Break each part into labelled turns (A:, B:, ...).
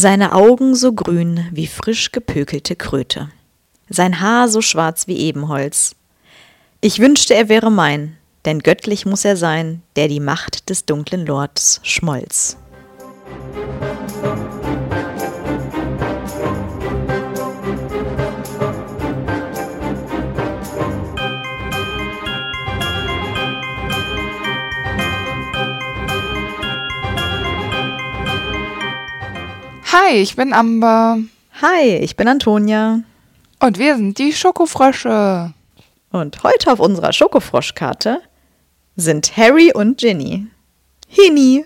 A: Seine Augen so grün wie frisch gepökelte Kröte. Sein Haar so schwarz wie Ebenholz. Ich wünschte, er wäre mein, denn göttlich muss er sein, der die Macht des dunklen Lords schmolz.
B: Hi, ich bin Amber.
A: Hi, ich bin Antonia.
B: Und wir sind die Schokofrösche.
A: Und heute auf unserer Schokofroschkarte sind Harry und Ginny. Hinny.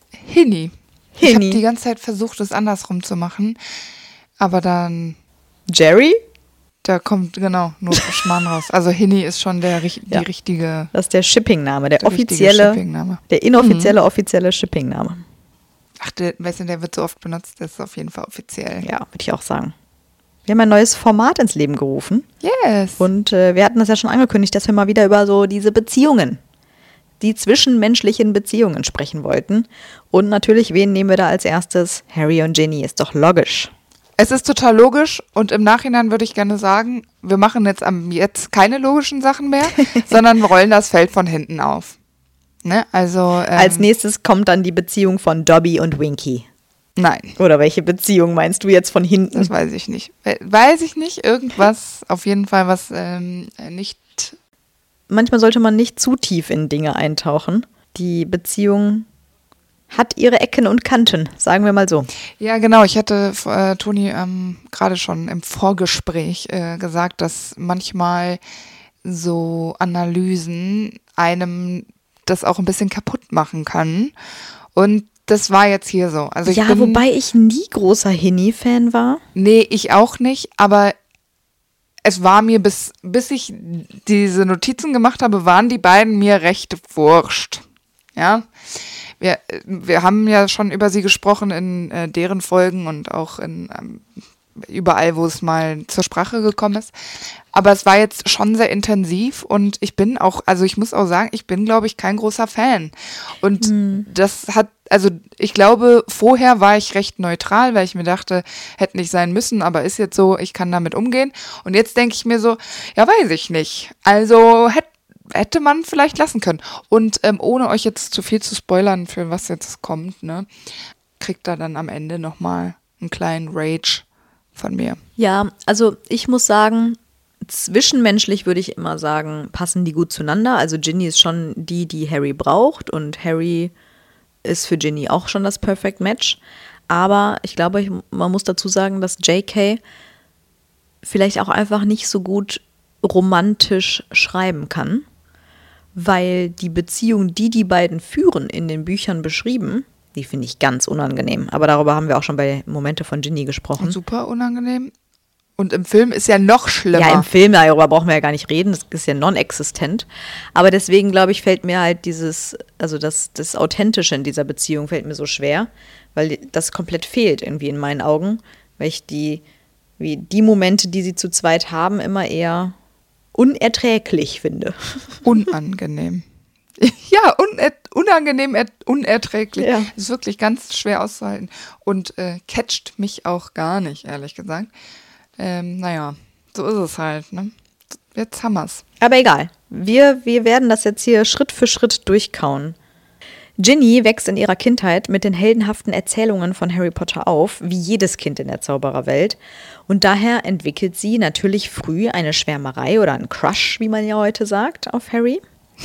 B: Ich habe die ganze Zeit versucht, es andersrum zu machen. Aber dann...
A: Jerry?
B: Da kommt, genau, nur Schmarrn raus. Also Hinny ist schon die richtige...
A: Das ist der Shippingname, der offizielle,
B: Shippingname.
A: Der inoffizielle, offizielle Shippingname.
B: Ach, der wird so oft benutzt, das ist auf jeden Fall offiziell.
A: Ja, würde ich auch sagen. Wir haben ein neues Format ins Leben gerufen.
B: Yes.
A: Und wir hatten das ja schon angekündigt, dass wir mal wieder über so diese Beziehungen, die zwischenmenschlichen Beziehungen sprechen wollten. Und natürlich, wen nehmen wir da als erstes? Harry und Ginny, ist doch logisch.
B: Es ist total logisch und im Nachhinein würde ich gerne sagen, wir machen jetzt keine logischen Sachen mehr, sondern wir rollen das Feld von hinten auf. Ne? Also
A: als nächstes kommt dann die Beziehung von Dobby und Winky.
B: Nein.
A: Oder welche Beziehung meinst du jetzt von hinten?
B: Das weiß ich nicht. Irgendwas, auf jeden Fall, was nicht...
A: Manchmal sollte man nicht zu tief in Dinge eintauchen. Die Beziehung hat ihre Ecken und Kanten, sagen wir mal so.
B: Ja, genau. Ich hatte Toni gerade schon im Vorgespräch gesagt, dass manchmal so Analysen einem das auch ein bisschen kaputt machen kann. Und das war jetzt hier so. Also
A: wobei ich nie großer Hinny-Fan war.
B: Nee, ich auch nicht, aber es war mir, bis ich diese Notizen gemacht habe, waren die beiden mir recht wurscht. Ja, wir haben ja schon über sie gesprochen in deren Folgen und auch in überall, wo es mal zur Sprache gekommen ist. Aber es war jetzt schon sehr intensiv und ich muss auch sagen, ich bin, glaube ich, kein großer Fan. Und ich glaube, vorher war ich recht neutral, weil ich mir dachte, hätte nicht sein müssen, aber ist jetzt so, ich kann damit umgehen. Und jetzt denke ich mir so, ja, weiß ich nicht. Also hätte man vielleicht lassen können. Und ohne euch jetzt zu viel zu spoilern für was jetzt kommt, ne, kriegt er dann am Ende nochmal einen kleinen Rage von mir.
A: Ja, also ich muss sagen, zwischenmenschlich würde ich immer sagen, passen die gut zueinander. Also Ginny ist schon die Harry braucht und Harry ist für Ginny auch schon das Perfect Match. Aber ich glaube, man muss dazu sagen, dass JK vielleicht auch einfach nicht so gut romantisch schreiben kann, weil die Beziehung, die beiden führen, in den Büchern beschrieben, die finde ich ganz unangenehm. Aber darüber haben wir auch schon bei Momente von Ginny gesprochen.
B: Super unangenehm. Und im Film ist ja noch schlimmer.
A: Ja, im Film, darüber brauchen wir ja gar nicht reden. Das ist ja non-existent. Aber deswegen, glaube ich, fällt mir halt das Authentische in dieser Beziehung fällt mir so schwer, weil das komplett fehlt irgendwie in meinen Augen. Weil ich die Momente, die sie zu zweit haben, immer eher unerträglich finde.
B: Unangenehm. Ja, unangenehm, unerträglich.
A: Ja.
B: Ist wirklich ganz schwer auszuhalten. Und catcht mich auch gar nicht, ehrlich gesagt. Naja, so ist es halt, ne? Jetzt haben wir's.
A: Aber egal. Wir werden das jetzt hier Schritt für Schritt durchkauen. Ginny wächst in ihrer Kindheit mit den heldenhaften Erzählungen von Harry Potter auf, wie jedes Kind in der Zaubererwelt. Und daher entwickelt sie natürlich früh eine Schwärmerei oder einen Crush, wie man ja heute sagt, auf Harry.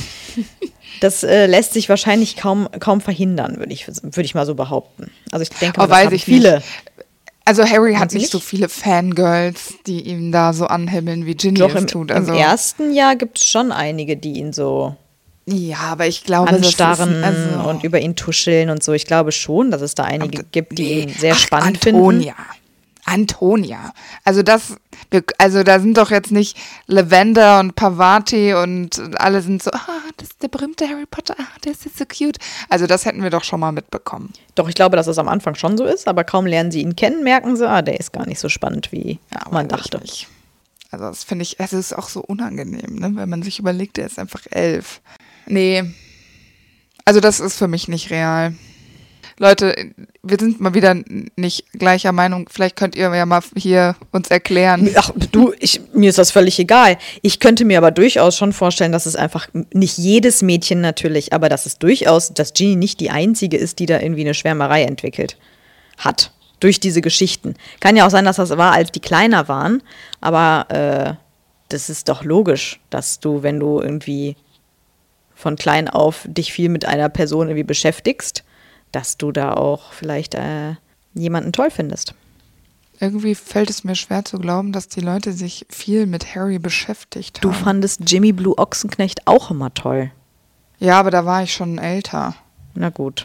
A: Das lässt sich wahrscheinlich kaum verhindern, würde ich mal so behaupten. Also ich denke, das haben viele.
B: Nicht. Also Harry hat nicht so viele Fangirls, die ihn da so anhimmeln, wie Ginny es tut. Also
A: im ersten Jahr gibt es schon einige, die ihn so
B: aber ich glaube,
A: anstarren und über ihn tuscheln und so. Ich glaube schon, dass es da einige gibt, die ihn sehr spannend finden.
B: Antonia. Also da sind doch jetzt nicht Lavender und Pavati und alle sind so, das ist der berühmte Harry Potter, der ist jetzt so cute. Also das hätten wir doch schon mal mitbekommen.
A: Doch, ich glaube, dass es am Anfang schon so ist, aber kaum lernen sie ihn kennen, merken sie, der ist gar nicht so spannend, wie man dachte.
B: Also das finde ich, es ist auch so unangenehm, ne? Wenn man sich überlegt, der ist einfach 11. Nee, also das ist für mich nicht real. Leute, wir sind mal wieder nicht gleicher Meinung. Vielleicht könnt ihr ja mal hier uns erklären.
A: Ach, mir ist das völlig egal. Ich könnte mir aber durchaus schon vorstellen, dass es einfach nicht jedes Mädchen natürlich, aber dass Ginny nicht die Einzige ist, die da irgendwie eine Schwärmerei entwickelt hat. Durch diese Geschichten. Kann ja auch sein, dass das war, als die kleiner waren, aber das ist doch logisch, dass du, wenn du irgendwie von klein auf dich viel mit einer Person irgendwie beschäftigst, dass du da auch vielleicht jemanden toll findest.
B: Irgendwie fällt es mir schwer zu glauben, dass die Leute sich viel mit Harry beschäftigt
A: Du
B: haben.
A: fandest Jimmy Blue Ochsenknecht auch immer toll.
B: Ja, aber da war ich schon älter.
A: Na gut.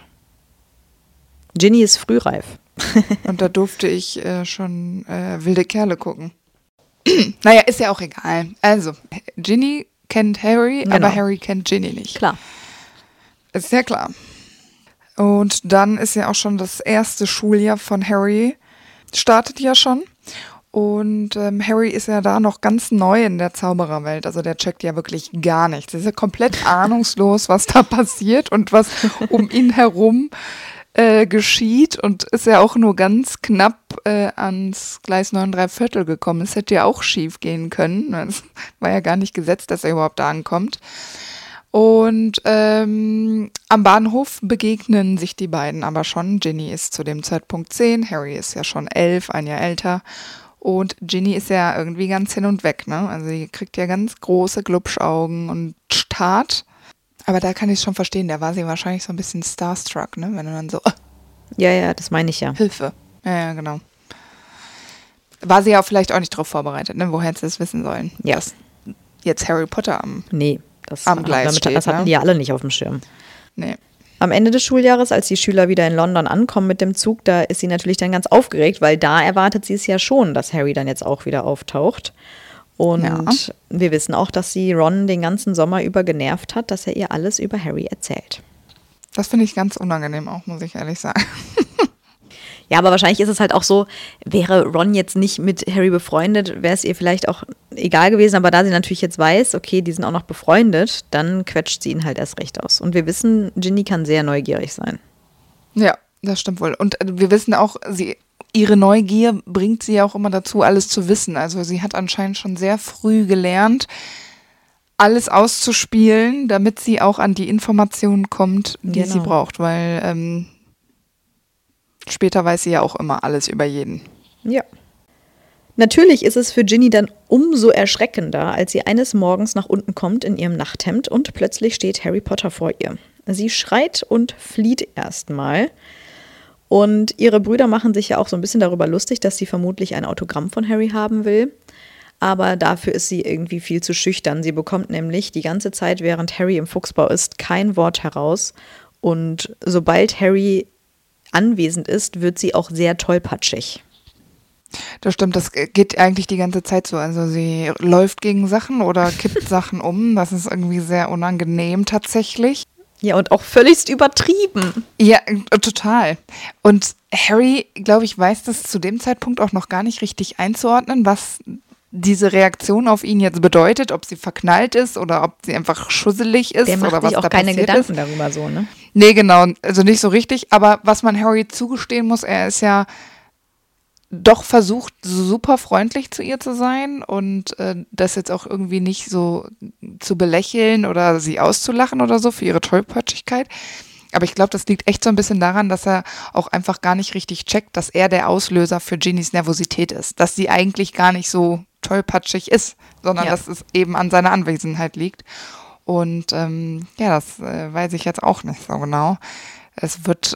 A: Ginny ist frühreif.
B: Und da durfte ich schon wilde Kerle gucken. Naja, ist ja auch egal. Also, Ginny kennt Harry,
A: Genau.
B: aber Harry kennt Ginny nicht.
A: Klar.
B: Ist ja klar. Und dann ist ja auch schon das erste Schuljahr von Harry, startet ja schon. Und Harry ist ja da noch ganz neu in der Zaubererwelt. Also der checkt ja wirklich gar nichts. Er ist ja komplett ahnungslos, was da passiert und was um ihn herum geschieht. Und ist ja auch nur ganz knapp ans Gleis 9 3/4 gekommen. Es hätte ja auch schief gehen können. Es war ja gar nicht gesetzt, dass er überhaupt da ankommt. Und am Bahnhof begegnen sich die beiden aber schon. Ginny ist zu dem Zeitpunkt 10, Harry ist ja schon 11, ein Jahr älter. Und Ginny ist ja irgendwie ganz hin und weg, ne? Also sie kriegt ja ganz große Glubschaugen und starrt. Aber da kann ich es schon verstehen, da war sie wahrscheinlich so ein bisschen starstruck, ne? Wenn du dann so,
A: Ja, das meine ich ja.
B: Hilfe. Ja, genau. War sie ja vielleicht auch nicht drauf vorbereitet, ne? Woher hätte sie es wissen sollen?
A: Ja.
B: Dass jetzt Harry Potter am
A: Das
B: Gleis steht,
A: das hatten
B: ne?
A: die ja alle nicht auf dem Schirm.
B: Nee.
A: Am Ende des Schuljahres, als die Schüler wieder in London ankommen mit dem Zug, da ist sie natürlich dann ganz aufgeregt, weil da erwartet sie es ja schon, dass Harry dann jetzt auch wieder auftaucht. Und wir wissen auch, dass sie Ron den ganzen Sommer über genervt hat, dass er ihr alles über Harry erzählt.
B: Das finde ich ganz unangenehm auch, muss ich ehrlich sagen.
A: Ja, aber wahrscheinlich ist es halt auch so, wäre Ron jetzt nicht mit Harry befreundet, wäre es ihr vielleicht auch egal gewesen. Aber da sie natürlich jetzt weiß, okay, die sind auch noch befreundet, dann quetscht sie ihn halt erst recht aus. Und wir wissen, Ginny kann sehr neugierig sein.
B: Ja, das stimmt wohl. Und wir wissen auch, ihre Neugier bringt sie ja auch immer dazu, alles zu wissen. Also sie hat anscheinend schon sehr früh gelernt, alles auszuspielen, damit sie auch an die Informationen kommt, die sie braucht. Weil später weiß sie ja auch immer alles über jeden.
A: Ja. Natürlich ist es für Ginny dann umso erschreckender, als sie eines Morgens nach unten kommt in ihrem Nachthemd und plötzlich steht Harry Potter vor ihr. Sie schreit und flieht erstmal. Und ihre Brüder machen sich ja auch so ein bisschen darüber lustig, dass sie vermutlich ein Autogramm von Harry haben will. Aber dafür ist sie irgendwie viel zu schüchtern. Sie bekommt nämlich die ganze Zeit, während Harry im Fuchsbau ist, kein Wort heraus. Und sobald Harry anwesend ist, wird sie auch sehr tollpatschig.
B: Das stimmt, das geht eigentlich die ganze Zeit so. Also sie läuft gegen Sachen oder kippt Sachen um. Das ist irgendwie sehr unangenehm tatsächlich.
A: Ja, und auch völligst übertrieben.
B: Ja, total. Und Harry, glaube ich, weiß das zu dem Zeitpunkt auch noch gar nicht richtig einzuordnen, was diese Reaktion auf ihn jetzt bedeutet, ob sie verknallt ist oder ob sie einfach schusselig ist
A: Der macht
B: oder was
A: sich auch
B: da
A: keine
B: passiert
A: Gedanken
B: ist.
A: darüber so, ne?
B: Nee, genau, also nicht so richtig. Aber was man Harry zugestehen muss, er ist ja doch versucht, super freundlich zu ihr zu sein und das jetzt auch irgendwie nicht so zu belächeln oder sie auszulachen oder so für ihre Tollpatschigkeit. Aber ich glaube, das liegt echt so ein bisschen daran, dass er auch einfach gar nicht richtig checkt, dass er der Auslöser für Ginnys Nervosität ist. Dass sie eigentlich gar nicht so tollpatschig ist, sondern dass es eben an seiner Anwesenheit liegt. Und das weiß ich jetzt auch nicht so genau. Es wird...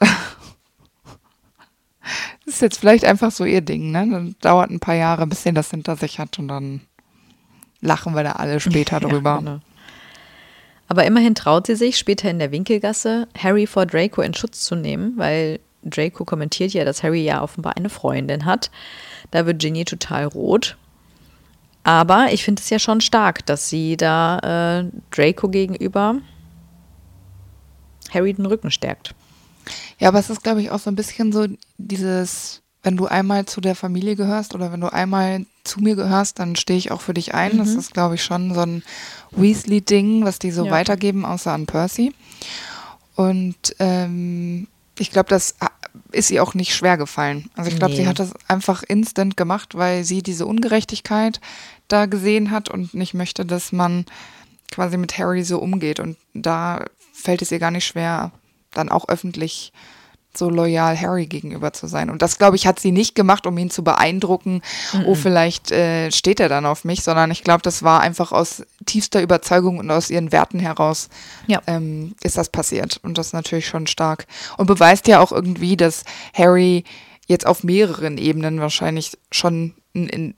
B: Das ist jetzt vielleicht einfach so ihr Ding, ne? Dann dauert ein paar Jahre, bis sie das hinter sich hat und dann lachen wir da alle später drüber.
A: Ja, genau. Aber immerhin traut sie sich, später in der Winkelgasse Harry vor Draco in Schutz zu nehmen, weil Draco kommentiert ja, dass Harry ja offenbar eine Freundin hat. Da wird Ginny total rot. Aber ich finde es ja schon stark, dass sie da Draco gegenüber Harry den Rücken stärkt.
B: Ja, aber es ist, glaube ich, auch so ein bisschen so dieses, wenn du einmal zu der Familie gehörst oder wenn du einmal zu mir gehörst, dann stehe ich auch für dich ein. Das ist, glaube ich, schon so ein Weasley-Ding, was die so weitergeben, außer an Percy. Und Ich glaube, das ist ihr auch nicht schwer gefallen. Also ich glaube, sie hat das einfach instant gemacht, weil sie diese Ungerechtigkeit da gesehen hat und nicht möchte, dass man quasi mit Harry so umgeht. Und da fällt es ihr gar nicht schwer, dann auch öffentlich so loyal Harry gegenüber zu sein. Und das, glaube ich, hat sie nicht gemacht, um ihn zu beeindrucken, oh, vielleicht steht er dann auf mich, sondern ich glaube, das war einfach aus tiefster Überzeugung und aus ihren Werten heraus ist das passiert. Und das ist natürlich schon stark. Und beweist ja auch irgendwie, dass Harry jetzt auf mehreren Ebenen wahrscheinlich schon in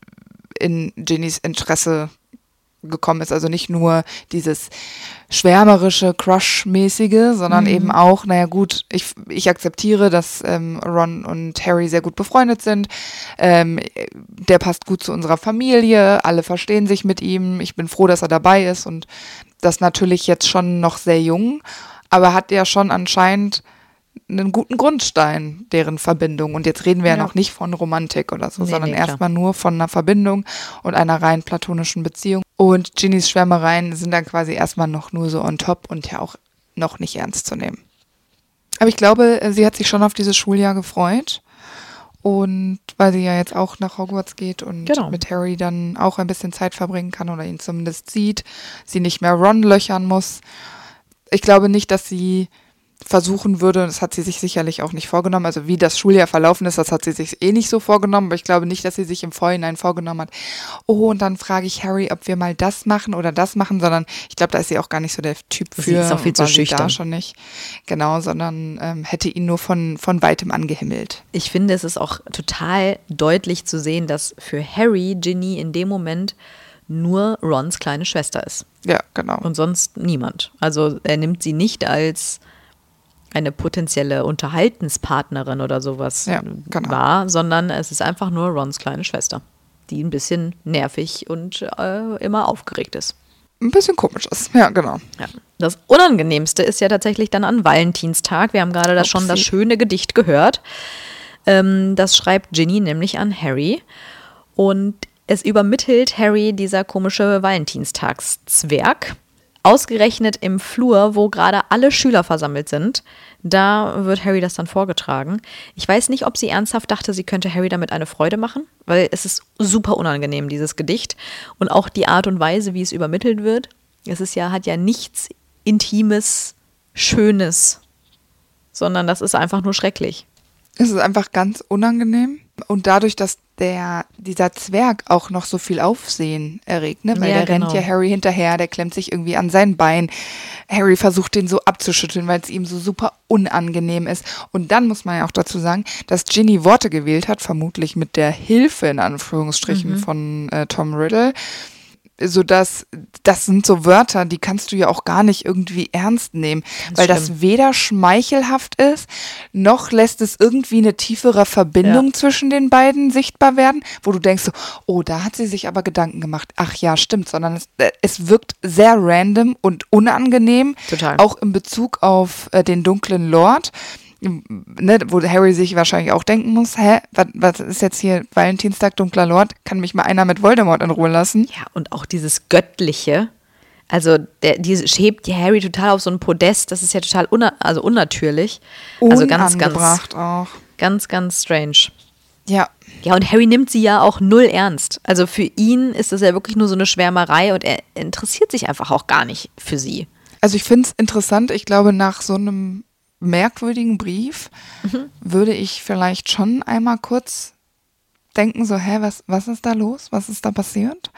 B: Ginnys Interesse gekommen ist. Also nicht nur dieses schwärmerische, Crush-mäßige, sondern eben auch, naja gut, ich akzeptiere, dass Ron und Harry sehr gut befreundet sind. Der passt gut zu unserer Familie, alle verstehen sich mit ihm. Ich bin froh, dass er dabei ist und das natürlich jetzt schon noch sehr jung, aber hat ja schon anscheinend einen guten Grundstein, deren Verbindung. Und jetzt reden wir ja noch nicht von Romantik oder so, sondern erstmal nur von einer Verbindung und einer rein platonischen Beziehung. Und Ginnys Schwärmereien sind dann quasi erstmal noch nur so on top und ja auch noch nicht ernst zu nehmen. Aber ich glaube, sie hat sich schon auf dieses Schuljahr gefreut. Und weil sie ja jetzt auch nach Hogwarts geht und mit Harry dann auch ein bisschen Zeit verbringen kann oder ihn zumindest sieht, sie nicht mehr Ron löchern muss. Ich glaube nicht, dass sie versuchen würde, das hat sie sich sicherlich auch nicht vorgenommen, also wie das Schuljahr verlaufen ist, das hat sie sich eh nicht so vorgenommen, aber ich glaube nicht, dass sie sich im Vorhinein vorgenommen hat, oh, und dann frage ich Harry, ob wir mal das machen oder das machen, sondern ich glaube, da ist sie auch gar nicht so der Typ für.
A: Sie ist auch viel zu schüchtern.
B: Da schon nicht. Genau, sondern hätte ihn nur von weitem angehimmelt.
A: Ich finde, es ist auch total deutlich zu sehen, dass für Harry Ginny in dem Moment nur Rons kleine Schwester ist.
B: Ja, genau.
A: Und sonst niemand. Also er nimmt sie nicht als eine potenzielle Unterhaltenspartnerin oder sowas wahr, sondern es ist einfach nur Rons kleine Schwester, die ein bisschen nervig und immer aufgeregt ist.
B: Ein bisschen komisch ist, ja, genau.
A: Ja. Das Unangenehmste ist ja tatsächlich dann an Valentinstag. Wir haben gerade das schöne Gedicht gehört. Das schreibt Ginny nämlich an Harry und es übermittelt Harry dieser komische Valentinstagszwerg. Ausgerechnet im Flur, wo gerade alle Schüler versammelt sind, da wird Harry das dann vorgetragen. Ich weiß nicht, ob sie ernsthaft dachte, sie könnte Harry damit eine Freude machen, weil es ist super unangenehm, dieses Gedicht. Und auch die Art und Weise, wie es übermittelt wird. Es ist hat ja nichts Intimes, Schönes, sondern das ist einfach nur schrecklich.
B: Es ist einfach ganz unangenehm. Und dadurch, dass dieser Zwerg auch noch so viel Aufsehen erregt, ne? Weil der rennt ja Harry hinterher, der klemmt sich irgendwie an sein Bein. Harry versucht den so abzuschütteln, weil es ihm so super unangenehm ist. Und dann muss man ja auch dazu sagen, dass Ginny Worte gewählt hat, vermutlich mit der Hilfe in Anführungsstrichen von Tom Riddle, sodass das sind so Wörter, die kannst du ja auch gar nicht irgendwie ernst nehmen, weil das weder schmeichelhaft ist, noch lässt es irgendwie eine tiefere Verbindung zwischen den beiden sichtbar werden, wo du denkst so, oh, da hat sie sich aber Gedanken gemacht. Ach ja, stimmt, sondern es wirkt sehr random und unangenehm, auch in Bezug auf den dunklen Lord. Ne, wo Harry sich wahrscheinlich auch denken muss, was ist jetzt hier Valentinstag, dunkler Lord, kann mich mal einer mit Voldemort in Ruhe lassen?
A: Ja, und auch dieses Göttliche, also die hebt Harry total auf so ein Podest, das ist ja total unnatürlich. Also ganz, ganz strange.
B: Ja.
A: Ja, und Harry nimmt sie ja auch null ernst. Also für ihn ist das ja wirklich nur so eine Schwärmerei und er interessiert sich einfach auch gar nicht für sie.
B: Also ich finde es interessant, ich glaube nach so einem merkwürdigen Brief würde ich vielleicht schon einmal kurz denken, so, was ist da los? Was ist da passiert?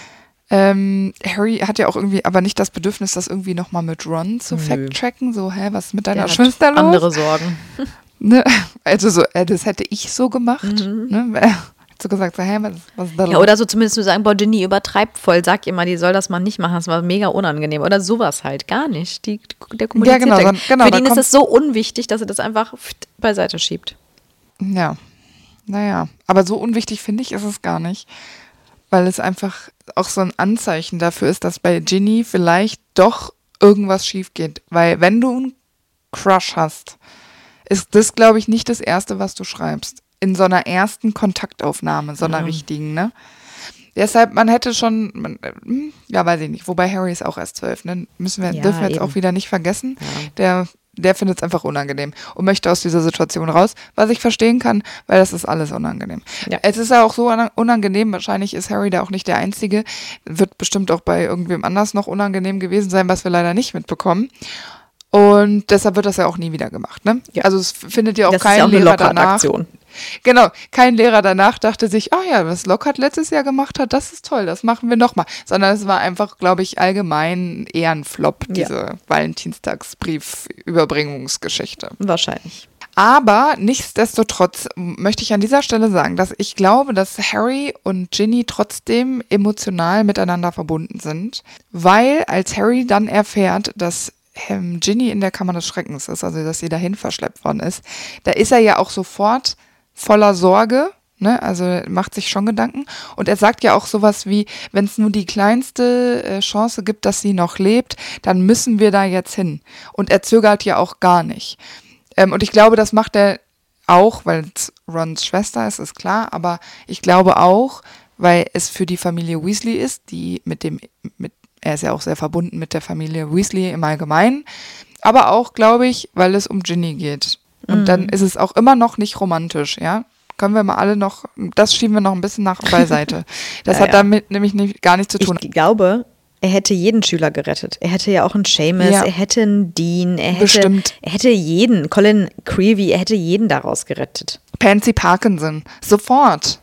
B: Harry hat ja auch irgendwie aber nicht das Bedürfnis, das irgendwie nochmal mit Ron zu fact-checken, so, was ist mit deiner Schwester los?
A: Andere Sorgen.
B: Ne? Also so, das hätte ich so gemacht, ne? So gesagt, so, was ist da los?
A: Ja, oder so zumindest zu sagen, boah, Ginny übertreibt voll, sag ihr mal, die soll das mal nicht machen, das war mega unangenehm. Oder sowas halt, gar nicht. Der kommuniziert
B: ja, genau,
A: für den ist es so unwichtig, dass er das einfach beiseite schiebt.
B: Ja, naja, aber so unwichtig finde ich ist es gar nicht, weil es einfach auch so ein Anzeichen dafür ist, dass bei Ginny vielleicht doch irgendwas schief geht. Weil wenn du einen Crush hast, ist das, glaube ich, nicht das Erste, was du schreibst. In so einer ersten Kontaktaufnahme, so einer richtigen, ne? Deshalb, man hätte schon, weiß ich nicht, wobei Harry ist auch erst 12, ne? Dürfen wir jetzt auch wieder nicht vergessen. Ja. Der der findet es einfach unangenehm und möchte aus dieser Situation raus, was ich verstehen kann, weil das ist alles unangenehm.
A: Ja.
B: Es ist ja auch so unangenehm, wahrscheinlich ist Harry da auch nicht der Einzige, wird bestimmt auch bei irgendwem anders noch unangenehm gewesen sein, was wir leider nicht mitbekommen. Und deshalb wird das ja auch nie wieder gemacht, ne?
A: Ja.
B: Also es findet ja auch
A: Das ist
B: kein
A: ja auch eine
B: Lehrer danach.
A: Lockhart-Aktion.
B: Genau, kein Lehrer danach dachte sich, was Lockhart letztes Jahr gemacht hat, das ist toll, das machen wir nochmal. Sondern es war einfach, glaube ich, allgemein eher ein Flop, diese Valentinstagsbrief-Überbringungsgeschichte.
A: Wahrscheinlich.
B: Aber nichtsdestotrotz möchte ich an dieser Stelle sagen, dass ich glaube, dass Harry und Ginny trotzdem emotional miteinander verbunden sind, weil als Harry dann erfährt, dass Ginny in der Kammer des Schreckens ist, also dass sie dahin verschleppt worden ist, da ist er ja auch sofort voller Sorge, ne? Also macht sich schon Gedanken. Und er sagt ja auch sowas wie, wenn es nur die kleinste Chance gibt, dass sie noch lebt, dann müssen wir da jetzt hin. Und er zögert ja auch gar nicht. Und ich glaube, das macht er auch, weil es Rons Schwester ist klar, aber ich glaube auch, weil es für die Familie Weasley ist, die er ist ja auch sehr verbunden mit der Familie Weasley im Allgemeinen, aber auch, glaube ich, weil es um Ginny geht. Und dann ist es auch immer noch nicht romantisch, ja. Können wir mal alle noch, das schieben wir noch ein bisschen nach beiseite. Das hat damit nämlich gar nichts zu tun.
A: Ich glaube, er hätte jeden Schüler gerettet. Er hätte ja auch einen Seamus, er hätte einen Dean, er hätte jeden, Colin Creevy, er hätte jeden daraus gerettet.
B: Pansy Parkinson, sofort.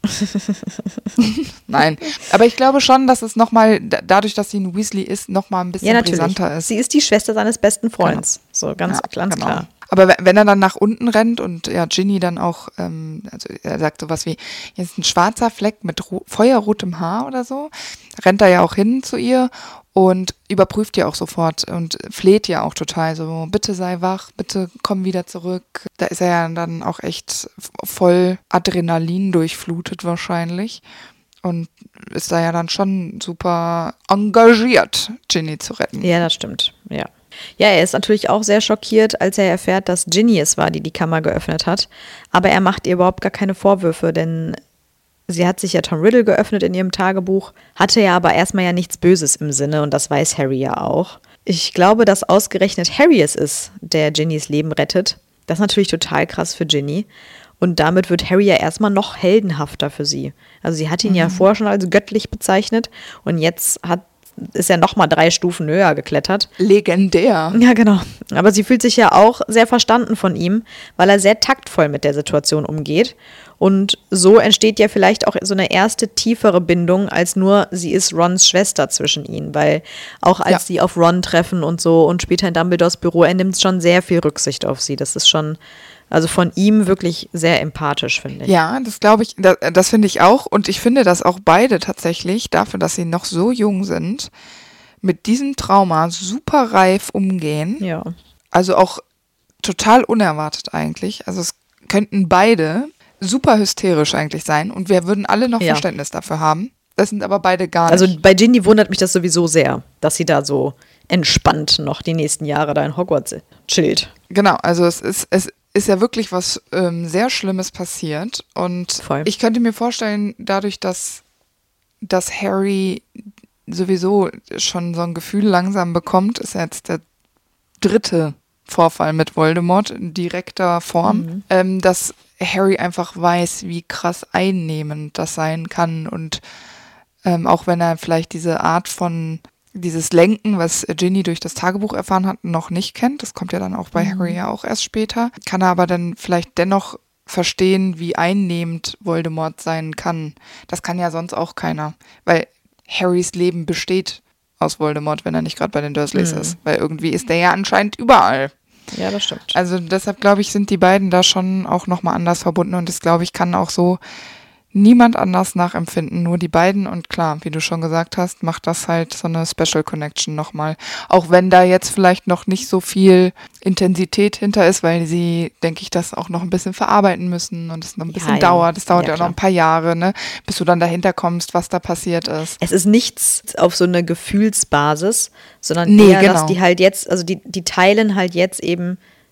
B: Nein, aber ich glaube schon, dass es nochmal, dadurch, dass sie ein Weasley ist, nochmal ein bisschen brisanter ist.
A: Sie ist die Schwester seines besten Freunds.
B: Genau.
A: So, ganz klar.
B: Aber wenn er dann nach unten rennt und ja, Ginny dann auch, also er sagt sowas wie, hier ist ein schwarzer Fleck mit feuerrotem Haar oder so, rennt er ja auch hin zu ihr und überprüft ja auch sofort und fleht ja auch total so, bitte sei wach, bitte komm wieder zurück. Da ist er ja dann auch echt voll Adrenalin durchflutet wahrscheinlich und ist da ja dann schon super engagiert, Ginny zu retten.
A: Ja, das stimmt, ja. Ja, er ist natürlich auch sehr schockiert, als er erfährt, dass Ginny es war, die die Kammer geöffnet hat. Aber er macht ihr überhaupt gar keine Vorwürfe, denn sie hat sich ja Tom Riddle geöffnet in ihrem Tagebuch, hatte ja aber erstmal ja nichts Böses im Sinne und das weiß Harry ja auch. Ich glaube, dass ausgerechnet Harry es ist, der Ginnys Leben rettet. Das ist natürlich total krass für Ginny. Und damit wird Harry ja erstmal noch heldenhafter für sie. Also sie hat ihn ja vorher schon als göttlich bezeichnet und jetzt ist er nochmal 3 Stufen höher geklettert.
B: Legendär.
A: Ja, genau. Aber sie fühlt sich ja auch sehr verstanden von ihm, weil er sehr taktvoll mit der Situation umgeht. Und so entsteht ja vielleicht auch so eine erste tiefere Bindung, als nur sie ist Rons Schwester zwischen ihnen. Weil auch als sie auf Ron treffen und so und später in Dumbledores Büro, er nimmt schon sehr viel Rücksicht auf sie. Das ist schon, also von ihm wirklich sehr empathisch, finde ich.
B: Ja, das glaube ich, das finde ich auch. Und ich finde, dass auch beide tatsächlich, dafür, dass sie noch so jung sind, mit diesem Trauma super reif umgehen.
A: Ja.
B: Also auch total unerwartet eigentlich. Also es könnten beide super hysterisch eigentlich sein und wir würden alle noch Verständnis dafür haben. Das sind aber beide gar nicht.
A: Also bei Ginny wundert mich das sowieso sehr, dass sie da so entspannt noch die nächsten Jahre da in Hogwarts chillt.
B: Genau, also es ist ja wirklich was sehr Schlimmes passiert und
A: Voll.
B: Ich könnte mir vorstellen, dadurch, dass Harry sowieso schon so ein Gefühl langsam bekommt, ist jetzt der 3. Vorfall mit Voldemort in direkter Form, dass Harry einfach weiß, wie krass einnehmend das sein kann und auch wenn er vielleicht diese Art von dieses Lenken, was Ginny durch das Tagebuch erfahren hat, noch nicht kennt, das kommt ja dann auch bei Harry ja auch erst später, kann er aber dann vielleicht dennoch verstehen, wie einnehmend Voldemort sein kann. Das kann ja sonst auch keiner, weil Harrys Leben besteht aus Voldemort, wenn er nicht gerade bei den Dursleys ist, weil irgendwie ist der ja anscheinend überall.
A: Ja, das stimmt.
B: Also deshalb, glaube ich, sind die beiden da schon auch nochmal anders verbunden und das, glaube ich, kann auch so niemand anders nachempfinden, nur die beiden und klar, wie du schon gesagt hast, macht das halt so eine Special Connection nochmal. Auch wenn da jetzt vielleicht noch nicht so viel Intensität hinter ist, weil sie, denke ich, das auch noch ein bisschen verarbeiten müssen und es noch ein bisschen dauert. Es dauert ja auch noch ein paar Jahre, ne, bis du dann dahinter kommst, was da passiert ist.
A: Es ist nichts auf so eine Gefühlsbasis, sondern eher, dass die halt jetzt, also die teilen halt jetzt eben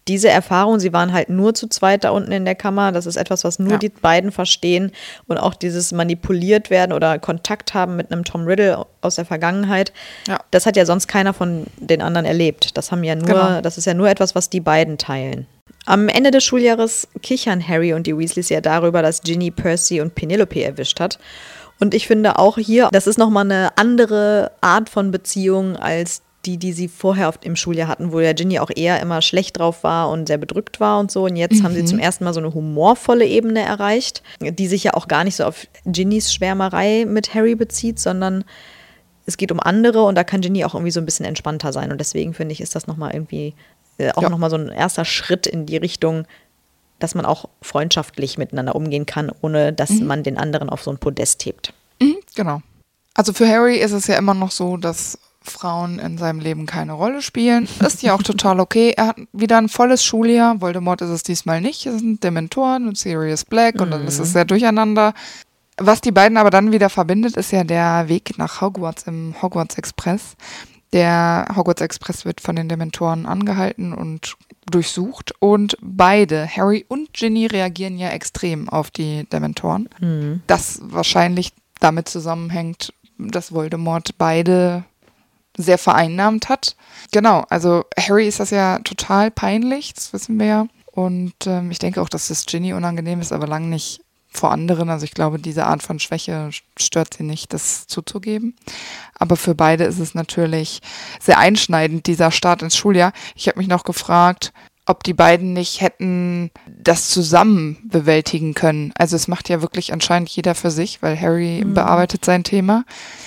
A: diese Erfahrung, sie waren halt nur zu zweit da unten in der Kammer, das ist etwas, was nur die beiden verstehen und auch dieses manipuliert werden oder Kontakt haben mit einem Tom Riddle aus der Vergangenheit, das hat ja sonst keiner von den anderen erlebt. Das ist ja nur etwas, was die beiden teilen. Am Ende des Schuljahres kichern Harry und die Weasleys ja darüber, dass Ginny, Percy und Penelope erwischt hat. Und ich finde auch hier, das ist nochmal eine andere Art von Beziehung als die sie vorher im Schuljahr hatten, wo ja Ginny auch eher immer schlecht drauf war und sehr bedrückt war und so. Und jetzt haben sie zum ersten Mal so eine humorvolle Ebene erreicht, die sich ja auch gar nicht so auf Ginnys Schwärmerei mit Harry bezieht, sondern es geht um andere und da kann Ginny auch irgendwie so ein bisschen entspannter sein. Und deswegen finde ich, ist das nochmal irgendwie nochmal so ein erster Schritt in die Richtung, dass man auch freundschaftlich miteinander umgehen kann, ohne dass man den anderen auf so ein Podest hebt.
B: Genau. Also für Harry ist es ja immer noch so, dass Frauen in seinem Leben keine Rolle spielen. Ist ja auch total okay. Er hat wieder ein volles Schuljahr. Voldemort ist es diesmal nicht. Es sind Dementoren und Sirius Black und dann ist es sehr durcheinander. Was die beiden aber dann wieder verbindet, ist ja der Weg nach Hogwarts im Hogwarts Express. Der Hogwarts Express wird von den Dementoren angehalten und durchsucht und beide, Harry und Ginny, reagieren ja extrem auf die Dementoren. Das wahrscheinlich damit zusammenhängt, dass Voldemort beide sehr vereinnahmt hat. Genau, also Harry ist das ja total peinlich, das wissen wir ja. Und ich denke auch, dass das Ginny unangenehm ist, aber lang nicht vor anderen. Also ich glaube, diese Art von Schwäche stört sie nicht, das zuzugeben. Aber für beide ist es natürlich sehr einschneidend, dieser Start ins Schuljahr. Ich habe mich noch gefragt, ob die beiden nicht hätten das zusammen bewältigen können. Also es macht ja wirklich anscheinend jeder für sich, weil Harry bearbeitet sein Thema.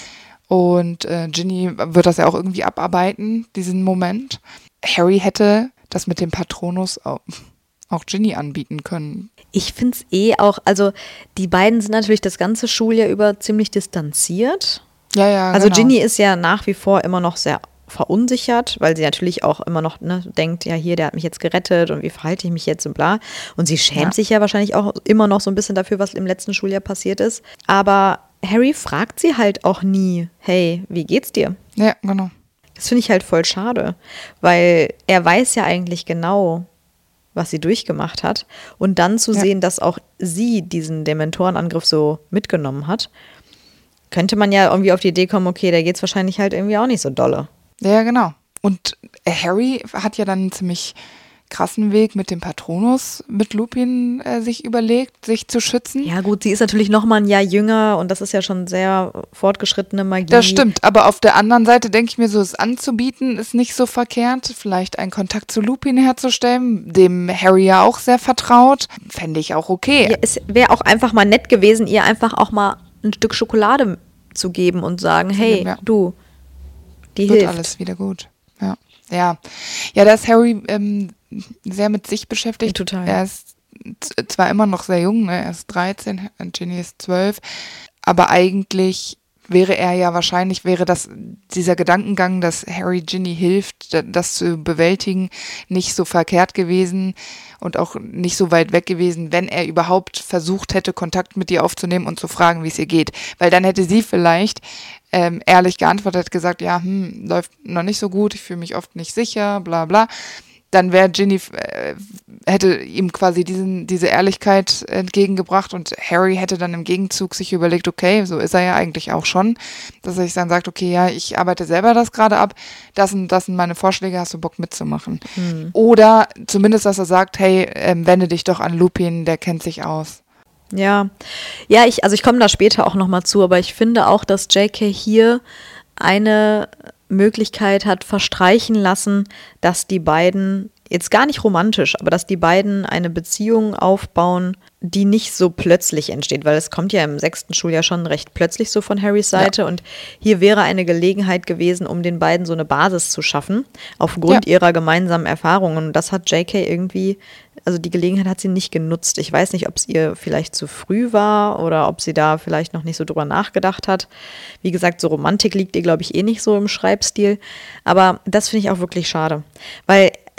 B: Und Ginny wird das ja auch irgendwie abarbeiten, diesen Moment. Harry hätte das mit dem Patronus auch Ginny anbieten können.
A: Ich finde es auch, also die beiden sind natürlich das ganze Schuljahr über ziemlich distanziert.
B: Ja,
A: also
B: genau.
A: Ginny ist ja nach wie vor immer noch sehr verunsichert, weil sie natürlich auch immer noch denkt, ja hier, der hat mich jetzt gerettet und wie verhalte ich mich jetzt und bla. Und sie schämt sich ja wahrscheinlich auch immer noch so ein bisschen dafür, was im letzten Schuljahr passiert ist. Aber Harry fragt sie halt auch nie, hey, wie geht's dir?
B: Ja, genau.
A: Das finde ich halt voll schade, weil er weiß ja eigentlich genau, was sie durchgemacht hat. Und dann zu sehen, dass auch sie diesen Dementorenangriff so mitgenommen hat, könnte man ja irgendwie auf die Idee kommen, okay, da geht's wahrscheinlich halt irgendwie auch nicht so dolle.
B: Ja, genau. Und Harry hat ja dann einen ziemlich krassen Weg mit dem Patronus mit Lupin sich überlegt, sich zu schützen.
A: Ja gut, sie ist natürlich noch mal ein Jahr jünger und das ist ja schon sehr fortgeschrittene Magie.
B: Das stimmt, aber auf der anderen Seite denke ich mir so, es anzubieten ist nicht so verkehrt. Vielleicht einen Kontakt zu Lupin herzustellen, dem Harry ja auch sehr vertraut, fände ich auch okay.
A: Ja, es wäre auch einfach mal nett gewesen, ihr einfach auch mal ein Stück Schokolade zu geben und sagen, hey, du, die
B: wird
A: hilft.
B: alles wieder gut. Ja, da ist Harry sehr mit sich beschäftigt.
A: Total.
B: Er ist zwar immer noch sehr jung, ne? Er ist 13, Ginny ist 12, aber eigentlich wäre das dieser Gedankengang, dass Harry Ginny hilft, das zu bewältigen, nicht so verkehrt gewesen und auch nicht so weit weg gewesen, wenn er überhaupt versucht hätte, Kontakt mit ihr aufzunehmen und zu fragen, wie es ihr geht. Weil dann hätte sie vielleicht ehrlich geantwortet, gesagt, ja, läuft noch nicht so gut, ich fühle mich oft nicht sicher, bla bla. Dann wäre Ginny, hätte ihm quasi diese Ehrlichkeit entgegengebracht und Harry hätte dann im Gegenzug sich überlegt, okay, so ist er ja eigentlich auch schon, dass er sich dann sagt, okay, ja, ich arbeite selber das gerade ab, das sind meine Vorschläge, hast du Bock mitzumachen? Oder zumindest, dass er sagt, hey, wende dich doch an Lupin, der kennt sich aus.
A: Ja, ich komme da später auch nochmal zu, aber ich finde auch, dass J.K. hier eine Möglichkeit hat verstreichen lassen, dass die beiden, jetzt gar nicht romantisch, aber dass die beiden eine Beziehung aufbauen, die nicht so plötzlich entsteht, weil es kommt ja im 6. Schuljahr schon recht plötzlich so von Harrys Seite und hier wäre eine Gelegenheit gewesen, um den beiden so eine Basis zu schaffen, aufgrund ihrer gemeinsamen Erfahrungen und das hat J.K. irgendwie, also die Gelegenheit hat sie nicht genutzt. Ich weiß nicht, ob es ihr vielleicht zu früh war oder ob sie da vielleicht noch nicht so drüber nachgedacht hat. Wie gesagt, so Romantik liegt ihr, glaube ich, eh nicht so im Schreibstil. Aber das finde ich auch wirklich schade. Weil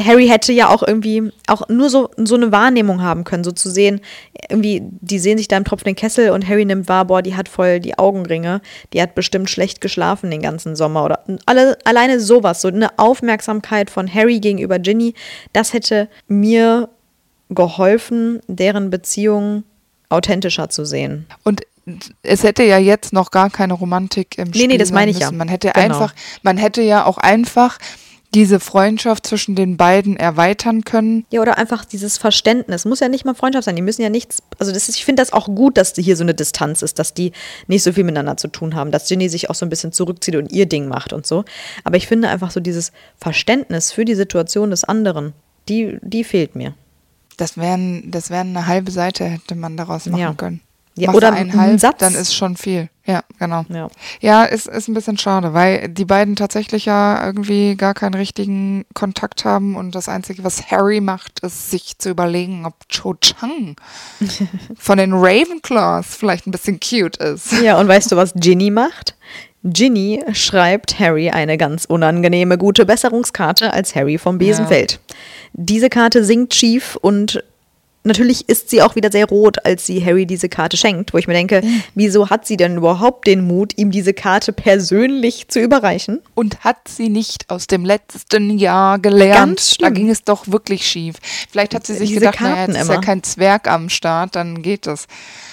A: Harry hätte ja auch irgendwie auch nur so eine Wahrnehmung haben können, so zu sehen, irgendwie, die sehen sich da im tropfenden Kessel und Harry nimmt wahr, boah, die hat voll die Augenringe, die hat bestimmt schlecht geschlafen den ganzen Sommer oder alleine sowas, so eine Aufmerksamkeit von Harry gegenüber Ginny, das hätte mir geholfen, deren Beziehung authentischer zu sehen.
B: Und es hätte ja jetzt noch gar keine Romantik im Spiel
A: Nee, das meine ich
B: sein
A: ja.
B: müssen. Man hätte ja auch einfach diese Freundschaft zwischen den beiden erweitern können.
A: Ja, oder einfach dieses Verständnis. Muss ja nicht mal Freundschaft sein. Die müssen ja nichts. Also ich finde das auch gut, dass hier so eine Distanz ist, dass die nicht so viel miteinander zu tun haben, dass Ginny sich auch so ein bisschen zurückzieht und ihr Ding macht und so. Aber ich finde einfach so dieses Verständnis für die Situation des anderen, die fehlt mir.
B: Das wären eine halbe Seite, hätte man daraus machen können.
A: Ja,
B: Machst
A: oder
B: du einen
A: Satz.
B: Dann ist schon viel. Ja, genau.
A: Ja.
B: Ja, ist ein bisschen schade, weil die beiden tatsächlich ja irgendwie gar keinen richtigen Kontakt haben und das Einzige, was Harry macht, ist sich zu überlegen, ob Cho Chang von den Ravenclaws vielleicht ein bisschen cute ist.
A: Ja, und weißt du, was Ginny macht? Ginny schreibt Harry eine ganz unangenehme gute Besserungskarte, als Harry vom Besen fällt. Diese Karte sinkt schief und natürlich ist sie auch wieder sehr rot, als sie Harry diese Karte schenkt, wo ich mir denke, wieso hat sie denn überhaupt den Mut, ihm diese Karte persönlich zu überreichen?
B: Und hat sie nicht aus dem letzten Jahr gelernt?
A: Ganz schlimm.
B: Da ging es doch wirklich schief. Vielleicht hat sie sich
A: Diese
B: gedacht, naja,
A: Karten
B: jetzt ist ja
A: immer.
B: kein Zwerg am Start, dann geht das.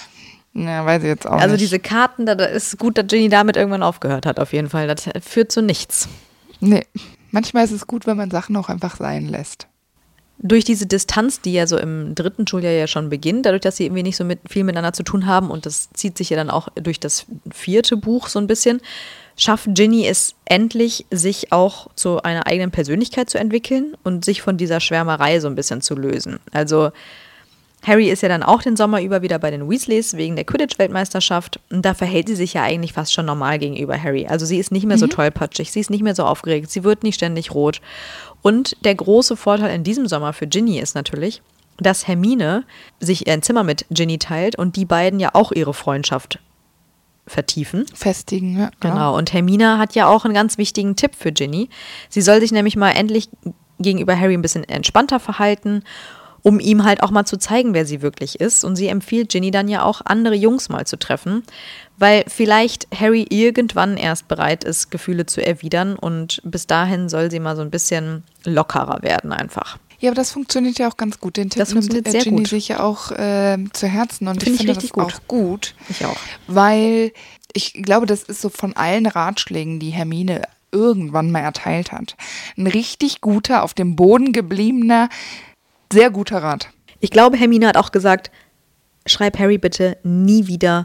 B: Ja, weiß ich jetzt auch
A: Also
B: nicht.
A: diese Karten, da ist gut, dass Ginny damit irgendwann aufgehört hat, auf jeden Fall. Das führt zu nichts.
B: Nee, manchmal ist es gut, wenn man Sachen auch einfach sein lässt.
A: Durch diese Distanz, die ja so im 3. Schuljahr ja schon beginnt, dadurch, dass sie irgendwie nicht so viel miteinander zu tun haben und das zieht sich ja dann auch durch das 4. Buch so ein bisschen, schafft Ginny es endlich, sich auch zu einer eigenen Persönlichkeit zu entwickeln und sich von dieser Schwärmerei so ein bisschen zu lösen. Also Harry ist ja dann auch den Sommer über wieder bei den Weasleys wegen der Quidditch-Weltmeisterschaft und da verhält sie sich ja eigentlich fast schon normal gegenüber Harry. Also sie ist nicht mehr so tollpatschig, sie ist nicht mehr so aufgeregt, sie wird nicht ständig rot. Und der große Vorteil in diesem Sommer für Ginny ist natürlich, dass Hermine sich ein Zimmer mit Ginny teilt und die beiden ja auch ihre Freundschaft vertiefen.
B: Festigen, ja.
A: Genau, und Hermine hat ja auch einen ganz wichtigen Tipp für Ginny. Sie soll sich nämlich mal endlich gegenüber Harry ein bisschen entspannter verhalten, um ihm halt auch mal zu zeigen, wer sie wirklich ist. Und sie empfiehlt Ginny dann ja auch, andere Jungs mal zu treffen, weil vielleicht Harry irgendwann erst bereit ist, Gefühle zu erwidern und bis dahin soll sie mal so ein bisschen lockerer werden einfach.
B: Ja, aber das funktioniert ja auch ganz gut. Den Tipp
A: Das funktioniert
B: nimmt
A: sehr
B: Ginny
A: gut.
B: sich ja auch zu Herzen und
A: Finde
B: ich
A: ich
B: finde
A: richtig
B: das
A: gut.
B: auch gut.
A: Ich auch.
B: Weil ich glaube, das ist so von allen Ratschlägen, die Hermine irgendwann mal erteilt hat, ein richtig guter, auf dem Boden gebliebener, sehr guter Rat.
A: Ich glaube, Hermine hat auch gesagt, schreib Harry bitte nie wieder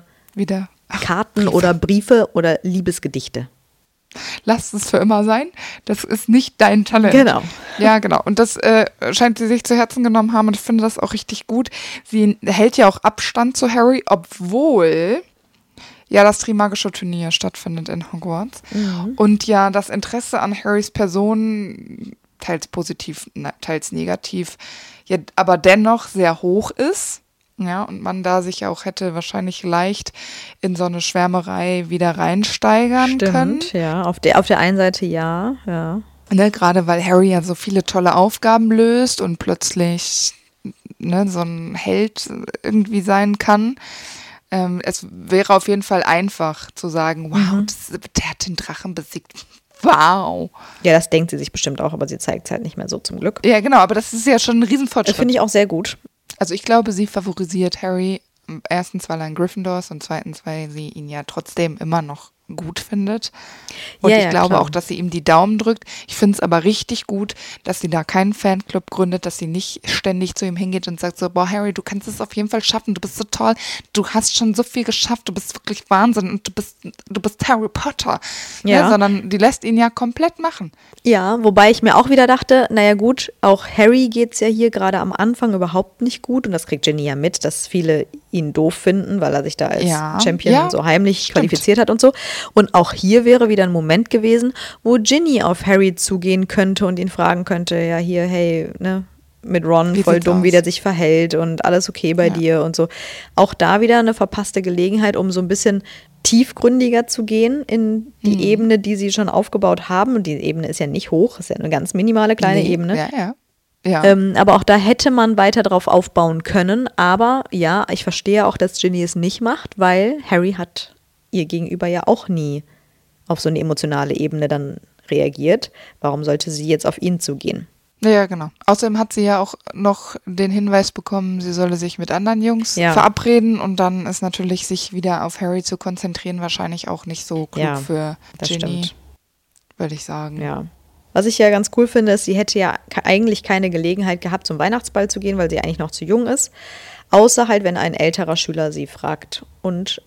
A: Karten oder Briefe oder Liebesgedichte.
B: Lass es für immer sein. Das ist nicht dein Talent.
A: Genau.
B: Ja, genau. Und das scheint sie sich zu Herzen genommen haben und ich finde das auch richtig gut. Sie hält ja auch Abstand zu Harry, obwohl ja das Trimagische Turnier stattfindet in Hogwarts. Und ja das Interesse an Harrys Person teils positiv, teils negativ, ja, aber dennoch sehr hoch ist. Ja, und man da sich auch hätte wahrscheinlich leicht in so eine Schwärmerei wieder reinsteigern können.
A: Stimmt, ja. Auf der einen Seite ja.
B: Ne, gerade weil Harry ja so viele tolle Aufgaben löst und plötzlich so ein Held irgendwie sein kann. Es wäre auf jeden Fall einfach zu sagen, wow, der hat den Drachen besiegt. Wow.
A: Ja, das denkt sie sich bestimmt auch, aber sie zeigt es halt nicht mehr so zum Glück.
B: Ja, genau, aber das ist ja schon ein Riesenfortschritt.
A: Das finde ich auch sehr gut.
B: Also ich glaube, sie favorisiert Harry erstens, weil er ein Gryffindor ist und zweitens, weil sie ihn ja trotzdem immer noch gut findet. Und
A: Ja,
B: ich glaube
A: klar.
B: auch, dass sie ihm die Daumen drückt. Ich finde es aber richtig gut, dass sie da keinen Fanclub gründet, dass sie nicht ständig zu ihm hingeht und sagt so, boah, Harry, du kannst es auf jeden Fall schaffen, du bist so toll, du hast schon so viel geschafft, du bist wirklich Wahnsinn und du bist Harry Potter.
A: Ja.
B: Ne? Sondern die lässt ihn ja komplett machen.
A: Ja, wobei ich mir auch wieder dachte, naja gut, auch Harry geht's ja hier gerade am Anfang überhaupt nicht gut und das kriegt Ginny ja mit, dass viele ihn doof finden, weil er sich da als Champion so heimlich qualifiziert hat und so. Und auch hier wäre wieder ein Moment gewesen, wo Ginny auf Harry zugehen könnte und ihn fragen könnte, ja hier, hey, ne, mit Ron
B: Wie
A: voll
B: sieht's
A: dumm,
B: aus?
A: wie der sich verhält und alles okay bei dir und so. Auch da wieder eine verpasste Gelegenheit, um so ein bisschen tiefgründiger zu gehen in die Ebene, die sie schon aufgebaut haben. Und die Ebene ist ja nicht hoch, ist ja eine ganz minimale kleine Ebene.
B: Ja, ja. Ja.
A: Aber auch da hätte man weiter drauf aufbauen können. Aber ja, ich verstehe auch, dass Ginny es nicht macht, weil Harry hat ihr gegenüber ja auch nie auf so eine emotionale Ebene dann reagiert. Warum sollte sie jetzt auf ihn zugehen?
B: Ja, genau. Außerdem hat sie ja auch noch den Hinweis bekommen, sie solle sich mit anderen Jungs
A: Ja.
B: verabreden und dann ist natürlich, sich wieder auf Harry zu konzentrieren, wahrscheinlich auch nicht so klug
A: Ja,
B: für
A: das
B: Ginny,
A: stimmt.
B: würde ich sagen.
A: Ja. Was ich ja ganz cool finde, ist, sie hätte ja eigentlich keine Gelegenheit gehabt, zum Weihnachtsball zu gehen, weil sie eigentlich noch zu jung ist. Außer halt, wenn ein älterer Schüler sie fragt. Und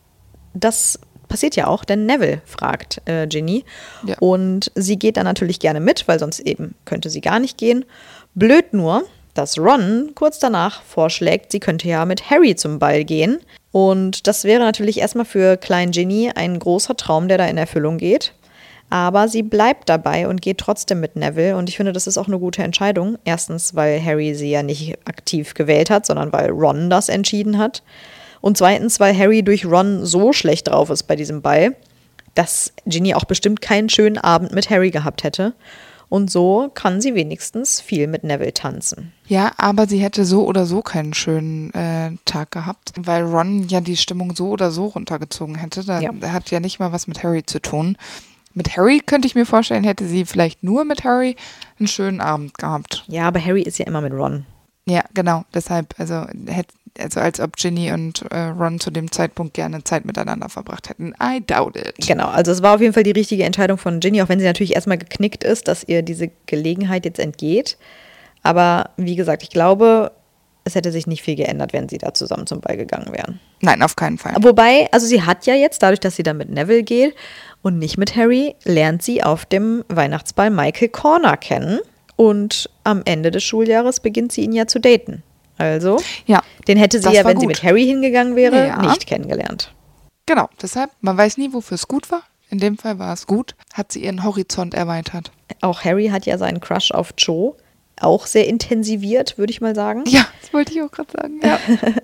A: das passiert ja auch, denn Neville fragt Ginny.
B: Ja.
A: Und sie geht dann natürlich gerne mit, weil sonst eben könnte sie gar nicht gehen. Blöd nur, dass Ron kurz danach vorschlägt, sie könnte ja mit Harry zum Ball gehen. Und das wäre natürlich erstmal für Klein Ginny ein großer Traum, der da in Erfüllung geht. Aber sie bleibt dabei und geht trotzdem mit Neville. Und ich finde, das ist auch eine gute Entscheidung. Erstens, weil Harry sie ja nicht aktiv gewählt hat, sondern weil Ron das entschieden hat. Und zweitens, weil Harry durch Ron so schlecht drauf ist bei diesem Ball, dass Ginny auch bestimmt keinen schönen Abend mit Harry gehabt hätte. Und so kann sie wenigstens viel mit Neville tanzen.
B: Ja, aber sie hätte so oder so keinen schönen Tag gehabt, weil Ron ja die Stimmung so oder so runtergezogen hätte. Der hat ja nicht mal was mit Harry zu tun. Mit Harry könnte ich mir vorstellen, hätte sie vielleicht nur mit Harry einen schönen Abend gehabt.
A: Ja, aber Harry ist ja immer mit Ron.
B: Ja, genau. Deshalb, also als ob Ginny und Ron zu dem Zeitpunkt gerne Zeit miteinander verbracht hätten. I doubt it.
A: Genau, also es war auf jeden Fall die richtige Entscheidung von Ginny, auch wenn sie natürlich erstmal geknickt ist, dass ihr diese Gelegenheit jetzt entgeht. Aber wie gesagt, ich glaube, es hätte sich nicht viel geändert, wenn sie da zusammen zum Ball gegangen wären.
B: Nein, auf keinen Fall.
A: Wobei, also sie hat ja jetzt, dadurch, dass sie dann mit Neville geht und nicht mit Harry, lernt sie auf dem Weihnachtsball Michael Corner kennen. Und am Ende des Schuljahres beginnt sie ihn ja zu daten. Also,
B: Ja,
A: den hätte sie
B: das
A: ja,
B: war
A: wenn sie
B: gut.
A: mit Harry hingegangen wäre,
B: Ja.
A: nicht kennengelernt.
B: Genau. Deshalb, man weiß nie, wofür es gut war. In dem Fall war es gut. Hat sie ihren Horizont erweitert.
A: Auch Harry hat ja seinen Crush auf Jo auch sehr intensiviert, würde ich mal sagen.
B: Ja, das wollte ich auch gerade sagen. Ja.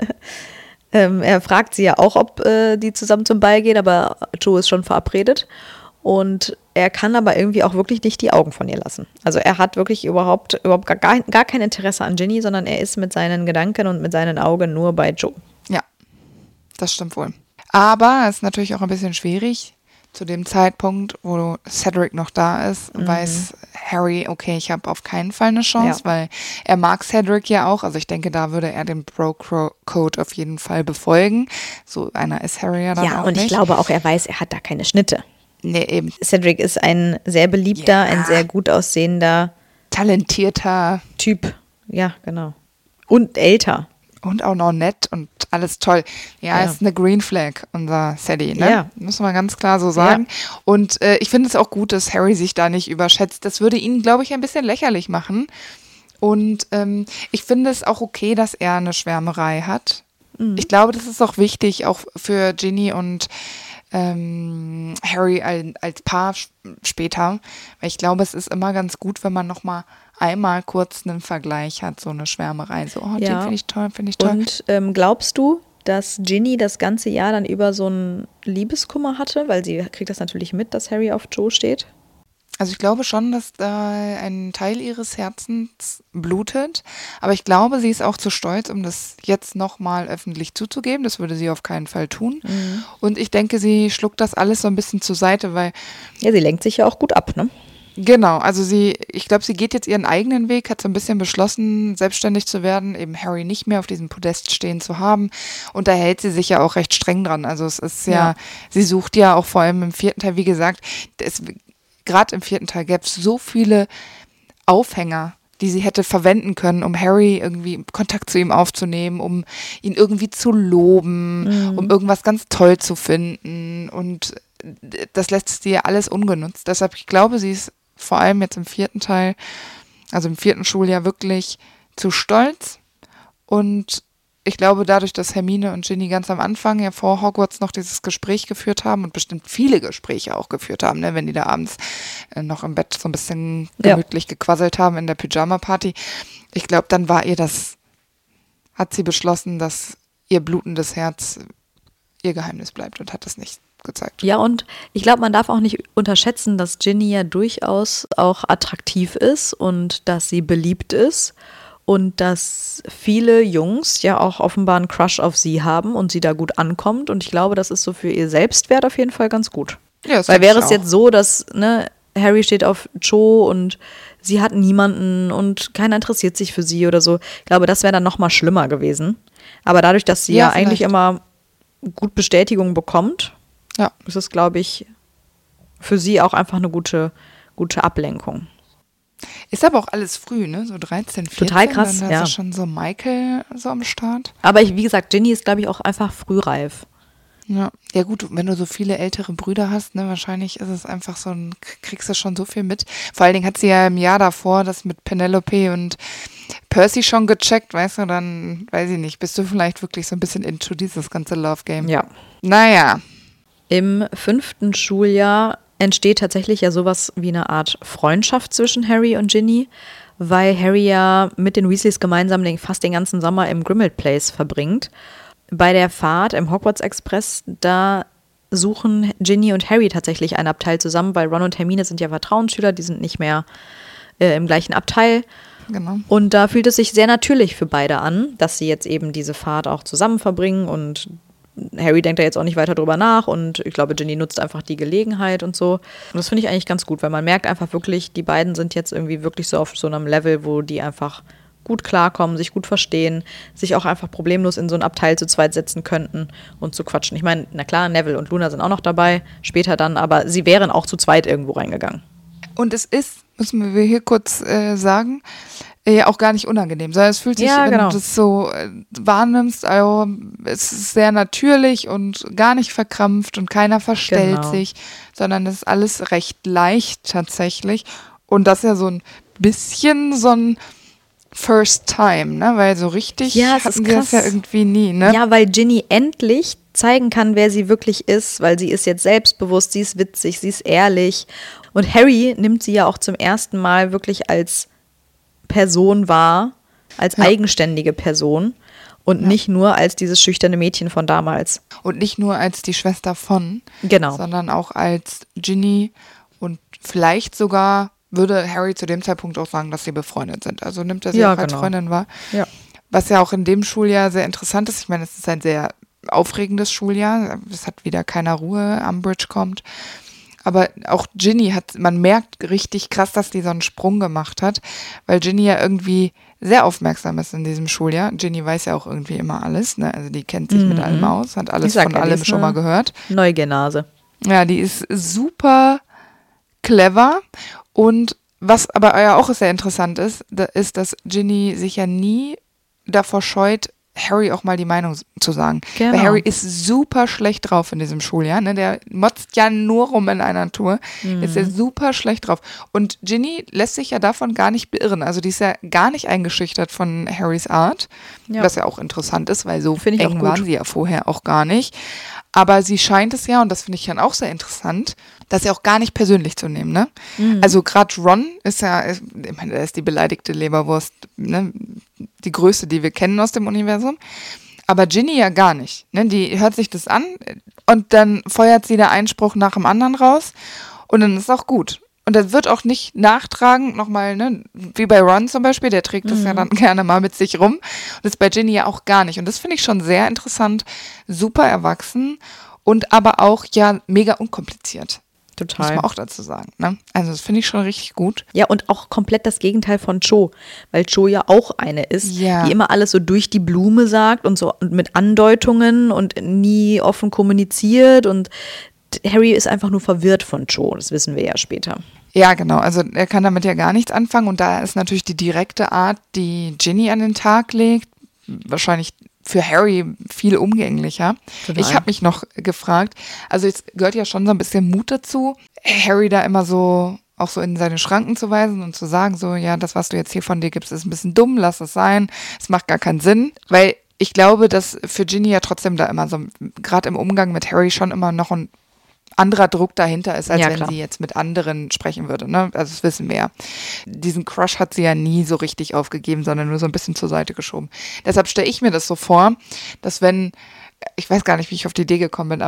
A: Er fragt sie ja auch, ob die zusammen zum Ball gehen, aber Jo ist schon verabredet. Und er kann aber irgendwie auch wirklich nicht die Augen von ihr lassen. Also er hat wirklich überhaupt gar kein Interesse an Ginny, sondern er ist mit seinen Gedanken und mit seinen Augen nur bei Jo.
B: Ja, das stimmt wohl. Aber es ist natürlich auch ein bisschen schwierig. Zu dem Zeitpunkt, wo Cedric noch da ist, weiß Harry, okay, ich habe auf keinen Fall eine Chance,
A: Ja.
B: weil er mag Cedric ja auch. Also ich denke, da würde er den Bro-Code auf jeden Fall befolgen. So einer ist Harry ja dann
A: Ja,
B: auch
A: und
B: nicht.
A: ich glaube auch, er weiß, er hat da keine Schnitte.
B: Nee, eben
A: Cedric ist ein sehr beliebter, ein sehr gut aussehender
B: talentierter
A: Typ. Ja, genau. Und älter.
B: und auch noch nett und alles toll. Ja,
A: Ja.
B: ist eine Green Flag, unser Sadie, ne?
A: Ja.
B: Muss man ganz klar so sagen. Und ich finde es auch gut, dass Harry sich da nicht überschätzt. Das würde ihn, glaube ich, ein bisschen lächerlich machen. Und ich finde es auch okay, dass er eine Schwärmerei hat. Ich glaube, das ist auch wichtig, auch für Ginny und Harry als Paar später. Weil ich glaube, es ist immer ganz gut, wenn man noch mal einmal kurz einen Vergleich hat, so eine Schwärmerei. So, oh, den
A: Ja.
B: finde ich toll, finde ich toll.
A: Und glaubst du, dass Ginny das ganze Jahr dann über so einen Liebeskummer hatte? Weil sie kriegt das natürlich mit, dass Harry auf Jo steht.
B: Also ich glaube schon, dass da ein Teil ihres Herzens blutet. Aber ich glaube, sie ist auch zu stolz, um das jetzt nochmal öffentlich zuzugeben. Das würde sie auf keinen Fall tun. Und ich denke, sie schluckt das alles so ein bisschen zur Seite, weil
A: Ja, sie lenkt sich ja auch gut ab, ne?
B: genau, also ich glaube, sie geht jetzt ihren eigenen Weg, hat so ein bisschen beschlossen, selbstständig zu werden, eben Harry nicht mehr auf diesem Podest stehen zu haben. Und da hält sie sich ja auch recht streng dran. Also es ist ja, sie sucht ja auch vor allem im 4. Teil, wie gesagt, gerade im 4. Teil gäbe es so viele Aufhänger, die sie hätte verwenden können, um Harry irgendwie Kontakt zu ihm aufzunehmen, um ihn irgendwie zu loben, um irgendwas ganz toll zu finden. Und das lässt sie ja alles ungenutzt. Deshalb, ich glaube, sie ist vor allem jetzt im 4. Teil, also im 4. Schuljahr, wirklich zu stolz. Und ich glaube, dadurch, dass Hermine und Ginny ganz am Anfang ja vor Hogwarts noch dieses Gespräch geführt haben und bestimmt viele Gespräche auch geführt haben, ne, wenn die da abends noch im Bett so ein bisschen gemütlich gequasselt haben in der Pyjama-Party. Ich glaube, dann hat sie beschlossen, dass ihr blutendes Herz ihr Geheimnis bleibt und hat das nicht gezeigt.
A: Ja, und ich glaube, man darf auch nicht unterschätzen, dass Ginny ja durchaus auch attraktiv ist und dass sie beliebt ist und dass viele Jungs ja auch offenbar einen Crush auf sie haben und sie da gut ankommt. Und ich glaube, das ist so für ihr Selbstwert auf jeden Fall ganz gut.
B: Ja, das
A: Weil
B: denke
A: wäre
B: ich
A: es
B: auch.
A: jetzt so, dass Harry steht auf Cho und sie hat niemanden und keiner interessiert sich für sie oder so. Ich glaube, das wäre dann noch mal schlimmer gewesen. Aber dadurch, dass sie
B: Ja,
A: ja eigentlich
B: vielleicht.
A: immer gut Bestätigung bekommt,
B: Ja.
A: ist es, glaube ich, für sie auch einfach eine gute Ablenkung.
B: Ist aber auch alles früh, ne? So 13, 14.
A: Total krass,
B: dann
A: ja.
B: ist schon so Michael so am Start.
A: Aber wie gesagt, Ginny ist, glaube ich, auch einfach frühreif.
B: Ja. Ja gut, wenn du so viele ältere Brüder hast, ne, wahrscheinlich ist es einfach so kriegst du schon so viel mit. Vor allen Dingen hat sie ja im Jahr davor das mit Penelope und Percy schon gecheckt, weißt du, dann, weiß ich nicht, bist du vielleicht wirklich so ein bisschen into dieses ganze Love-Game.
A: Ja.
B: Naja.
A: Im 5. Schuljahr entsteht tatsächlich ja sowas wie eine Art Freundschaft zwischen Harry und Ginny, weil Harry ja mit den Weasleys gemeinsam fast den ganzen Sommer im Grimmauld Place verbringt. Bei der Fahrt im Hogwarts Express, da suchen Ginny und Harry tatsächlich ein Abteil zusammen, weil Ron und Hermine sind ja Vertrauensschüler, die sind nicht mehr im gleichen Abteil.
B: Genau.
A: Und da fühlt es sich sehr natürlich für beide an, dass sie jetzt eben diese Fahrt auch zusammen verbringen und Harry denkt da jetzt auch nicht weiter drüber nach und ich glaube, Ginny nutzt einfach die Gelegenheit und so. Und das finde ich eigentlich ganz gut, weil man merkt einfach wirklich, die beiden sind jetzt irgendwie wirklich so auf so einem Level, wo die einfach gut klarkommen, sich gut verstehen, sich auch einfach problemlos in so ein Abteil zu zweit setzen könnten und zu quatschen. Ich meine, na klar, Neville und Luna sind auch noch dabei, später dann, aber sie wären auch zu zweit irgendwo reingegangen.
B: Und es ist, müssen wir hier kurz sagen, ja auch gar nicht unangenehm, sondern es fühlt sich,
A: Ja,
B: wenn
A: genau.
B: du das so wahrnimmst, also es ist sehr natürlich und gar nicht verkrampft und keiner verstellt
A: Genau.
B: sich, sondern es ist alles recht leicht tatsächlich. Und das ist ja so ein bisschen so ein First Time, ne? Weil so richtig
A: Ja, es
B: hatten
A: ist
B: wir das ja
A: krass.
B: irgendwie nie, ne?
A: Ja, weil Ginny endlich zeigen kann, wer sie wirklich ist, weil sie ist jetzt selbstbewusst, sie ist witzig, sie ist ehrlich. Und Harry nimmt sie ja auch zum ersten Mal wirklich als Person wahr, als
B: Ja.
A: eigenständige Person und nicht nur als dieses schüchterne Mädchen von damals.
B: Und nicht nur als die Schwester von,
A: Genau.
B: sondern auch als Ginny und vielleicht sogar würde Harry zu dem Zeitpunkt auch sagen, dass sie befreundet sind. Also nimmt er sie
A: Ja,
B: auch als
A: genau.
B: Freundin wahr.
A: Ja.
B: Was ja auch in dem Schuljahr sehr interessant ist. Ich meine, es ist ein sehr aufregendes Schuljahr. Es hat wieder keiner Ruhe. Umbridge kommt. Aber auch Ginny man merkt richtig krass, dass die so einen Sprung gemacht hat, weil Ginny ja irgendwie sehr aufmerksam ist in diesem Schuljahr. Ginny weiß ja auch irgendwie immer alles, ne? Also die kennt sich mit allem aus, hat alles
A: Ich sag
B: von
A: ja, die
B: allem
A: ist
B: schon mal
A: eine
B: gehört.
A: Neugernase.
B: Ja, die ist super clever und was aber ja auch sehr interessant ist, dass Ginny sich ja nie davor scheut, Harry auch mal die Meinung zu sagen.
A: Genau.
B: Weil Harry ist super schlecht drauf in diesem Schuljahr. Ne? Der motzt ja nur rum in einer Tour. Ist ja super schlecht drauf. Und Ginny lässt sich ja davon gar nicht beirren. Also die ist ja gar nicht eingeschüchtert von Harrys Art.
A: Ja.
B: Was ja auch interessant ist, weil so
A: Finde ich auch
B: eng
A: gut.
B: waren sie ja vorher auch gar nicht. Aber sie scheint es ja, und das finde ich dann auch sehr interessant, das ja auch gar nicht persönlich zu nehmen, ne? Also gerade Ron ist ja, ich meine, er ist die beleidigte Leberwurst, ne? Die größte, die wir kennen aus dem Universum. Aber Ginny ja gar nicht, ne? Die hört sich das an und dann feuert sie da Einspruch nach dem anderen raus und dann ist auch gut. Und das wird auch nicht nachtragen, nochmal, ne, wie bei Ron zum Beispiel, der trägt das ja dann gerne mal mit sich rum. Und das ist bei Ginny ja auch gar nicht. Und das finde ich schon sehr interessant, super erwachsen und aber auch ja mega unkompliziert. Muss
A: Total.
B: man auch dazu sagen, ne? Also das finde ich schon richtig gut.
A: Ja, und auch komplett das Gegenteil von Cho, weil Cho ja auch eine ist,
B: Ja.
A: die immer alles so durch die Blume sagt und so und mit Andeutungen und nie offen kommuniziert und Harry ist einfach nur verwirrt von Cho, das wissen wir ja später.
B: Ja, genau. Also er kann damit ja gar nichts anfangen und da ist natürlich die direkte Art, die Ginny an den Tag legt, wahrscheinlich für Harry viel umgänglicher.
A: Total.
B: Ich habe mich noch gefragt, also es gehört ja schon so ein bisschen Mut dazu, Harry da immer so auch so in seine Schranken zu weisen und zu sagen, so, ja, das, was du jetzt hier von dir gibst, ist ein bisschen dumm, lass es sein, es macht gar keinen Sinn, weil ich glaube, dass für Ginny ja trotzdem da immer so, gerade im Umgang mit Harry schon immer noch ein anderer Druck dahinter ist, als
A: Ja,
B: wenn
A: klar.
B: sie jetzt mit anderen sprechen würde. Ne? Also das wissen wir ja. Diesen Crush hat sie ja nie so richtig aufgegeben, sondern nur so ein bisschen zur Seite geschoben. Deshalb stelle ich mir das so vor, dass wenn, ich weiß gar nicht, wie ich auf die Idee gekommen bin, aber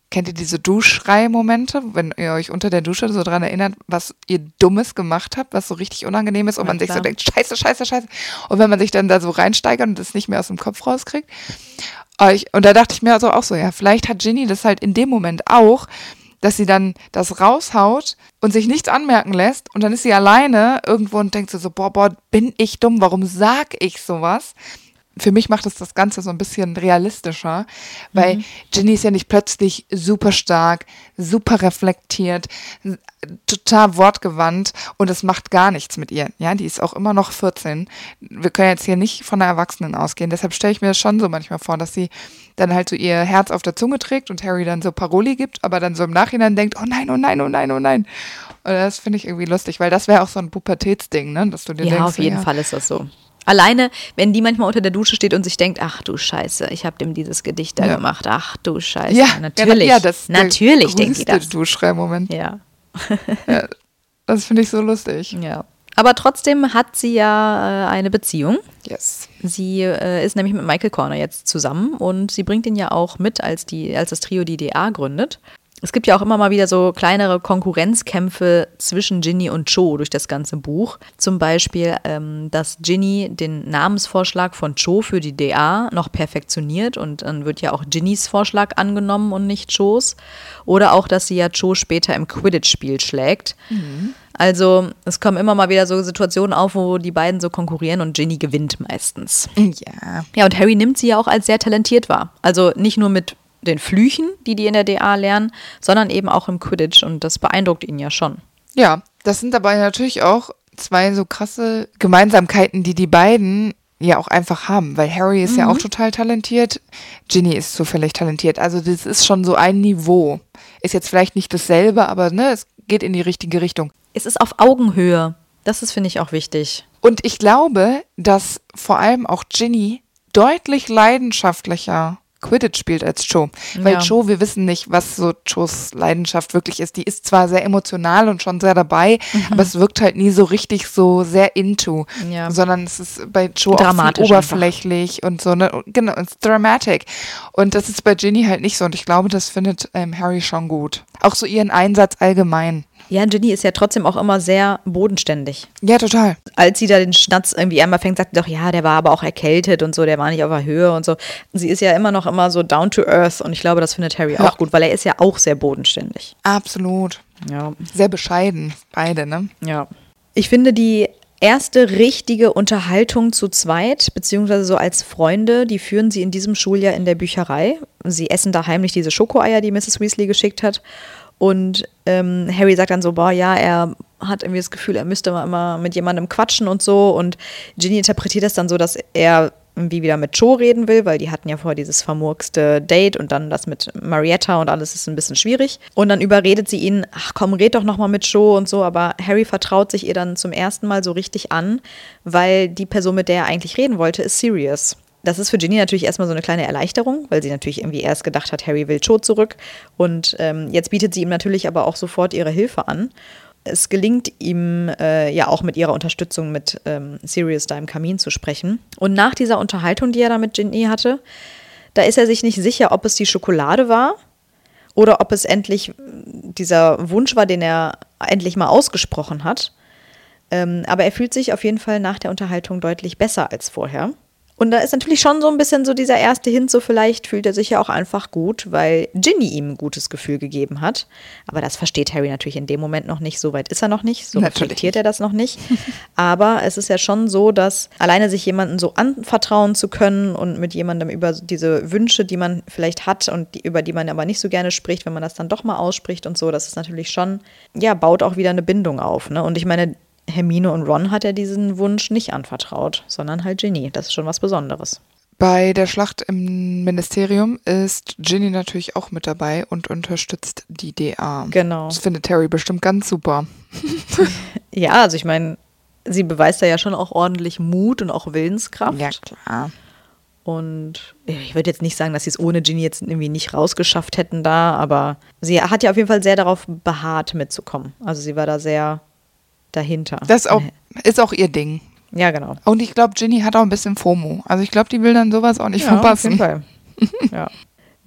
B: kennt ihr diese Duschschrei-Momente, wenn ihr euch unter der Dusche so dran erinnert, was ihr Dummes gemacht habt, was so richtig unangenehm ist und man sich so denkt, scheiße, scheiße, scheiße. Und wenn man sich dann da so reinsteigert und das nicht mehr aus dem Kopf rauskriegt. Und da dachte ich mir also auch so, ja, vielleicht hat Ginny das halt in dem Moment auch, dass sie dann das raushaut und sich nichts anmerken lässt und dann ist sie alleine irgendwo und denkt so, boah, bin ich dumm, warum sag ich sowas? Für mich macht es das Ganze so ein bisschen realistischer, weil Ginny ist ja nicht plötzlich super stark, super reflektiert, total wortgewandt und es macht gar nichts mit ihr. Ja, die ist auch immer noch 14. Wir können jetzt hier nicht von einer Erwachsenen ausgehen. Deshalb stelle ich mir das schon so manchmal vor, dass sie dann halt so ihr Herz auf der Zunge trägt und Harry dann so Paroli gibt, aber dann so im Nachhinein denkt, oh nein, oh nein, oh nein, oh nein. Und das finde ich irgendwie lustig, weil das wäre auch so ein Pubertätsding, ne? Dass du dir denkst,
A: Ja, auf jeden Fall ist das so. Alleine, wenn die manchmal unter der Dusche steht und sich denkt, ach du Scheiße, ich habe dem dieses Gedicht da gemacht, ach du Scheiße.
B: Ja,
A: natürlich,
B: ja, das
A: natürlich denkt die das.
B: Duschschrei-Moment.
A: Ja.
B: Ja, das finde ich so lustig.
A: Ja. Aber trotzdem hat sie ja eine Beziehung.
B: Yes.
A: Sie ist nämlich mit Michael Corner jetzt zusammen und sie bringt ihn ja auch mit, als das Trio die DA gründet. Es gibt ja auch immer mal wieder so kleinere Konkurrenzkämpfe zwischen Ginny und Cho durch das ganze Buch. Zum Beispiel, dass Ginny den Namensvorschlag von Cho für die DA noch perfektioniert und dann wird ja auch Ginnys Vorschlag angenommen und nicht Chos. Oder auch, dass sie ja Cho später im Quidditch-Spiel schlägt. Also es kommen immer mal wieder so Situationen auf, wo die beiden so konkurrieren und Ginny gewinnt meistens.
B: Ja.
A: Ja, und Harry nimmt sie ja auch als sehr talentiert wahr. Also nicht nur mit den Flüchen, die in der DA lernen, sondern eben auch im Quidditch und das beeindruckt ihn ja schon.
B: Ja, das sind dabei natürlich auch zwei so krasse Gemeinsamkeiten, die beiden ja auch einfach haben, weil Harry ist ja auch total talentiert, Ginny ist zufällig talentiert, also das ist schon so ein Niveau. Ist jetzt vielleicht nicht dasselbe, aber ne, es geht in die richtige Richtung.
A: Es ist auf Augenhöhe, das ist, finde ich, auch wichtig.
B: Und ich glaube, dass vor allem auch Ginny deutlich leidenschaftlicher Quidditch spielt als Cho. Weil Cho, wir wissen nicht, was so Chos Leidenschaft wirklich ist. Die ist zwar sehr emotional und schon sehr dabei, aber es wirkt halt nie so richtig so sehr into. Ja. Sondern es ist bei Cho auch viel oberflächlich und so, ne? Genau, es ist dramatic. Und das ist bei Ginny halt nicht so. Und ich glaube, das findet Harry schon gut. Auch so ihren Einsatz allgemein.
A: Ja, Ginny ist ja trotzdem auch immer sehr bodenständig.
B: Ja, total.
A: Als sie da den Schnatz irgendwie einmal fängt, sagt sie doch, ja, der war aber auch erkältet und so, der war nicht auf der Höhe und so. Sie ist ja immer so down to earth und ich glaube, das findet Harry auch gut, weil er ist ja auch sehr bodenständig.
B: Absolut.
A: Ja.
B: Sehr bescheiden, beide, ne?
A: Ja. Ich finde die erste richtige Unterhaltung zu zweit, beziehungsweise so als Freunde, die führen sie in diesem Schuljahr in der Bücherei. Sie essen da heimlich diese Schokoeier, die Mrs. Weasley geschickt hat. Und Harry sagt dann so, boah, ja, er hat irgendwie das Gefühl, er müsste mal immer mit jemandem quatschen und so. Und Ginny interpretiert das dann so, dass er irgendwie wieder mit Cho reden will, weil die hatten ja vorher dieses vermurkste Date und dann das mit Marietta und alles ist ein bisschen schwierig. Und dann überredet sie ihn, ach komm, red doch nochmal mit Cho und so. Aber Harry vertraut sich ihr dann zum ersten Mal so richtig an, weil die Person, mit der er eigentlich reden wollte, ist Sirius. Das ist für Ginny natürlich erstmal so eine kleine Erleichterung, weil sie natürlich irgendwie erst gedacht hat, Harry will Cho zurück. Und jetzt bietet sie ihm natürlich aber auch sofort ihre Hilfe an. Es gelingt ihm ja auch mit ihrer Unterstützung mit Sirius da im Kamin zu sprechen. Und nach dieser Unterhaltung, die er da mit Ginny hatte, da ist er sich nicht sicher, ob es die Schokolade war oder ob es endlich dieser Wunsch war, den er endlich mal ausgesprochen hat. Aber er fühlt sich auf jeden Fall nach der Unterhaltung deutlich besser als vorher. Und da ist natürlich schon so ein bisschen so dieser erste Hint, so vielleicht fühlt er sich ja auch einfach gut, weil Ginny ihm ein gutes Gefühl gegeben hat. Aber das versteht Harry natürlich in dem Moment noch nicht, so weit ist er noch nicht, so reflektiert er das noch nicht. Aber es ist ja schon so, dass alleine sich jemandem so anvertrauen zu können und mit jemandem über diese Wünsche, die man vielleicht hat und über die man aber nicht so gerne spricht, wenn man das dann doch mal ausspricht und so, das ist natürlich schon, ja, baut auch wieder eine Bindung auf, ne? Und ich meine, Hermine und Ron hat er diesen Wunsch nicht anvertraut, sondern halt Ginny. Das ist schon was Besonderes.
B: Bei der Schlacht im Ministerium ist Ginny natürlich auch mit dabei und unterstützt die DA.
A: Genau.
B: Das findet Harry bestimmt ganz super.
A: Ja, also ich meine, sie beweist da ja schon auch ordentlich Mut und auch Willenskraft.
B: Ja, klar.
A: Und ich würde jetzt nicht sagen, dass sie es ohne Ginny jetzt irgendwie nicht rausgeschafft hätten da, aber sie hat ja auf jeden Fall sehr darauf beharrt, mitzukommen. Also sie war da sehr dahinter.
B: Das ist auch ihr Ding.
A: Ja, genau.
B: Und ich glaube, Ginny hat auch ein bisschen FOMO. Also ich glaube, die will dann sowas auch nicht verpassen.
A: Auf jeden Fall. Ja.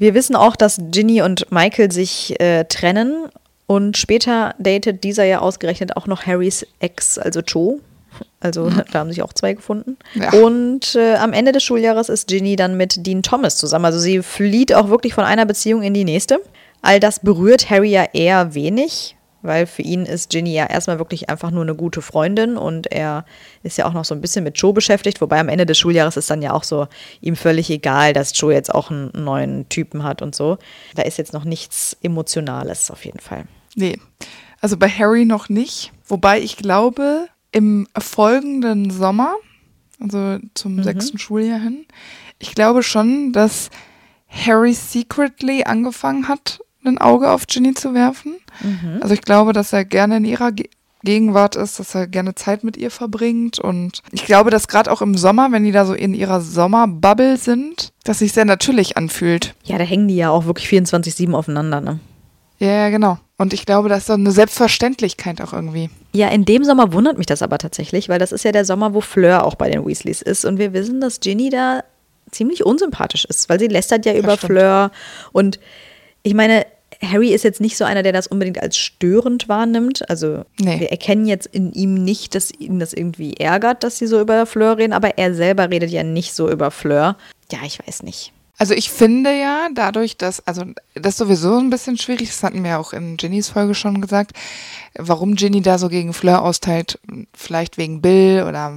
A: Wir wissen auch, dass Ginny und Michael sich trennen und später datet dieser ja ausgerechnet auch noch Harrys Ex, also Cho. Also da haben sich auch 2 gefunden.
B: Ja.
A: Und am Ende des Schuljahres ist Ginny dann mit Dean Thomas zusammen. Also sie flieht auch wirklich von einer Beziehung in die nächste. All das berührt Harry ja eher wenig, weil für ihn ist Ginny ja erstmal wirklich einfach nur eine gute Freundin und er ist ja auch noch so ein bisschen mit Cho beschäftigt, wobei am Ende des Schuljahres ist dann ja auch so ihm völlig egal, dass Cho jetzt auch einen neuen Typen hat und so. Da ist jetzt noch nichts Emotionales auf jeden Fall.
B: Nee, also bei Harry noch nicht. Wobei ich glaube, im folgenden Sommer, also zum 6. Schuljahr hin, ich glaube schon, dass Harry secretly angefangen hat, ein Auge auf Ginny zu werfen. Also ich glaube, dass er gerne in ihrer Gegenwart ist, dass er gerne Zeit mit ihr verbringt und ich glaube, dass gerade auch im Sommer, wenn die da so in ihrer Sommerbubble sind, dass sich sehr natürlich anfühlt.
A: Ja, da hängen die ja auch wirklich 24/7 aufeinander, ne?
B: Ja, genau. Und ich glaube, das ist so eine Selbstverständlichkeit auch irgendwie.
A: Ja, in dem Sommer wundert mich das aber tatsächlich, weil das ist ja der Sommer, wo Fleur auch bei den Weasleys ist und wir wissen, dass Ginny da ziemlich unsympathisch ist, weil sie lästert ja über Fleur und ich meine, Harry ist jetzt nicht so einer, der das unbedingt als störend wahrnimmt. Also wir erkennen jetzt in ihm nicht, dass ihn das irgendwie ärgert, dass sie so über Fleur reden, aber er selber redet ja nicht so über Fleur. Ja, ich weiß nicht.
B: Also ich finde ja, dadurch, dass, also das ist sowieso ein bisschen schwierig, das hatten wir auch in Ginnys Folge schon gesagt, warum Ginny da so gegen Fleur austeilt, vielleicht wegen Bill oder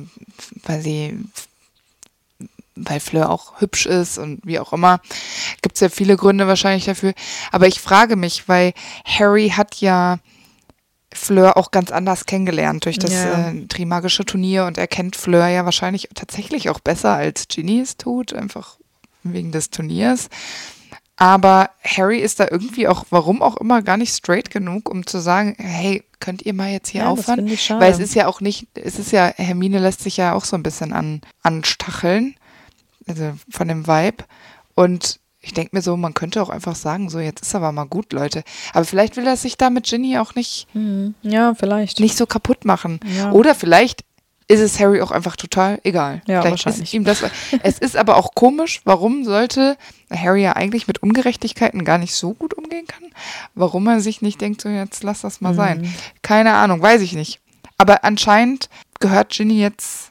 B: weil Fleur auch hübsch ist und wie auch immer. Gibt es ja viele Gründe wahrscheinlich dafür. Aber ich frage mich, weil Harry hat ja Fleur auch ganz anders kennengelernt durch das Trimagische Turnier und er kennt Fleur ja wahrscheinlich tatsächlich auch besser, als Ginny es tut, einfach wegen des Turniers. Aber Harry ist da irgendwie auch, warum auch immer, gar nicht straight genug, um zu sagen, hey, könnt ihr mal jetzt hier aufhören?
A: Das finde ich schade.
B: Weil es ist ja auch nicht, Hermine lässt sich ja auch so ein bisschen anstacheln. Also von dem Vibe. Und ich denke mir so, man könnte auch einfach sagen, so jetzt ist aber mal gut, Leute. Aber vielleicht will er sich da mit Ginny auch nicht,
A: vielleicht
B: nicht so kaputt machen.
A: Ja.
B: Oder vielleicht ist es Harry auch einfach total egal.
A: Ja,
B: vielleicht
A: wahrscheinlich.
B: ist ihm das. Es ist aber auch komisch, warum sollte Harry ja eigentlich mit Ungerechtigkeiten gar nicht so gut umgehen kann? Warum er sich nicht denkt, so jetzt lass das mal sein. Keine Ahnung, weiß ich nicht. Aber anscheinend gehört Ginny jetzt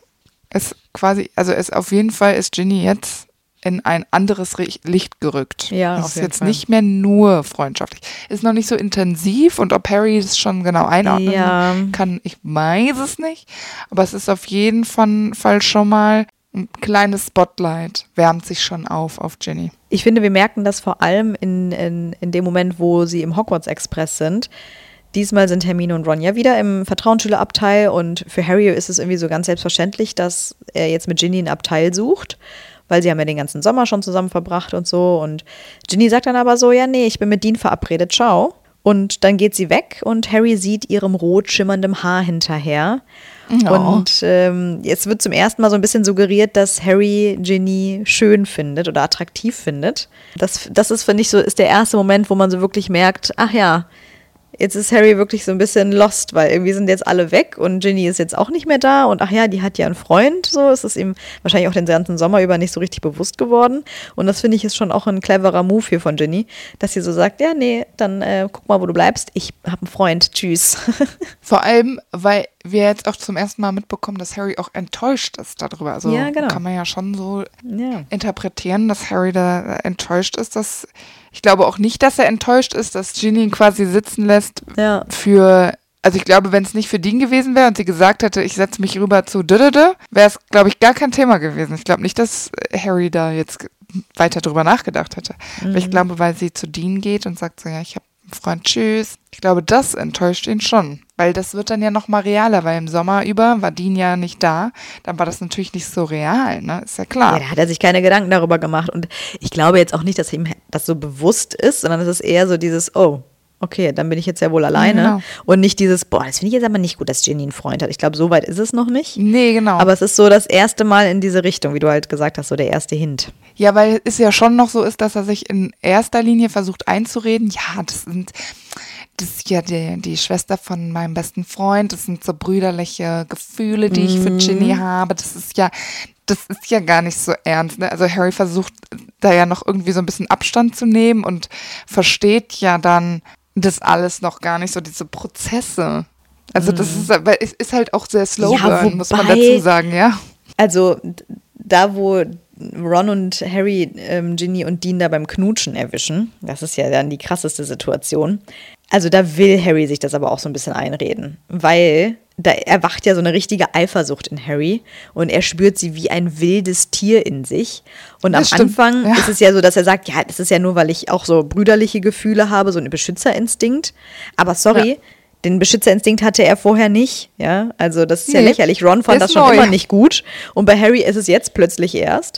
B: auf jeden Fall ist Ginny jetzt in ein anderes Licht gerückt.
A: Ja,
B: es
A: auf
B: ist
A: jeden
B: jetzt
A: Fall.
B: nicht mehr nur freundschaftlich. Ist noch nicht so intensiv und ob Harry es schon genau einordnen kann, ich weiß es nicht. Aber es ist auf jeden Fall schon mal ein kleines Spotlight, wärmt sich schon auf Ginny.
A: Ich finde, wir merken das vor allem in dem Moment, wo sie im Hogwarts Express sind. Diesmal sind Hermine und Ron ja wieder im Vertrauensschülerabteil und für Harry ist es irgendwie so ganz selbstverständlich, dass er jetzt mit Ginny ein Abteil sucht, weil sie haben ja den ganzen Sommer schon zusammen verbracht und so. Und Ginny sagt dann aber so, ja, nee, ich bin mit Dean verabredet, ciao. Und dann geht sie weg und Harry sieht ihrem rot schimmerndem Haar hinterher. Oh. Und jetzt wird zum ersten Mal so ein bisschen suggeriert, dass Harry Ginny schön findet oder attraktiv findet. Das ist, finde ich, so ist der erste Moment, wo man so wirklich merkt, ach ja, jetzt ist Harry wirklich so ein bisschen lost, weil irgendwie sind jetzt alle weg und Ginny ist jetzt auch nicht mehr da und ach ja, die hat ja einen Freund, so ist es ihm wahrscheinlich auch den ganzen Sommer über nicht so richtig bewusst geworden und das finde ich ist schon auch ein cleverer Move hier von Ginny, dass sie so sagt, ja nee, dann guck mal, wo du bleibst, ich habe einen Freund, tschüss.
B: Vor allem, weil wir jetzt auch zum ersten Mal mitbekommen, dass Harry auch enttäuscht ist darüber, also
A: ja, genau.
B: Kann man ja schon so interpretieren, dass Harry da enttäuscht ist, dass ich glaube auch nicht, dass er enttäuscht ist, dass Ginny ihn quasi sitzen lässt also ich glaube, wenn es nicht für Dean gewesen wäre und sie gesagt hätte, ich setze mich rüber zu wäre es, glaube ich, gar kein Thema gewesen. Ich glaube nicht, dass Harry da jetzt weiter drüber nachgedacht hätte. Aber ich glaube, weil sie zu Dean geht und sagt so, ja, ich habe einen Freund, tschüss. Ich glaube, das enttäuscht ihn schon. Weil das wird dann ja noch mal realer, weil im Sommer über war Dean ja nicht da. Dann war das natürlich nicht so real, ne? Ist ja klar.
A: Ja, da hat er sich keine Gedanken darüber gemacht. Und ich glaube jetzt auch nicht, dass ihm das so bewusst ist, sondern es ist eher so dieses, oh, okay, dann bin ich jetzt ja wohl alleine.
B: Ja, genau.
A: Und nicht dieses, boah, das finde ich jetzt aber nicht gut, dass Ginny einen Freund hat. Ich glaube, so weit ist es noch nicht.
B: Nee, genau.
A: Aber es ist so das erste Mal in diese Richtung, wie du halt gesagt hast, so der erste Hint.
B: Ja, weil es ja schon noch so ist, dass er sich in erster Linie versucht einzureden, ja, das ist ja die Schwester von meinem besten Freund, das sind so brüderliche Gefühle, die ich für Ginny habe, das ist ja das ist ja gar nicht so ernst, ne? Also Harry versucht da ja noch irgendwie so ein bisschen Abstand zu nehmen und versteht ja dann das alles noch gar nicht, so diese Prozesse. Also das ist, weil es ist halt auch sehr slow burn, muss man dazu sagen, ja.
A: Also da, wo Ron und Harry Ginny und Dean da beim Knutschen erwischen, das ist ja dann die krasseste Situation. Also da will Harry sich das aber auch so ein bisschen einreden, weil da erwacht ja so eine richtige Eifersucht in Harry und er spürt sie wie ein wildes Tier in sich. Und am Anfang ist es ja so, dass er sagt, ja, das ist ja nur, weil ich auch so brüderliche Gefühle habe, so einen Beschützerinstinkt. Aber sorry, den Beschützerinstinkt hatte er vorher nicht. Ja, also das ist ja lächerlich. Ron fand das schon immer nicht gut. Und bei Harry ist es jetzt plötzlich erst.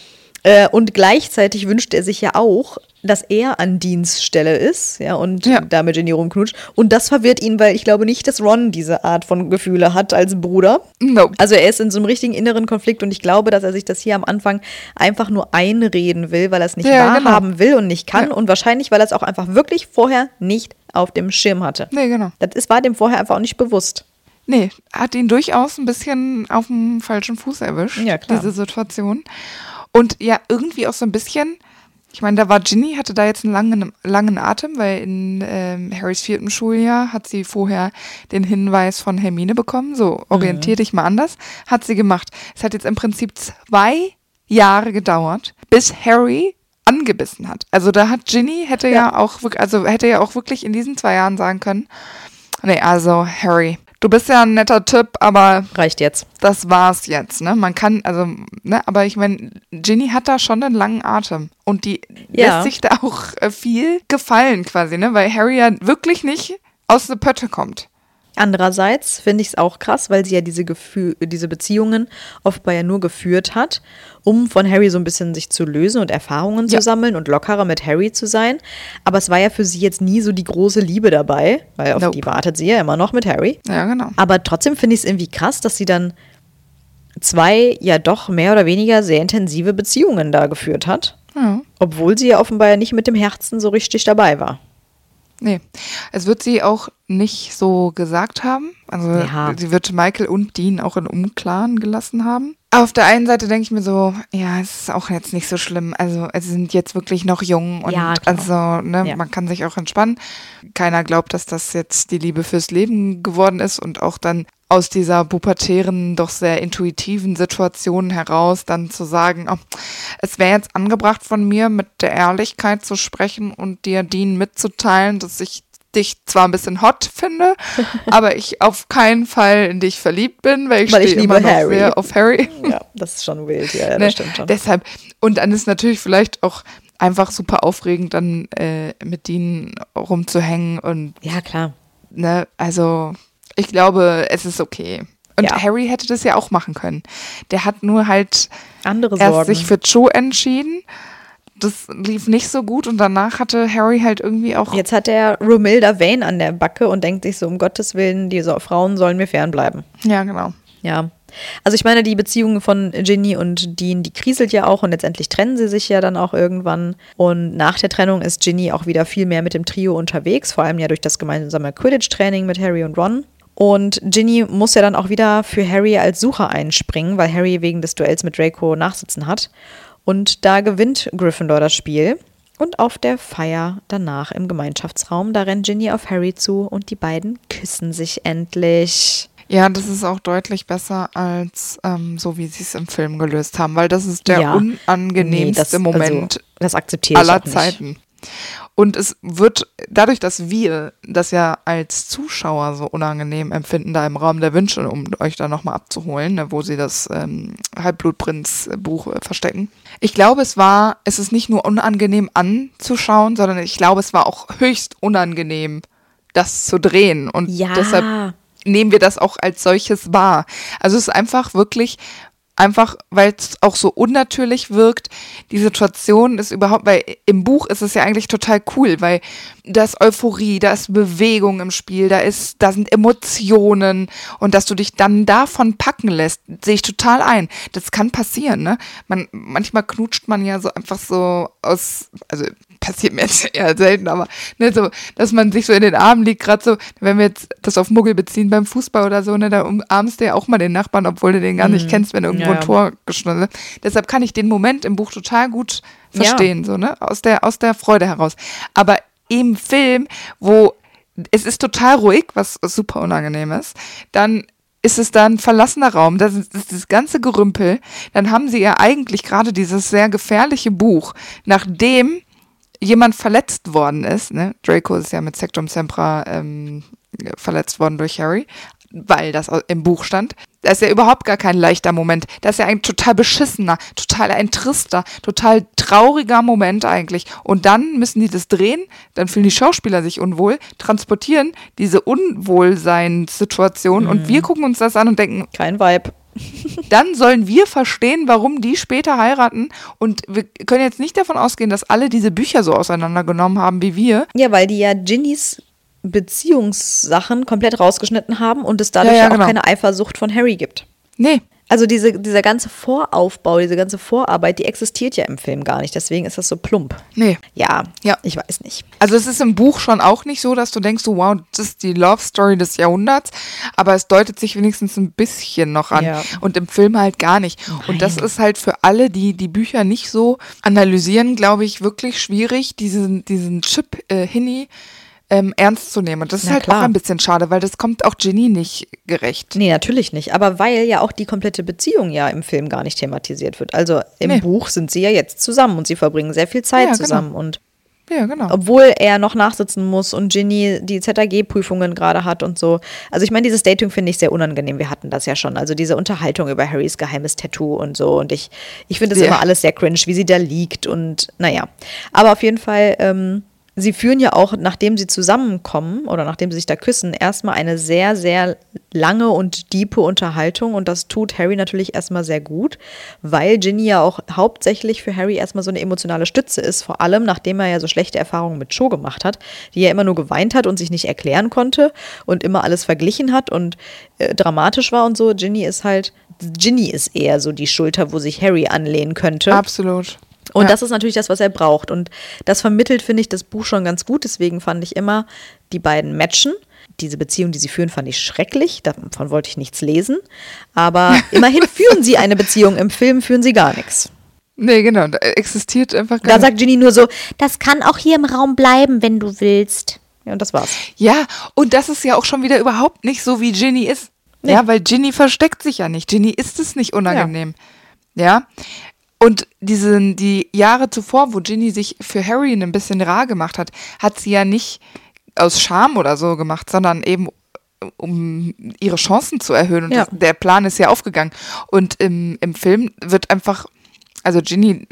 A: Und gleichzeitig wünscht er sich ja auch, dass er an Deans Stelle ist, ja, und da mit Ginny rumknutscht. Und das verwirrt ihn, weil ich glaube nicht, dass Ron diese Art von Gefühle hat als Bruder.
B: Nope.
A: Also er ist in so einem richtigen inneren Konflikt und ich glaube, dass er sich das hier am Anfang einfach nur einreden will, weil er es nicht wahrhaben will und nicht kann und wahrscheinlich, weil er es auch einfach wirklich vorher nicht auf dem Schirm hatte.
B: Nee, genau.
A: War dem vorher einfach auch nicht bewusst.
B: Nee, hat ihn durchaus ein bisschen auf dem falschen Fuß erwischt, diese Situation. Und ja, irgendwie auch so ein bisschen, ich meine, da war Ginny, hatte da jetzt einen langen Atem, weil in Harrys 4. Schuljahr hat sie vorher den Hinweis von Hermine bekommen, so orientier dich mal anders, hat sie gemacht. Es hat jetzt im Prinzip 2 Jahre gedauert, bis Harry angebissen hat. Also da hat Ginny, hätte ja auch wirklich in diesen 2 Jahren sagen können, nee, also Harry, du bist ja ein netter Typ, aber
A: reicht jetzt.
B: Das war's jetzt, ne? Man kann, also, ne, aber ich meine, Ginny hat da schon einen langen Atem und die lässt sich da auch viel gefallen quasi, ne? Weil Harry ja wirklich nicht aus der Pötte kommt.
A: Andererseits finde ich es auch krass, weil sie ja diese Beziehungen offenbar ja nur geführt hat, um von Harry so ein bisschen sich zu lösen und Erfahrungen zu sammeln und lockerer mit Harry zu sein. Aber es war ja für sie jetzt nie so die große Liebe dabei, weil auf die wartet sie ja immer noch mit Harry.
B: Ja, genau.
A: Aber trotzdem finde ich es irgendwie krass, dass sie dann 2 ja doch mehr oder weniger sehr intensive Beziehungen da geführt hat. Ja. Obwohl sie ja offenbar ja nicht mit dem Herzen so richtig dabei war.
B: Nee, es wird sie auch nicht so gesagt haben. Also sie wird Michael und Dean auch in Unklaren gelassen haben. Auf der einen Seite denke ich mir so, ja, es ist auch jetzt nicht so schlimm. Also sie sind jetzt wirklich noch jung und man kann sich auch entspannen. Keiner glaubt, dass das jetzt die Liebe fürs Leben geworden ist und auch dann aus dieser pubertären, doch sehr intuitiven Situation heraus dann zu sagen, oh, es wäre jetzt angebracht von mir, mit der Ehrlichkeit zu sprechen und dir Dean mitzuteilen, dass ich dich zwar ein bisschen hot finde, aber ich auf keinen Fall in dich verliebt bin, weil ich stehe immer noch sehr auf Harry.
A: Ja, das ist schon wild, ja, das stimmt schon.
B: Deshalb, und dann ist natürlich vielleicht auch einfach super aufregend, dann mit Dean rumzuhängen und
A: ja, klar.
B: Ne, also ich glaube, es ist okay. Und Harry hätte das ja auch machen können. Der hat nur halt erst sich für Cho entschieden. Das lief nicht so gut und danach hatte Harry halt irgendwie auch...
A: Jetzt hat er Romilda Vane an der Backe und denkt sich so, um Gottes Willen, diese Frauen sollen mir fernbleiben.
B: Ja, genau.
A: Ja. Also ich meine, die Beziehung von Ginny und Dean, die kriselt ja auch und letztendlich trennen sie sich ja dann auch irgendwann. Und nach der Trennung ist Ginny auch wieder viel mehr mit dem Trio unterwegs, vor allem ja durch das gemeinsame Quidditch-Training mit Harry und Ron. Und Ginny muss ja dann auch wieder für Harry als Sucher einspringen, weil Harry wegen des Duells mit Draco Nachsitzen hat. Und da gewinnt Gryffindor das Spiel. Und auf der Feier danach im Gemeinschaftsraum, da rennt Ginny auf Harry zu und die beiden küssen sich endlich.
B: Ja, das ist auch deutlich besser als so, wie sie es im Film gelöst haben, weil das ist der unangenehmste Moment
A: das akzeptiere ich
B: aller Zeiten. Und es wird, dadurch, dass wir das ja als Zuschauer so unangenehm empfinden, da im Raum der Wünsche, um euch da nochmal abzuholen, ne, wo sie das Halbblutprinz-Buch verstecken. Ich glaube, es ist nicht nur unangenehm anzuschauen, sondern ich glaube, es war auch höchst unangenehm, das zu drehen. Und deshalb nehmen wir das auch als solches wahr. Also es ist einfach wirklich... Einfach, weil es auch so unnatürlich wirkt. Die Situation ist überhaupt, weil im Buch ist es ja eigentlich total cool, weil da ist Euphorie, da ist Bewegung im Spiel, da sind Emotionen und dass du dich dann davon packen lässt, sehe ich total ein. Das kann passieren, ne? Manchmal knutscht man ja so einfach so aus, also passiert mir jetzt eher selten, aber ne, so, dass man sich so in den Armen liegt, gerade so, wenn wir jetzt das auf Muggel beziehen beim Fußball oder so, ne, da umarmst du ja auch mal den Nachbarn, obwohl du den gar nicht kennst, wenn irgendwo ein Tor geschnitten ist. Deshalb kann ich den Moment im Buch total gut verstehen, so, ne, aus der Freude heraus. Aber im Film, wo es ist total ruhig, was super unangenehm ist, dann ist es da ein verlassener Raum, das ist das ganze Gerümpel, dann haben sie ja eigentlich gerade dieses sehr gefährliche Buch, nachdem jemand verletzt worden ist, ne? Draco ist ja mit Sectum Sempra verletzt worden durch Harry, weil das im Buch stand. Das ist ja überhaupt gar kein leichter Moment. Das ist ja ein total beschissener, total ein trister, total trauriger Moment eigentlich. Und dann müssen die das drehen, dann fühlen die Schauspieler sich unwohl, transportieren diese Unwohlseinssituation und wir gucken uns das an und denken,
A: kein Vibe.
B: Dann sollen wir verstehen, warum die später heiraten. Und wir können jetzt nicht davon ausgehen, dass alle diese Bücher so auseinandergenommen haben wie wir.
A: Ja, weil die ja Ginnys Beziehungssachen komplett rausgeschnitten haben und es dadurch auch keine Eifersucht von Harry gibt.
B: Nee.
A: Also dieser ganze Voraufbau, diese ganze Vorarbeit, die existiert ja im Film gar nicht. Deswegen ist das so plump.
B: Nee.
A: Ja, ich weiß nicht.
B: Also es ist im Buch schon auch nicht so, dass du denkst, so, wow, das ist die Love Story des Jahrhunderts. Aber es deutet sich wenigstens ein bisschen noch an. Ja. Und im Film halt gar nicht. Nein. Und das ist halt für alle, die die Bücher nicht so analysieren, glaube ich, wirklich schwierig, diesen Chip Hinny ernst zu nehmen. Und das ist halt auch ein bisschen schade, weil das kommt auch Ginny nicht gerecht.
A: Nee, natürlich nicht. Aber weil ja auch die komplette Beziehung ja im Film gar nicht thematisiert wird. Also im Buch sind sie ja jetzt zusammen und sie verbringen sehr viel Zeit zusammen. Genau. Und obwohl er noch nachsitzen muss und Ginny die ZAG-Prüfungen gerade hat und so. Also ich meine, dieses Dating finde ich sehr unangenehm. Wir hatten das ja schon. Also diese Unterhaltung über Harrys geheimes Tattoo und so. Und ich finde das immer alles sehr cringe, wie sie da liegt. Und naja. Aber auf jeden Fall sie führen ja auch, nachdem sie zusammenkommen oder nachdem sie sich da küssen, erstmal eine sehr, sehr lange und diepe Unterhaltung und das tut Harry natürlich erstmal sehr gut, weil Ginny ja auch hauptsächlich für Harry erstmal so eine emotionale Stütze ist, vor allem nachdem er ja so schlechte Erfahrungen mit Cho gemacht hat, die ja immer nur geweint hat und sich nicht erklären konnte und immer alles verglichen hat und dramatisch war und so. Ginny ist eher so die Schulter, wo sich Harry anlehnen könnte.
B: Absolut.
A: Und das ist natürlich das, was er braucht. Und das vermittelt, finde ich, das Buch schon ganz gut. Deswegen fand ich immer, die beiden matchen. Diese Beziehung, die sie führen, fand ich schrecklich. Davon wollte ich nichts lesen. Aber immerhin führen sie eine Beziehung. Im Film führen sie gar nichts.
B: Nee, genau. Da existiert einfach gar
A: nichts. Da sagt Ginny nur so, das kann auch hier im Raum bleiben, wenn du willst. Ja, und das war's.
B: Ja, und das ist ja auch schon wieder überhaupt nicht so, wie Ginny ist. Nee. Ja, weil Ginny versteckt sich ja nicht. Ginny ist es nicht unangenehm. Ja. Und die Jahre zuvor, wo Ginny sich für Harry ein bisschen rar gemacht hat, hat sie ja nicht aus Scham oder so gemacht, sondern eben um ihre Chancen zu erhöhen. Und der Plan ist ja aufgegangen. Und im Film wird einfach, also Ginny,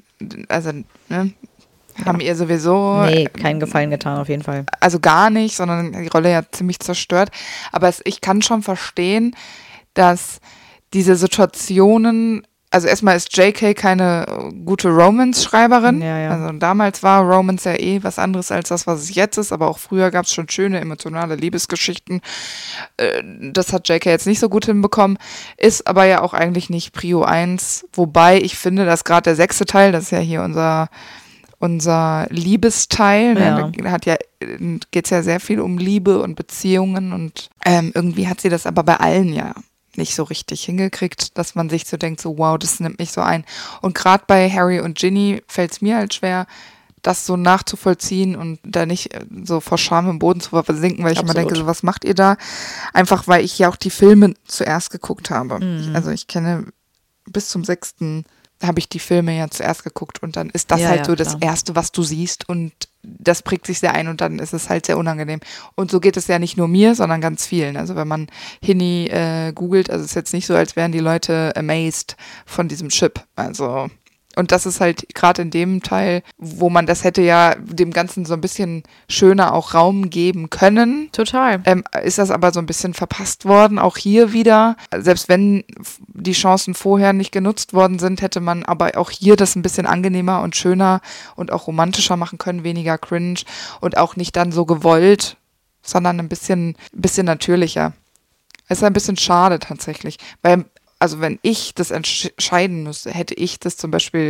B: haben ihr sowieso
A: keinen Gefallen getan, auf jeden Fall.
B: Also gar nicht, sondern die Rolle ja ziemlich zerstört. Aber ich kann schon verstehen, dass diese Situationen, also erstmal ist J.K. keine gute Romance-Schreiberin. Ja. Also damals war Romance ja was anderes als das, was es jetzt ist. Aber auch früher gab es schon schöne, emotionale Liebesgeschichten. Das hat J.K. jetzt nicht so gut hinbekommen. Ist aber ja auch eigentlich nicht Prio 1. Wobei ich finde, dass gerade der 6. Teil, das ist ja hier unser Liebesteil, ne? Da geht es ja sehr viel um Liebe und Beziehungen. Und irgendwie hat sie das aber bei allen nicht so richtig hingekriegt, dass man sich so denkt, so wow, das nimmt mich so ein. Und gerade bei Harry und Ginny fällt es mir halt schwer, das so nachzuvollziehen und da nicht so vor Scham im Boden zu versinken, weil ich immer denke, so was macht ihr da? Einfach, weil ich ja auch die Filme zuerst geguckt habe. Also ich kenne bis zum 6. habe ich die Filme ja zuerst geguckt und dann ist das das Erste, was du siehst und das prägt sich sehr ein und dann ist es halt sehr unangenehm. Und so geht es ja nicht nur mir, sondern ganz vielen. Also wenn man Hinny googelt, also es ist jetzt nicht so, als wären die Leute amazed von diesem Chip. Also und das ist halt gerade in dem Teil, wo man das hätte ja dem Ganzen so ein bisschen schöner auch Raum geben können.
A: Total.
B: Ist das aber so ein bisschen verpasst worden, auch hier wieder. Selbst wenn die Chancen vorher nicht genutzt worden sind, hätte man aber auch hier das ein bisschen angenehmer und schöner und auch romantischer machen können, weniger cringe und auch nicht dann so gewollt, sondern ein bisschen natürlicher. Es ist ein bisschen schade tatsächlich, weil also wenn ich das entscheiden müsste, hätte ich das zum Beispiel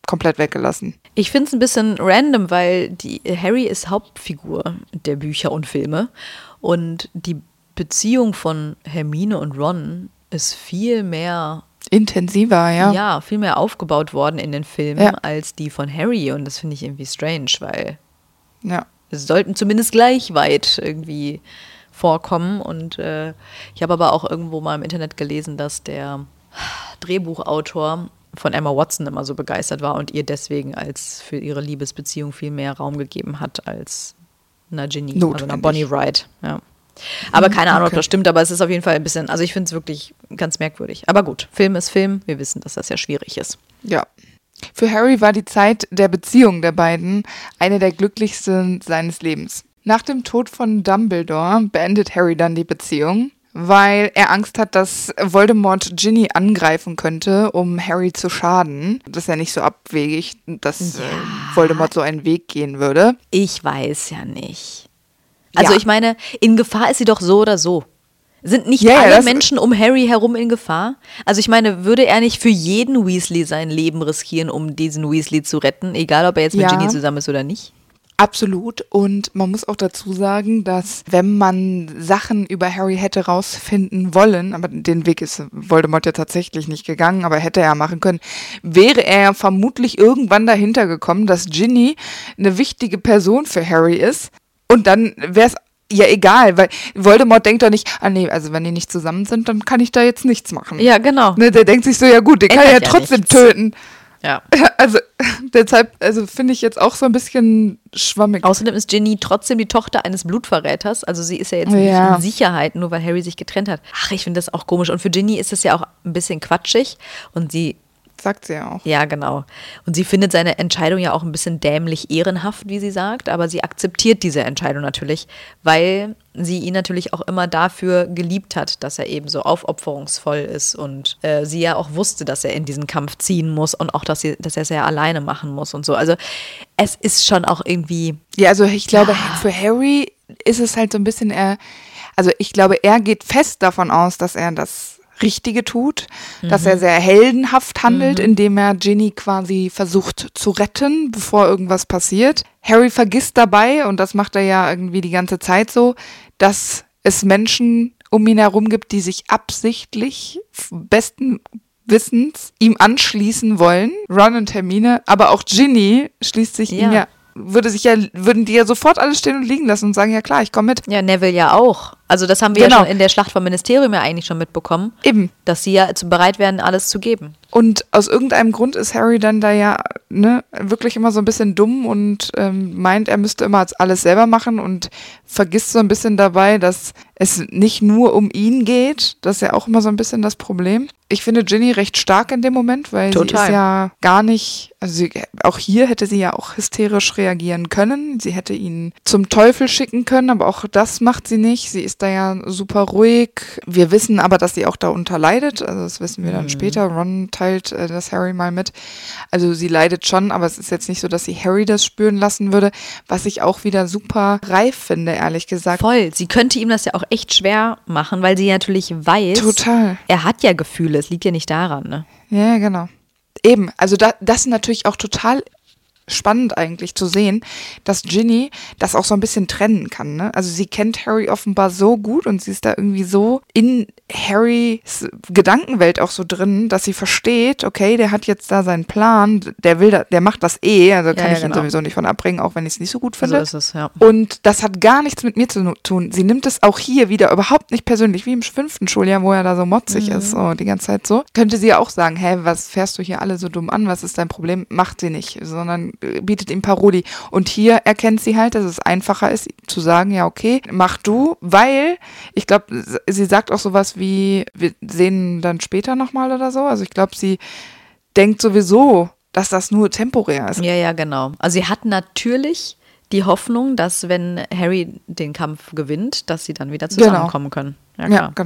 B: komplett weggelassen.
A: Ich finde es ein bisschen random, weil Harry ist Hauptfigur der Bücher und Filme und die Beziehung von Hermine und Ron ist viel mehr
B: intensiver, ja.
A: Ja, viel mehr aufgebaut worden in den Filmen als die von Harry und das finde ich irgendwie strange, weil es sollten zumindest gleich weit irgendwie vorkommen und ich habe aber auch irgendwo mal im Internet gelesen, dass der Drehbuchautor von Emma Watson immer so begeistert war und ihr deswegen als für ihre Liebesbeziehung viel mehr Raum gegeben hat als einer Ginny, also einer Bonnie Wright, ja. Aber keine Ahnung, ob das stimmt, aber es ist auf jeden Fall ein bisschen, also ich finde es wirklich ganz merkwürdig. Aber gut, Film ist Film, wir wissen, dass das ja schwierig ist.
B: Ja. Für Harry war die Zeit der Beziehung der beiden eine der glücklichsten seines Lebens. Nach dem Tod von Dumbledore beendet Harry dann die Beziehung, weil er Angst hat, dass Voldemort Ginny angreifen könnte, um Harry zu schaden. Das ist ja nicht so abwegig, dass Voldemort so einen Weg gehen würde.
A: Ich weiß ja nicht. Also ich meine, in Gefahr ist sie doch so oder so. Sind nicht alle Menschen um Harry herum in Gefahr? Also ich meine, würde er nicht für jeden Weasley sein Leben riskieren, um diesen Weasley zu retten, egal ob er jetzt mit Ginny zusammen ist oder nicht?
B: Absolut. Und man muss auch dazu sagen, dass wenn man Sachen über Harry hätte rausfinden wollen, aber den Weg ist Voldemort ja tatsächlich nicht gegangen, aber hätte er machen können, wäre er vermutlich irgendwann dahinter gekommen, dass Ginny eine wichtige Person für Harry ist. Und dann wäre es ja egal, weil Voldemort denkt doch nicht, also wenn die nicht zusammen sind, dann kann ich da jetzt nichts machen.
A: Ja, genau.
B: Ne, der denkt sich so, ja gut, den kann er ja trotzdem töten.
A: Ja.
B: Also deshalb, finde ich jetzt auch so ein bisschen schwammig.
A: Außerdem ist Ginny trotzdem die Tochter eines Blutverräters. Also sie ist ja jetzt nicht in Sicherheit, nur weil Harry sich getrennt hat. Ach, ich finde das auch komisch. Und für Ginny ist das ja auch ein bisschen quatschig. Und sie
B: sagt sie ja auch.
A: Ja, genau. Und sie findet seine Entscheidung ja auch ein bisschen dämlich ehrenhaft, wie sie sagt, aber sie akzeptiert diese Entscheidung natürlich, weil sie ihn natürlich auch immer dafür geliebt hat, dass er eben so aufopferungsvoll ist und sie ja auch wusste, dass er in diesen Kampf ziehen muss und auch, dass er es ja alleine machen muss und so. Also es ist schon auch irgendwie...
B: Ja, also ich glaube, für Harry ist es halt so ein bisschen, ich glaube, er geht fest davon aus, dass er das Richtige tut, dass er sehr heldenhaft handelt, indem er Ginny quasi versucht zu retten, bevor irgendwas passiert. Harry vergisst dabei, und das macht er ja irgendwie die ganze Zeit so, dass es Menschen um ihn herum gibt, die sich absichtlich, besten Wissens, ihm anschließen wollen. Ron und Hermine, aber auch Ginny schließt sich ihm würden die ja sofort alles stehen und liegen lassen und sagen, ja klar, ich komme mit.
A: Ja, Neville ja auch. Also das haben wir ja schon in der Schlacht vom Ministerium ja eigentlich schon mitbekommen.
B: Eben.
A: Dass sie ja bereit wären, alles zu geben.
B: Und aus irgendeinem Grund ist Harry dann da ja wirklich immer so ein bisschen dumm und meint, er müsste immer alles selber machen und vergisst so ein bisschen dabei, dass es nicht nur um ihn geht. Das ist ja auch immer so ein bisschen das Problem. Ich finde Ginny recht stark in dem Moment, weil sie ist ja gar nicht, auch hier hätte sie ja auch hysterisch reagieren können. Sie hätte ihn zum Teufel schicken können, aber auch das macht sie nicht. Sie ist da ja super ruhig. Wir wissen aber, dass sie auch darunter leidet. Also das wissen wir dann später. Ron teilt das Harry mal mit. Also sie leidet schon, aber es ist jetzt nicht so, dass sie Harry das spüren lassen würde, was ich auch wieder super reif finde, ehrlich gesagt.
A: Voll. Sie könnte ihm das ja auch echt schwer machen, weil sie natürlich weiß, er hat ja Gefühle. Es liegt ja nicht daran, ne?
B: Ja, genau. Eben, also das ist natürlich auch total spannend eigentlich zu sehen, dass Ginny das auch so ein bisschen trennen kann, ne? Also sie kennt Harry offenbar so gut und sie ist da irgendwie so in Harrys Gedankenwelt auch so drin, dass sie versteht, okay, der hat jetzt da seinen Plan, der macht das also kann ich ihn sowieso nicht von abbringen, auch wenn ich es nicht so gut finde.
A: So ist es, ja.
B: Und das hat gar nichts mit mir zu tun. Sie nimmt es auch hier wieder überhaupt nicht persönlich, wie im 5. Schuljahr, wo er da so motzig ist, so die ganze Zeit so. Könnte sie ja auch sagen, was fährst du hier alle so dumm an, was ist dein Problem? Macht sie nicht, sondern bietet ihm Paroli. Und hier erkennt sie halt, dass es einfacher ist, zu sagen, ja okay, mach du, weil, ich glaube, sie sagt auch sowas wie, wir sehen dann später nochmal oder so, also ich glaube, sie denkt sowieso, dass das nur temporär ist.
A: Ja, genau. Also sie hat natürlich die Hoffnung, dass wenn Harry den Kampf gewinnt, dass sie dann wieder zusammenkommen können. Ja, klar.
B: Ja, genau.
A: Ja.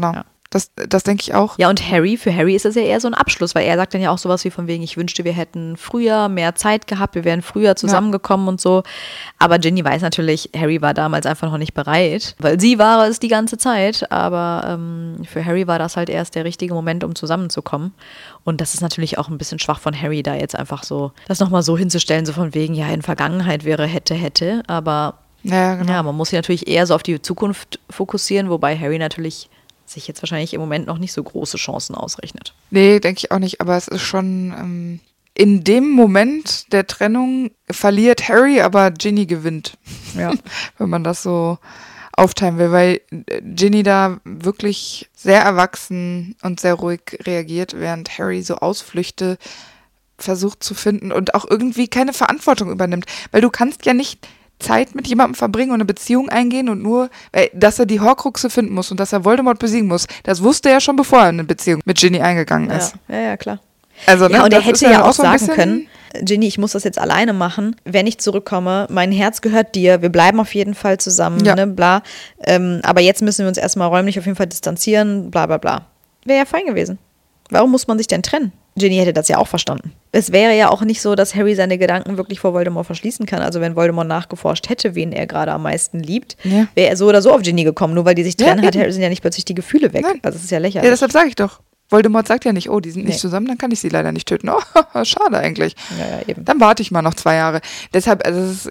B: Das denke ich auch.
A: Ja, und für Harry ist das ja eher so ein Abschluss, weil er sagt dann ja auch sowas wie von wegen, ich wünschte, wir hätten früher mehr Zeit gehabt, wir wären früher zusammengekommen und so. Aber Ginny weiß natürlich, Harry war damals einfach noch nicht bereit, weil sie war es die ganze Zeit, aber für Harry war das halt erst der richtige Moment, um zusammenzukommen. Und das ist natürlich auch ein bisschen schwach von Harry, da jetzt einfach so, das nochmal so hinzustellen, so von wegen, ja, in Vergangenheit wäre hätte, aber
B: Ja, genau.
A: ja, man muss sich natürlich eher so auf die Zukunft fokussieren, wobei Harry natürlich sich jetzt wahrscheinlich im Moment noch nicht so große Chancen ausrechnet.
B: Nee, denke ich auch nicht, aber es ist schon in dem Moment der Trennung verliert Harry, aber Ginny gewinnt.
A: Ja.
B: Wenn man das so aufteilen will, weil Ginny da wirklich sehr erwachsen und sehr ruhig reagiert, während Harry so Ausflüchte versucht zu finden und auch irgendwie keine Verantwortung übernimmt. Weil du kannst ja nicht Zeit mit jemandem verbringen und eine Beziehung eingehen und nur, dass er die Horcruxe finden muss und dass er Voldemort besiegen muss. Das wusste er schon, bevor er eine Beziehung mit Ginny eingegangen ist.
A: Ja, klar.
B: Also,
A: Ja, und er hätte ja auch
B: so ein
A: sagen können, Ginny, ich muss das jetzt alleine machen, wenn ich zurückkomme, mein Herz gehört dir, wir bleiben auf jeden Fall zusammen,
B: Ja.
A: ne, bla. Aber jetzt müssen wir uns erstmal räumlich auf jeden Fall distanzieren, bla bla bla. Wäre ja fein gewesen. Warum muss man sich denn trennen? Ginny hätte das ja auch verstanden. Es wäre ja auch nicht so, dass Harry seine Gedanken wirklich vor Voldemort verschließen kann. Also wenn Voldemort nachgeforscht hätte, wen er gerade am meisten liebt,
B: Ja.
A: wäre er so oder so auf Ginny gekommen. Nur weil die sich trennen,
B: eben.
A: sind ja nicht plötzlich die Gefühle weg.
B: Nein.
A: Also das ist ja lächerlich.
B: Ja, deshalb sage ich doch. Voldemort sagt ja nicht, oh, die sind nicht
A: Nee.
B: zusammen, dann kann ich sie leider nicht töten. Oh, schade eigentlich.
A: Ja, eben.
B: Dann warte ich mal noch 2 Jahre. Deshalb,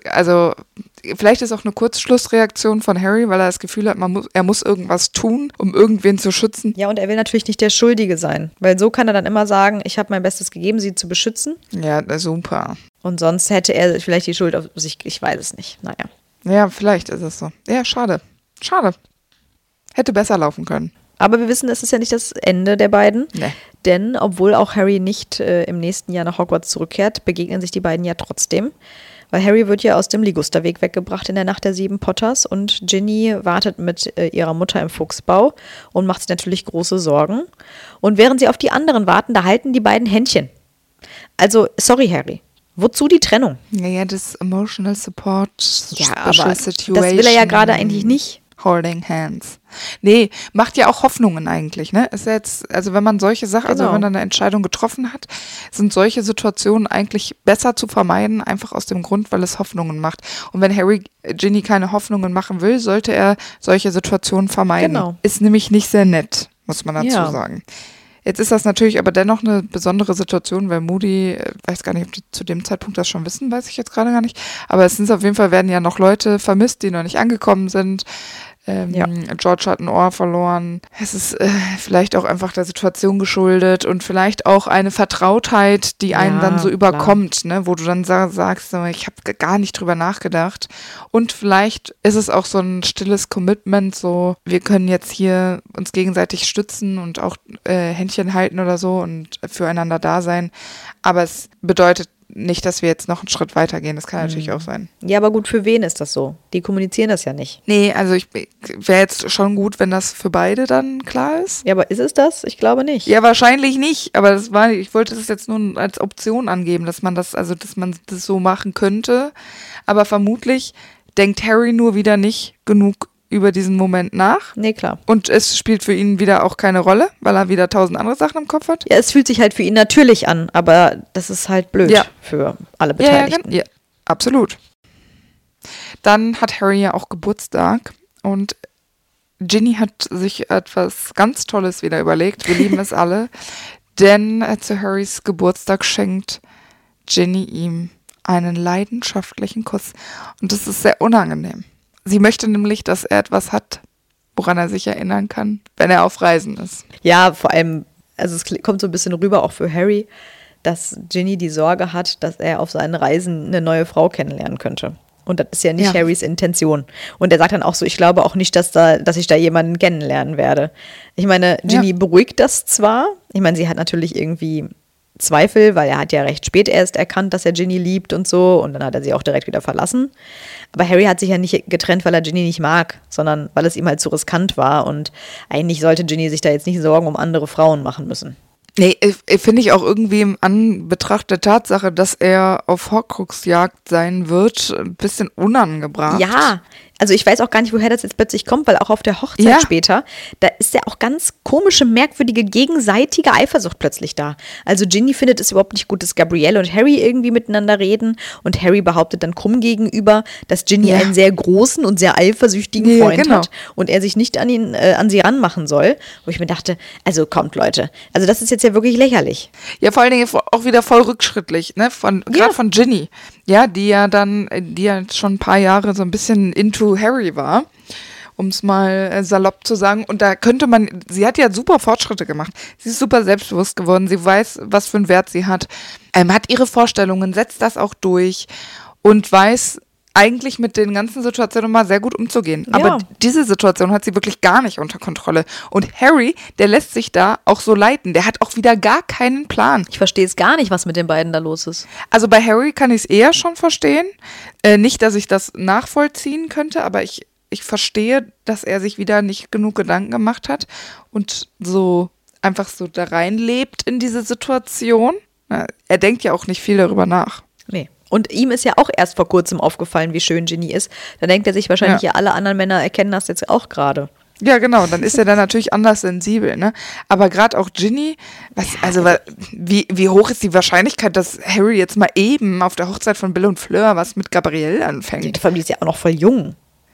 B: vielleicht ist auch eine Kurzschlussreaktion von Harry, weil er das Gefühl hat, er muss irgendwas tun, um irgendwen zu schützen.
A: Ja, und er will natürlich nicht der Schuldige sein. Weil so kann er dann immer sagen, ich habe mein Bestes gegeben, sie zu beschützen.
B: Ja, super.
A: Und sonst hätte er vielleicht die Schuld auf sich, ich weiß es nicht. Naja.
B: Ja, vielleicht ist es so. Ja, schade. Schade. Hätte besser laufen können.
A: Aber wir wissen, es ist ja nicht das Ende der beiden.
B: Nee.
A: Denn obwohl auch Harry nicht im nächsten Jahr nach Hogwarts zurückkehrt, begegnen sich die beiden ja trotzdem. Weil Harry wird ja aus dem Ligusterweg weggebracht in der Nacht der 7 Potters und Ginny wartet mit ihrer Mutter im Fuchsbau und macht sich natürlich große Sorgen. Und während sie auf die anderen warten, da halten die beiden Händchen. Also, sorry Harry, wozu die Trennung?
B: Ja, das Emotional Support,
A: Ja,
B: Special
A: aber
B: Situation.
A: das will er ja gerade eigentlich nicht.
B: Holding hands. Nee, macht ja auch Hoffnungen eigentlich, ne? Ist ja jetzt, also wenn man solche Sachen, also
A: Genau.
B: wenn man eine Entscheidung getroffen hat, sind solche Situationen eigentlich besser zu vermeiden, einfach aus dem Grund, weil es Hoffnungen macht. Und wenn Harry Ginny keine Hoffnungen machen will, sollte er solche Situationen vermeiden.
A: Genau.
B: Ist nämlich nicht sehr nett, muss man dazu
A: Ja.
B: sagen. Jetzt ist das natürlich aber dennoch eine besondere Situation, weil Moody, weiß gar nicht, ob die zu dem Zeitpunkt das schon wissen, weiß ich jetzt gerade gar nicht. Aber es sind auf jeden Fall, werden ja noch Leute vermisst, die noch nicht angekommen sind.
A: Ja.
B: George hat ein Ohr verloren. Es ist vielleicht auch einfach der Situation geschuldet und vielleicht auch eine Vertrautheit, die einen
A: Ja,
B: dann so
A: klar.
B: überkommt, ne? Wo du dann sagst, so, ich habe gar nicht drüber nachgedacht. Und vielleicht ist es auch so ein stilles Commitment, so wir können jetzt hier uns gegenseitig stützen und auch Händchen halten oder so und füreinander da sein. Aber es bedeutet nicht, dass wir jetzt noch einen Schritt weiter gehen. Das kann natürlich auch sein.
A: Ja, aber gut, für wen ist das so? Die kommunizieren das ja nicht.
B: Nee, also wäre jetzt schon gut, wenn das für beide dann klar ist.
A: Ja, aber ist es das? Ich glaube nicht.
B: Ja, wahrscheinlich nicht, aber ich wollte das jetzt nur als Option angeben, dass man das so machen könnte. Aber vermutlich denkt Harry nur wieder nicht genug über diesen Moment nach.
A: Nee, klar.
B: Und es spielt für ihn wieder auch keine Rolle, weil er wieder 1000 andere Sachen im Kopf hat.
A: Ja, es fühlt sich halt für ihn natürlich an, aber das ist halt blöd
B: Ja.
A: für alle
B: Ja,
A: Beteiligten.
B: ja, absolut. Dann hat Harry ja auch Geburtstag und Ginny hat sich etwas ganz Tolles wieder überlegt. Wir lieben es alle. Denn zu Harrys Geburtstag schenkt Ginny ihm einen leidenschaftlichen Kuss. Und das ist sehr unangenehm. Sie möchte nämlich, dass er etwas hat, woran er sich erinnern kann, wenn er auf Reisen ist.
A: Ja, vor allem, also es kommt so ein bisschen rüber auch für Harry, dass Ginny die Sorge hat, dass er auf seinen Reisen eine neue Frau kennenlernen könnte. Und das ist ja nicht
B: Ja.
A: Harrys Intention. Und er sagt dann auch so, ich glaube auch nicht, dass ich da jemanden kennenlernen werde. Ich meine, Ginny beruhigt das zwar. Ich meine, sie hat natürlich irgendwie Zweifel, weil er hat ja recht spät erst erkannt, dass er Ginny liebt und so. Und dann hat er sie auch direkt wieder verlassen. Aber Harry hat sich ja nicht getrennt, weil er Ginny nicht mag, sondern weil es ihm halt zu riskant war. Und eigentlich sollte Ginny sich da jetzt nicht Sorgen um andere Frauen machen müssen.
B: Nee, finde ich auch irgendwie im Anbetracht der Tatsache, dass er auf Horcrux-Jagd sein wird, ein bisschen unangebracht.
A: Ja, Also ich weiß auch gar nicht, woher das jetzt plötzlich kommt, weil auch auf der Hochzeit später, da ist ja auch ganz komische, merkwürdige, gegenseitige Eifersucht plötzlich da. Also Ginny findet es überhaupt nicht gut, dass Gabrielle und Harry irgendwie miteinander reden und Harry behauptet dann krumm gegenüber, dass Ginny einen sehr großen und sehr eifersüchtigen Freund hat und er sich nicht an sie ranmachen soll. Wo ich mir dachte, also kommt Leute, also das ist jetzt ja wirklich lächerlich.
B: Ja, vor allen Dingen auch wieder voll rückschrittlich, ne? Gerade von Ginny, ja, die ja schon ein paar Jahre so ein bisschen into Harry war, um es mal salopp zu sagen. Und da sie hat ja super Fortschritte gemacht. Sie ist super selbstbewusst geworden. Sie weiß, was für einen Wert sie hat. Hat ihre Vorstellungen, setzt das auch durch und weiß eigentlich mit den ganzen Situationen mal sehr gut umzugehen. Ja. Aber diese Situation hat sie wirklich gar nicht unter Kontrolle. Und Harry, der lässt sich da auch so leiten. Der hat auch wieder gar keinen Plan.
A: Ich verstehe es gar nicht, was mit den beiden da los ist.
B: Also bei Harry kann ich es eher schon verstehen. Nicht, dass ich das nachvollziehen könnte, aber ich verstehe, dass er sich wieder nicht genug Gedanken gemacht hat und so einfach so da reinlebt in diese Situation. Er denkt ja auch nicht viel darüber nach.
A: Nee. Und ihm ist ja auch erst vor kurzem aufgefallen, wie schön Ginny ist. Da denkt er sich wahrscheinlich, ja, alle anderen Männer erkennen das jetzt auch gerade.
B: Ja, genau. Dann ist er dann natürlich anders sensibel, ne? Aber gerade auch Ginny, wie hoch ist die Wahrscheinlichkeit, dass Harry jetzt mal eben auf der Hochzeit von Bill und Fleur was mit Gabrielle anfängt?
A: Die Familie ist ja auch noch voll jung.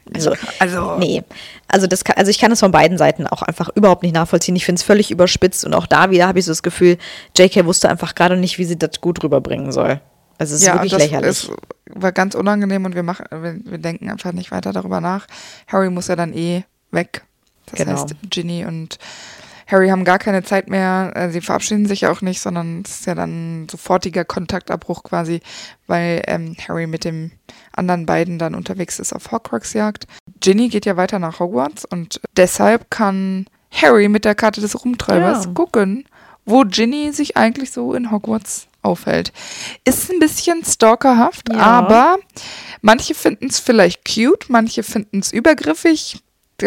A: Nee. Also ich kann das von beiden Seiten auch einfach überhaupt nicht nachvollziehen. Ich finde es völlig überspitzt und auch da wieder habe ich so das Gefühl, JK wusste einfach gerade nicht, wie sie das gut rüberbringen soll. Also es ist wirklich lächerlich. Es
B: war ganz unangenehm und wir denken einfach nicht weiter darüber nach. Harry muss ja dann weg. Das heißt, Ginny und Harry haben gar keine Zeit mehr. Sie verabschieden sich ja auch nicht, sondern es ist ja dann sofortiger Kontaktabbruch quasi, weil Harry mit den anderen beiden dann unterwegs ist auf Horcruxjagd. Ginny geht ja weiter nach Hogwarts und deshalb kann Harry mit der Karte des Rumtreibers gucken, wo Ginny sich eigentlich so in Hogwarts aufhält. Ist ein bisschen stalkerhaft, aber manche finden es vielleicht cute, manche finden es übergriffig.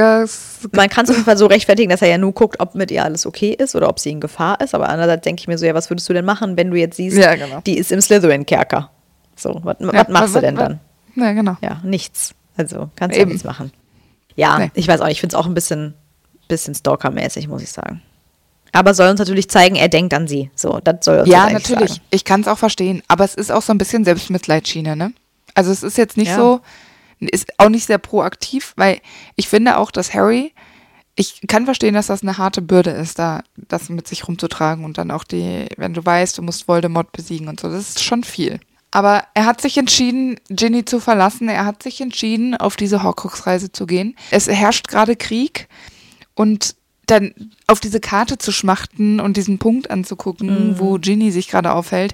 A: Man kann es auf jeden Fall so rechtfertigen, dass er ja nur guckt, ob mit ihr alles okay ist oder ob sie in Gefahr ist. Aber andererseits denke ich mir so, ja, was würdest du denn machen, wenn du jetzt siehst, die ist im Slytherin-Kerker? So, was machst du denn dann?
B: Ja, genau.
A: Ja, nichts. Also kannst du ja nichts machen. Ja, ich weiß auch nicht, ich finde es auch ein bisschen stalkermäßig, muss ich sagen. Aber soll uns natürlich zeigen, er denkt an sie. So, das soll uns
B: natürlich
A: sagen.
B: Ich kann es auch verstehen. Aber es ist auch so ein bisschen Selbstmitleidschiene, ne? Also es ist jetzt nicht so, ist auch nicht sehr proaktiv, weil ich finde auch, dass Harry, ich kann verstehen, dass das eine harte Bürde ist, da das mit sich rumzutragen und dann auch wenn du weißt, du musst Voldemort besiegen und so, das ist schon viel. Aber er hat sich entschieden, Ginny zu verlassen. Er hat sich entschieden, auf diese Horcrux-Reise zu gehen. Es herrscht gerade Krieg und dann auf diese Karte zu schmachten und diesen Punkt anzugucken, wo Ginny sich gerade aufhält,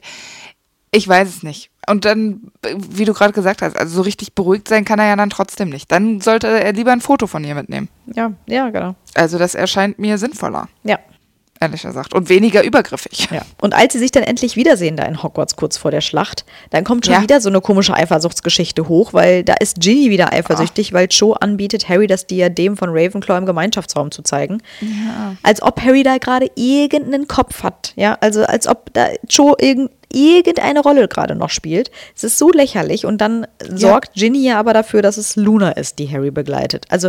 B: ich weiß es nicht. Und dann, wie du gerade gesagt hast, also so richtig beruhigt sein kann er ja dann trotzdem nicht. Dann sollte er lieber ein Foto von ihr mitnehmen.
A: Ja, genau.
B: Also das erscheint mir sinnvoller.
A: Ja.
B: Ehrlich gesagt. Und weniger übergriffig.
A: Ja. Und als sie sich dann endlich wiedersehen da in Hogwarts kurz vor der Schlacht, dann kommt schon wieder so eine komische Eifersuchtsgeschichte hoch, weil da ist Ginny wieder eifersüchtig, weil Cho anbietet, Harry das Diadem von Ravenclaw im Gemeinschaftsraum zu zeigen. Ja. Als ob Harry da gerade irgendeinen Kopf hat. Ja, also als ob da Cho irgendeine Rolle gerade noch spielt. Es ist so lächerlich und dann sorgt Ginny ja aber dafür, dass es Luna ist, die Harry begleitet. Also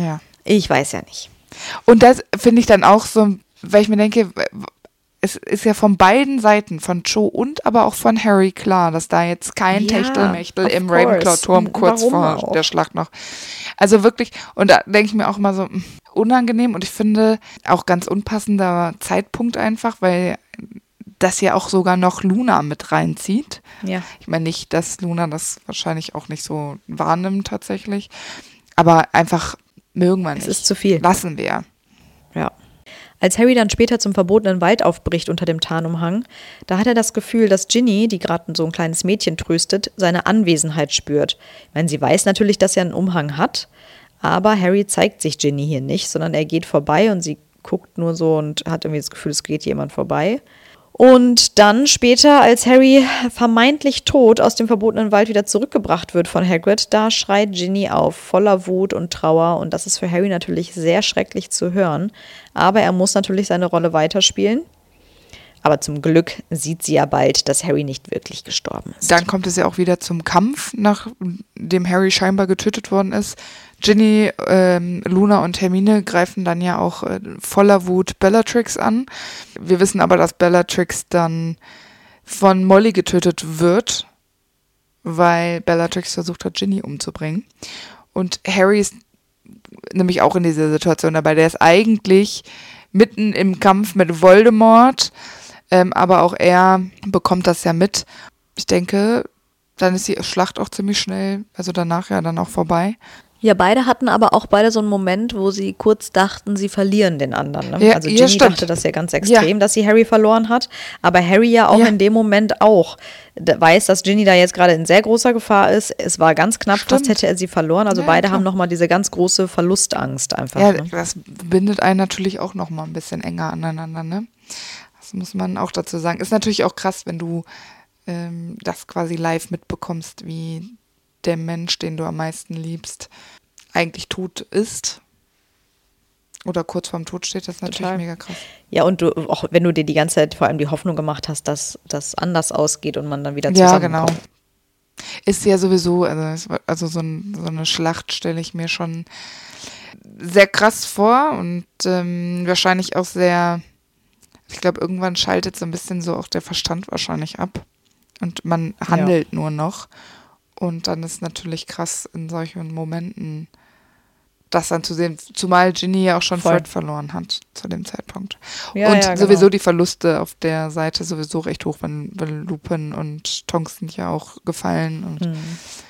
A: ich weiß ja nicht.
B: Und das finde ich dann auch so, weil ich mir denke, es ist ja von beiden Seiten, von Cho und aber auch von Harry klar, dass da jetzt kein Techtelmechtel im Ravenclaw-Turm kurz vor der Schlacht noch. Also wirklich, und da denke ich mir auch immer so unangenehm und ich finde auch ganz unpassender Zeitpunkt einfach, weil das ja auch sogar noch Luna mit reinzieht. Ja. Ich meine nicht, dass Luna das wahrscheinlich auch nicht so wahrnimmt tatsächlich, aber einfach mögen wir nicht.
A: Es ist zu viel.
B: Lassen wir.
A: Ja. Als Harry dann später zum verbotenen Wald aufbricht unter dem Tarnumhang, da hat er das Gefühl, dass Ginny, die gerade so ein kleines Mädchen tröstet, seine Anwesenheit spürt. Ich meine, sie weiß natürlich, dass er einen Umhang hat, aber Harry zeigt sich Ginny hier nicht, sondern er geht vorbei und sie guckt nur so und hat irgendwie das Gefühl, es geht jemand vorbei. Und dann später, als Harry vermeintlich tot aus dem verbotenen Wald wieder zurückgebracht wird von Hagrid, da schreit Ginny auf, voller Wut und Trauer. Und das ist für Harry natürlich sehr schrecklich zu hören. Aber er muss natürlich seine Rolle weiterspielen. Aber zum Glück sieht sie ja bald, dass Harry nicht wirklich gestorben ist.
B: Dann kommt es ja auch wieder zum Kampf, nachdem Harry scheinbar getötet worden ist. Ginny, Luna und Hermine greifen dann ja auch voller Wut Bellatrix an. Wir wissen aber, dass Bellatrix dann von Molly getötet wird, weil Bellatrix versucht hat, Ginny umzubringen. Und Harry ist nämlich auch in dieser Situation dabei. Der ist eigentlich mitten im Kampf mit Voldemort, aber auch er bekommt das ja mit. Ich denke, dann ist die Schlacht auch ziemlich schnell, also danach ja dann auch vorbei.
A: Ja, beide hatten aber auch beide so einen Moment, wo sie kurz dachten, sie verlieren den anderen. Ne?
B: Ja,
A: also Ginny dachte das ja ganz extrem, dass sie Harry verloren hat. Aber Harry ja auch in dem Moment auch weiß, dass Ginny da jetzt gerade in sehr großer Gefahr ist. Es war ganz knapp, fast hätte er sie verloren. Also beide haben nochmal diese ganz große Verlustangst einfach.
B: Ja,
A: ne?
B: Das bindet einen natürlich auch nochmal ein bisschen enger aneinander. Ne? Das muss man auch dazu sagen. Ist natürlich auch krass, wenn du das quasi live mitbekommst, wie der Mensch, den du am meisten liebst, eigentlich tot ist oder kurz vorm Tod steht, das ist natürlich mega krass.
A: Ja, und du, auch wenn du dir die ganze Zeit vor allem die Hoffnung gemacht hast, dass das anders ausgeht und man dann wieder zusammenkommt. Ja, genau.
B: Ist ja sowieso, also so eine Schlacht stelle ich mir schon sehr krass vor und wahrscheinlich auch sehr, ich glaube, irgendwann schaltet so ein bisschen so auch der Verstand wahrscheinlich ab und man handelt nur noch. Und dann ist natürlich krass in solchen Momenten das dann zu sehen, zumal Ginny ja auch schon Fred verloren hat zu dem Zeitpunkt. Ja, und sowieso die Verluste auf der Seite sowieso recht hoch, weil Lupin und Tonks sind ja auch gefallen und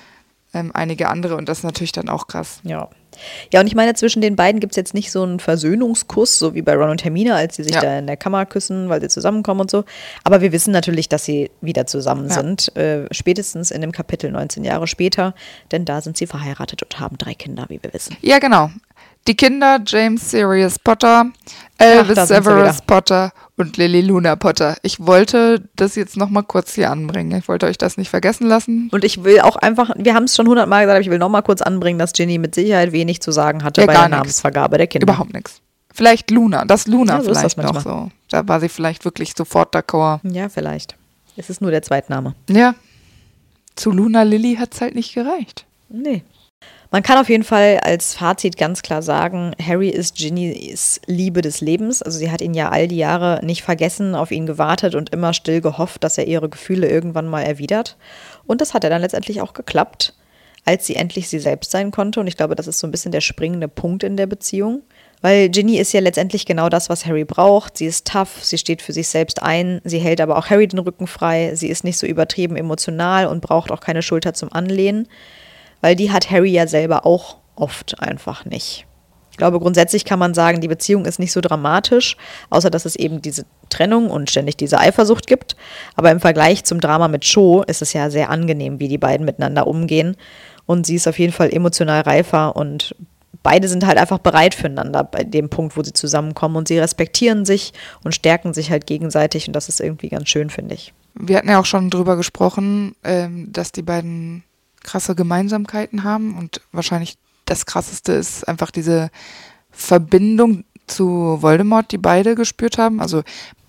B: einige andere und das ist natürlich dann auch krass.
A: Ja. Ja, und ich meine, zwischen den beiden gibt es jetzt nicht so einen Versöhnungskuss, so wie bei Ron und Hermine, als sie sich da in der Kammer küssen, weil sie zusammenkommen und so. Aber wir wissen natürlich, dass sie wieder zusammen sind, spätestens in dem Kapitel 19 Jahre später, denn da sind sie verheiratet und haben 3 Kinder, wie wir wissen.
B: Ja, genau. Die Kinder, James Sirius Potter, Albus Severus Potter und Lily Luna Potter. Ich wollte das jetzt nochmal kurz hier anbringen. Ich wollte euch das nicht vergessen lassen.
A: Und ich will auch einfach, wir haben es schon 100-mal gesagt, aber ich will nochmal kurz anbringen, dass Ginny mit Sicherheit wenig zu sagen hatte bei der Namensvergabe der Kinder.
B: Überhaupt nichts. Vielleicht Luna, so vielleicht noch so. Da war sie vielleicht wirklich sofort d'accord.
A: Ja, vielleicht. Es ist nur der Zweitname.
B: Ja. Zu Luna Lily hat es halt nicht gereicht.
A: Nee. Man kann auf jeden Fall als Fazit ganz klar sagen, Harry ist Ginnys Liebe des Lebens. Also sie hat ihn ja all die Jahre nicht vergessen, auf ihn gewartet und immer still gehofft, dass er ihre Gefühle irgendwann mal erwidert. Und das hat ja dann letztendlich auch geklappt, als sie endlich sie selbst sein konnte. Und ich glaube, das ist so ein bisschen der springende Punkt in der Beziehung. Weil Ginny ist ja letztendlich genau das, was Harry braucht. Sie ist tough, sie steht für sich selbst ein, sie hält aber auch Harry den Rücken frei. Sie ist nicht so übertrieben emotional und braucht auch keine Schulter zum Anlehnen. Weil die hat Harry ja selber auch oft einfach nicht. Ich glaube, grundsätzlich kann man sagen, die Beziehung ist nicht so dramatisch, außer dass es eben diese Trennung und ständig diese Eifersucht gibt. Aber im Vergleich zum Drama mit Cho ist es ja sehr angenehm, wie die beiden miteinander umgehen. Und sie ist auf jeden Fall emotional reifer und beide sind halt einfach bereit füreinander bei dem Punkt, wo sie zusammenkommen. Und sie respektieren sich und stärken sich halt gegenseitig. Und das ist irgendwie ganz schön, finde ich.
B: Wir hatten ja auch schon drüber gesprochen, dass die beiden krasse Gemeinsamkeiten haben und wahrscheinlich das Krasseste ist einfach diese Verbindung zu Voldemort, die beide gespürt haben, also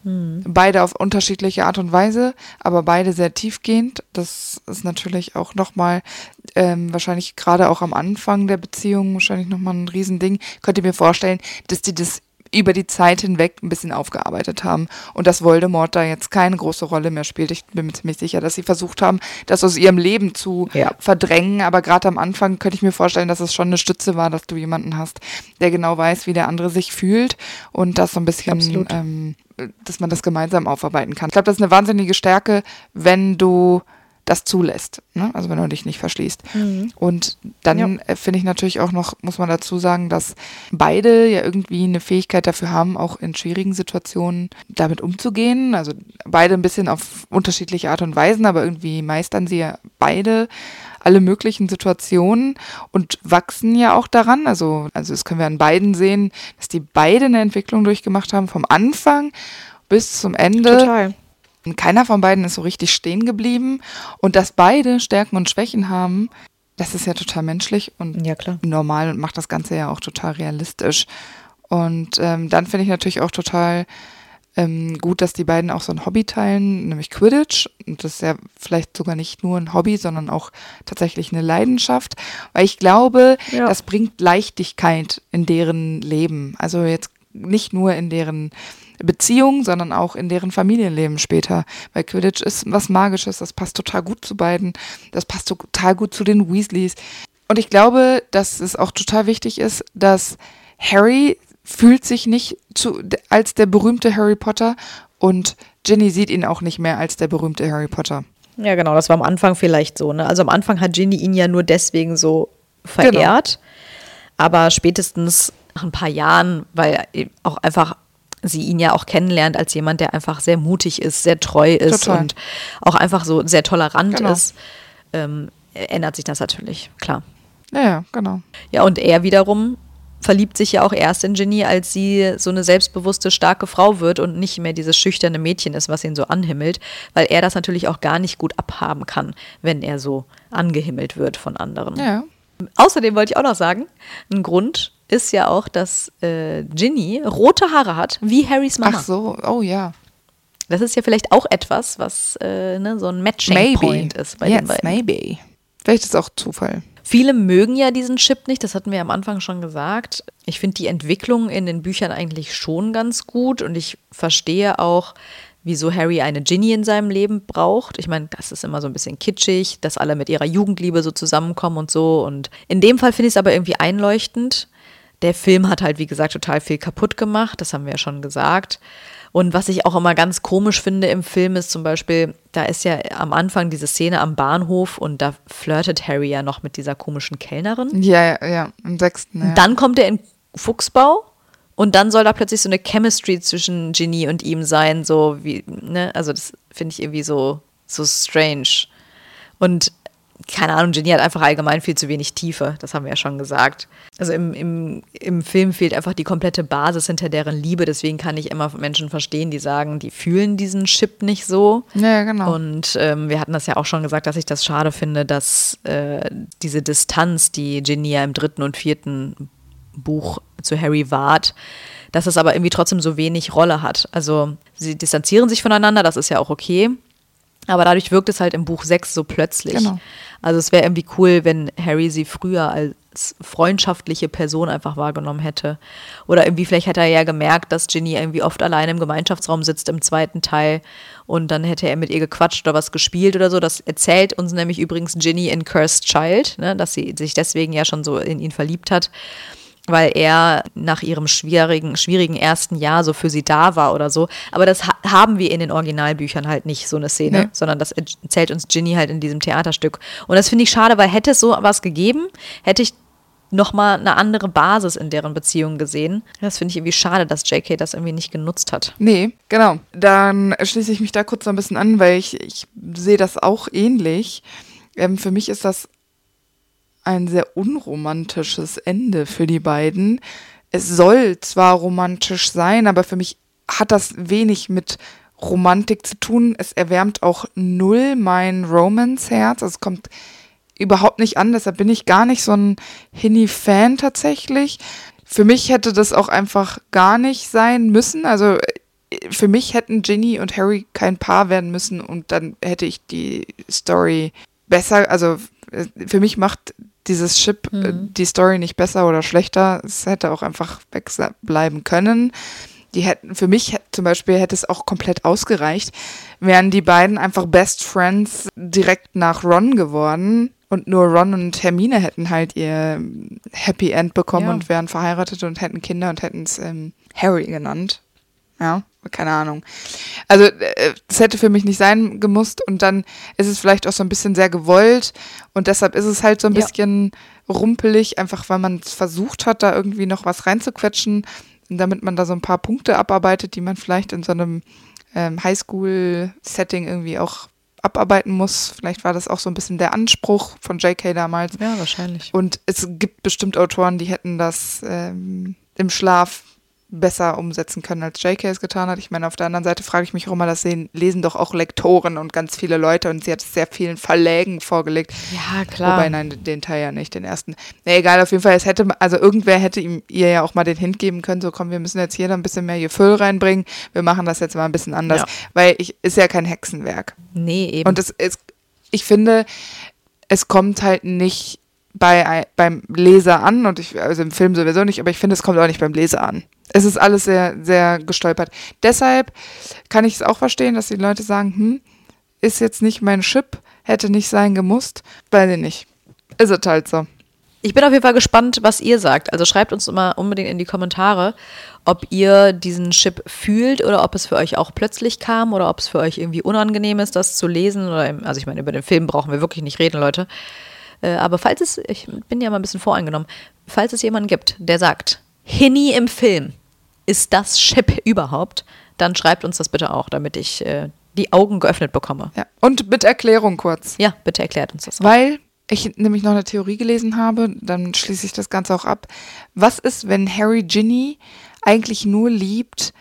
B: beide auf unterschiedliche Art und Weise, aber beide sehr tiefgehend. Das ist natürlich auch nochmal wahrscheinlich gerade auch am Anfang der Beziehung wahrscheinlich nochmal ein Riesending. Könnt ihr mir vorstellen, dass die das über die Zeit hinweg ein bisschen aufgearbeitet haben und dass Voldemort da jetzt keine große Rolle mehr spielt. Ich bin mir ziemlich sicher, dass sie versucht haben, das aus ihrem Leben zu verdrängen, aber gerade am Anfang könnte ich mir vorstellen, dass es schon eine Stütze war, dass du jemanden hast, der genau weiß, wie der andere sich fühlt und das so ein bisschen, dass man das gemeinsam aufarbeiten kann. Ich glaube, das ist eine wahnsinnige Stärke, wenn du das zulässt, ne? Also wenn du dich nicht verschließt. Und dann finde ich natürlich auch noch, muss man dazu sagen, dass beide ja irgendwie eine Fähigkeit dafür haben, auch in schwierigen Situationen damit umzugehen. Also beide ein bisschen auf unterschiedliche Art und Weisen, aber irgendwie meistern sie ja beide alle möglichen Situationen und wachsen ja auch daran. Also das können wir an beiden sehen, dass die beide eine Entwicklung durchgemacht haben, vom Anfang bis zum Ende.
A: Total.
B: Keiner von beiden ist so richtig stehen geblieben und dass beide Stärken und Schwächen haben, das ist ja total menschlich und normal und macht das Ganze ja auch total realistisch. Und dann finde ich natürlich auch total gut, dass die beiden auch so ein Hobby teilen, nämlich Quidditch. Und das ist ja vielleicht sogar nicht nur ein Hobby, sondern auch tatsächlich eine Leidenschaft. Weil ich glaube, das bringt Leichtigkeit in deren Leben. Also jetzt nicht nur in deren Beziehung, sondern auch in deren Familienleben später. Weil Quidditch ist was Magisches, das passt total gut zu beiden. Das passt total gut zu den Weasleys. Und ich glaube, dass es auch total wichtig ist, dass Harry fühlt sich nicht als der berühmte Harry Potter und Ginny sieht ihn auch nicht mehr als der berühmte Harry Potter.
A: Ja, genau, das war am Anfang vielleicht so, ne? Also am Anfang hat Ginny ihn ja nur deswegen so verehrt, aber spätestens nach ein paar Jahren, weil auch einfach sie ihn ja auch kennenlernt als jemand, der einfach sehr mutig ist, sehr treu ist und auch einfach so sehr tolerant ist, ändert sich das natürlich, klar.
B: Ja, genau.
A: Ja, und er wiederum verliebt sich ja auch erst in Ginny, als sie so eine selbstbewusste, starke Frau wird und nicht mehr dieses schüchterne Mädchen ist, was ihn so anhimmelt, weil er das natürlich auch gar nicht gut abhaben kann, wenn er so angehimmelt wird von anderen.
B: Ja.
A: Außerdem wollte ich auch noch sagen, ein Grund ist ja auch, dass Ginny rote Haare hat, wie Harrys Mama.
B: Ach so, oh ja.
A: Das ist ja vielleicht auch etwas, was so ein Matching-Point ist bei den beiden.
B: Maybe. Vielleicht ist es auch Zufall.
A: Viele mögen ja diesen Chip nicht, das hatten wir am Anfang schon gesagt. Ich finde die Entwicklung in den Büchern eigentlich schon ganz gut und ich verstehe auch, wieso Harry eine Ginny in seinem Leben braucht. Ich meine, das ist immer so ein bisschen kitschig, dass alle mit ihrer Jugendliebe so zusammenkommen und so. Und in dem Fall finde ich es aber irgendwie einleuchtend. Der Film hat halt, wie gesagt, total viel kaputt gemacht, das haben wir ja schon gesagt. Und was ich auch immer ganz komisch finde im Film ist zum Beispiel, da ist ja am Anfang diese Szene am Bahnhof und da flirtet Harry ja noch mit dieser komischen Kellnerin.
B: Ja, im 6. Ja.
A: Dann kommt er in Fuchsbau und dann soll da plötzlich so eine Chemistry zwischen Ginny und ihm sein, so wie, ne, also das finde ich irgendwie so strange. Und keine Ahnung, Ginny hat einfach allgemein viel zu wenig Tiefe, das haben wir ja schon gesagt. Also im Film fehlt einfach die komplette Basis hinter deren Liebe, deswegen kann ich immer Menschen verstehen, die sagen, die fühlen diesen Chip nicht so.
B: Ja, genau.
A: Und wir hatten das ja auch schon gesagt, dass ich das schade finde, dass diese Distanz, die Ginny ja im 3. und 4. Buch zu Harry wahrt, dass es aber irgendwie trotzdem so wenig Rolle hat. Also sie distanzieren sich voneinander, das ist ja auch okay. Aber dadurch wirkt es halt im Buch 6 so plötzlich.
B: Genau.
A: Also es wäre irgendwie cool, wenn Harry sie früher als freundschaftliche Person einfach wahrgenommen hätte. Oder irgendwie vielleicht hätte er ja gemerkt, dass Ginny irgendwie oft alleine im Gemeinschaftsraum sitzt im 2. Teil und dann hätte er mit ihr gequatscht oder was gespielt oder so. Das erzählt uns nämlich übrigens Ginny in Cursed Child, ne, dass sie sich deswegen ja schon so in ihn verliebt hat, weil er nach ihrem schwierigen ersten Jahr so für sie da war oder so. Aber das haben wir in den Originalbüchern halt nicht, so eine Szene, sondern das erzählt uns Ginny halt in diesem Theaterstück. Und das finde ich schade, weil hätte es so was gegeben, hätte ich nochmal eine andere Basis in deren Beziehung gesehen. Das finde ich irgendwie schade, dass JK das irgendwie nicht genutzt hat.
B: Nee, genau. Dann schließe ich mich da kurz noch ein bisschen an, weil ich sehe das auch ähnlich. Für mich ist das ein sehr unromantisches Ende für die beiden. Es soll zwar romantisch sein, aber für mich hat das wenig mit Romantik zu tun. Es erwärmt auch null mein Romance-Herz. Also es kommt überhaupt nicht an, deshalb bin ich gar nicht so ein Hinny-Fan tatsächlich. Für mich hätte das auch einfach gar nicht sein müssen. Also für mich hätten Ginny und Harry kein Paar werden müssen und dann hätte ich die Story besser, also für mich macht dieses Chip die Story nicht besser oder schlechter. Es hätte auch einfach wegbleiben können. Für mich zum Beispiel hätte es auch komplett ausgereicht, wären die beiden einfach Best Friends direkt nach Ron geworden und nur Ron und Hermine hätten halt ihr Happy End bekommen und wären verheiratet und hätten Kinder und hätten es Harry genannt. Ja, keine Ahnung. Also es hätte für mich nicht sein gemusst und dann ist es vielleicht auch so ein bisschen sehr gewollt und deshalb ist es halt so ein bisschen rumpelig, einfach weil man es versucht hat, da irgendwie noch was reinzuquetschen, damit man da so ein paar Punkte abarbeitet, die man vielleicht in so einem Highschool-Setting irgendwie auch abarbeiten muss. Vielleicht war das auch so ein bisschen der Anspruch von JK damals.
A: Ja, wahrscheinlich.
B: Und es gibt bestimmt Autoren, die hätten das im Schlaf besser umsetzen können, als J.K. es getan hat. Ich meine, auf der anderen Seite frage ich mich auch immer, das lesen doch auch Lektoren und ganz viele Leute und sie hat es sehr vielen Verlägen vorgelegt.
A: Ja, klar.
B: Wobei, nein, den Teil ja nicht, den ersten. Na, egal, auf jeden Fall, irgendwer hätte ihr ja auch mal den Hint geben können, so komm, wir müssen jetzt hier da ein bisschen mehr Gefühl reinbringen, wir machen das jetzt mal ein bisschen anders, weil ist ja kein Hexenwerk.
A: Nee, eben.
B: Und ich finde, es kommt halt nicht beim Leser an also im Film sowieso nicht, aber ich finde, es kommt auch nicht beim Leser an. Es ist alles sehr, sehr gestolpert. Deshalb kann ich es auch verstehen, dass die Leute sagen, ist jetzt nicht mein Chip, hätte nicht sein gemusst, weiß ich nicht. Ist es halt so.
A: Ich bin auf jeden Fall gespannt, was ihr sagt. Also schreibt uns immer unbedingt in die Kommentare, ob ihr diesen Chip fühlt oder ob es für euch auch plötzlich kam oder ob es für euch irgendwie unangenehm ist, das zu lesen. Also ich meine, über den Film brauchen wir wirklich nicht reden, Leute. Aber ich bin ja mal ein bisschen voreingenommen, falls es jemanden gibt, der sagt, Hinny im Film, ist das Chip überhaupt? Dann schreibt uns das bitte auch, damit ich die Augen geöffnet bekomme.
B: Ja. Und mit Erklärung kurz.
A: Ja, bitte erklärt uns das auch.
B: Weil ich nämlich noch eine Theorie gelesen habe, dann schließe ich das Ganze auch ab. Was ist, wenn Harry Ginny eigentlich nur liebt,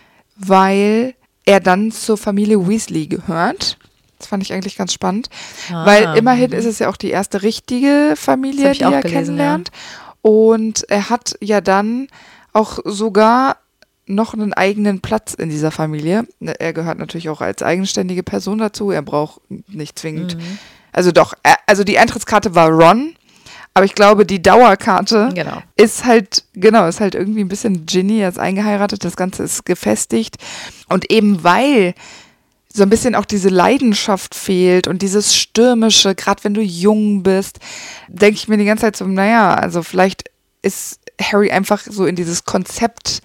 B: weil er dann zur Familie Weasley gehört? Das fand ich eigentlich ganz spannend, weil immerhin ist es ja auch die erste richtige Familie, die er kennenlernt. Ja. Und er hat ja dann auch sogar noch einen eigenen Platz in dieser Familie. Er gehört natürlich auch als eigenständige Person dazu. Er braucht nicht zwingend, also die Eintrittskarte war Ron, aber ich glaube, die Dauerkarte ist halt irgendwie ein bisschen Ginny, er ist eingeheiratet, das Ganze ist gefestigt. Und eben weil so ein bisschen auch diese Leidenschaft fehlt und dieses Stürmische, gerade wenn du jung bist, denke ich mir die ganze Zeit so, also vielleicht ist Harry einfach so in dieses Konzept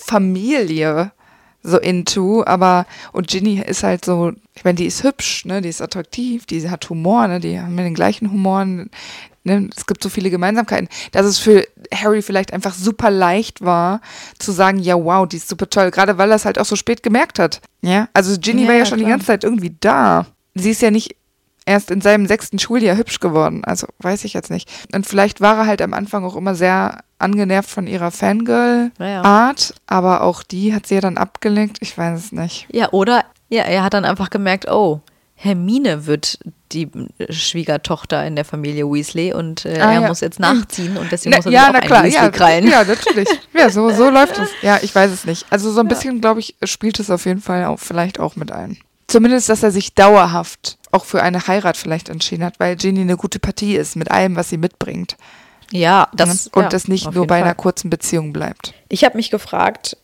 B: Familie so into, und Ginny ist halt so, ich meine, die ist hübsch, ne, die ist attraktiv, die hat Humor, ne, die haben ja den gleichen Humor, ne, es gibt so viele Gemeinsamkeiten, dass es für Harry vielleicht einfach super leicht war, zu sagen, ja wow, die ist super toll, gerade weil er es halt auch so spät gemerkt hat, ja, also Ginny war ja schon die ganze Zeit irgendwie da, sie ist ja nicht erst in seinem 6. Schuljahr hübsch geworden, also weiß ich jetzt nicht. Und vielleicht war er halt am Anfang auch immer sehr angenervt von ihrer Fangirl-Art, aber auch die hat sie ja dann abgelenkt, ich weiß es nicht.
A: Ja, oder er hat dann einfach gemerkt, oh, Hermine wird die Schwiegertochter in der Familie Weasley und er muss jetzt nachziehen und deswegen muss er sich auch ein Weasley krallen.
B: Ja, natürlich. Ja, so läuft es. Ja, ich weiß es nicht. Also so ein bisschen, glaube ich, spielt es auf jeden Fall auch vielleicht auch mit ein. Zumindest, dass er sich dauerhaft auch für eine Heirat vielleicht entschieden hat, weil Ginny eine gute Partie ist mit allem, was sie mitbringt.
A: Ja,
B: und das nicht nur bei einer kurzen Beziehung bleibt.
A: Ich habe mich gefragt,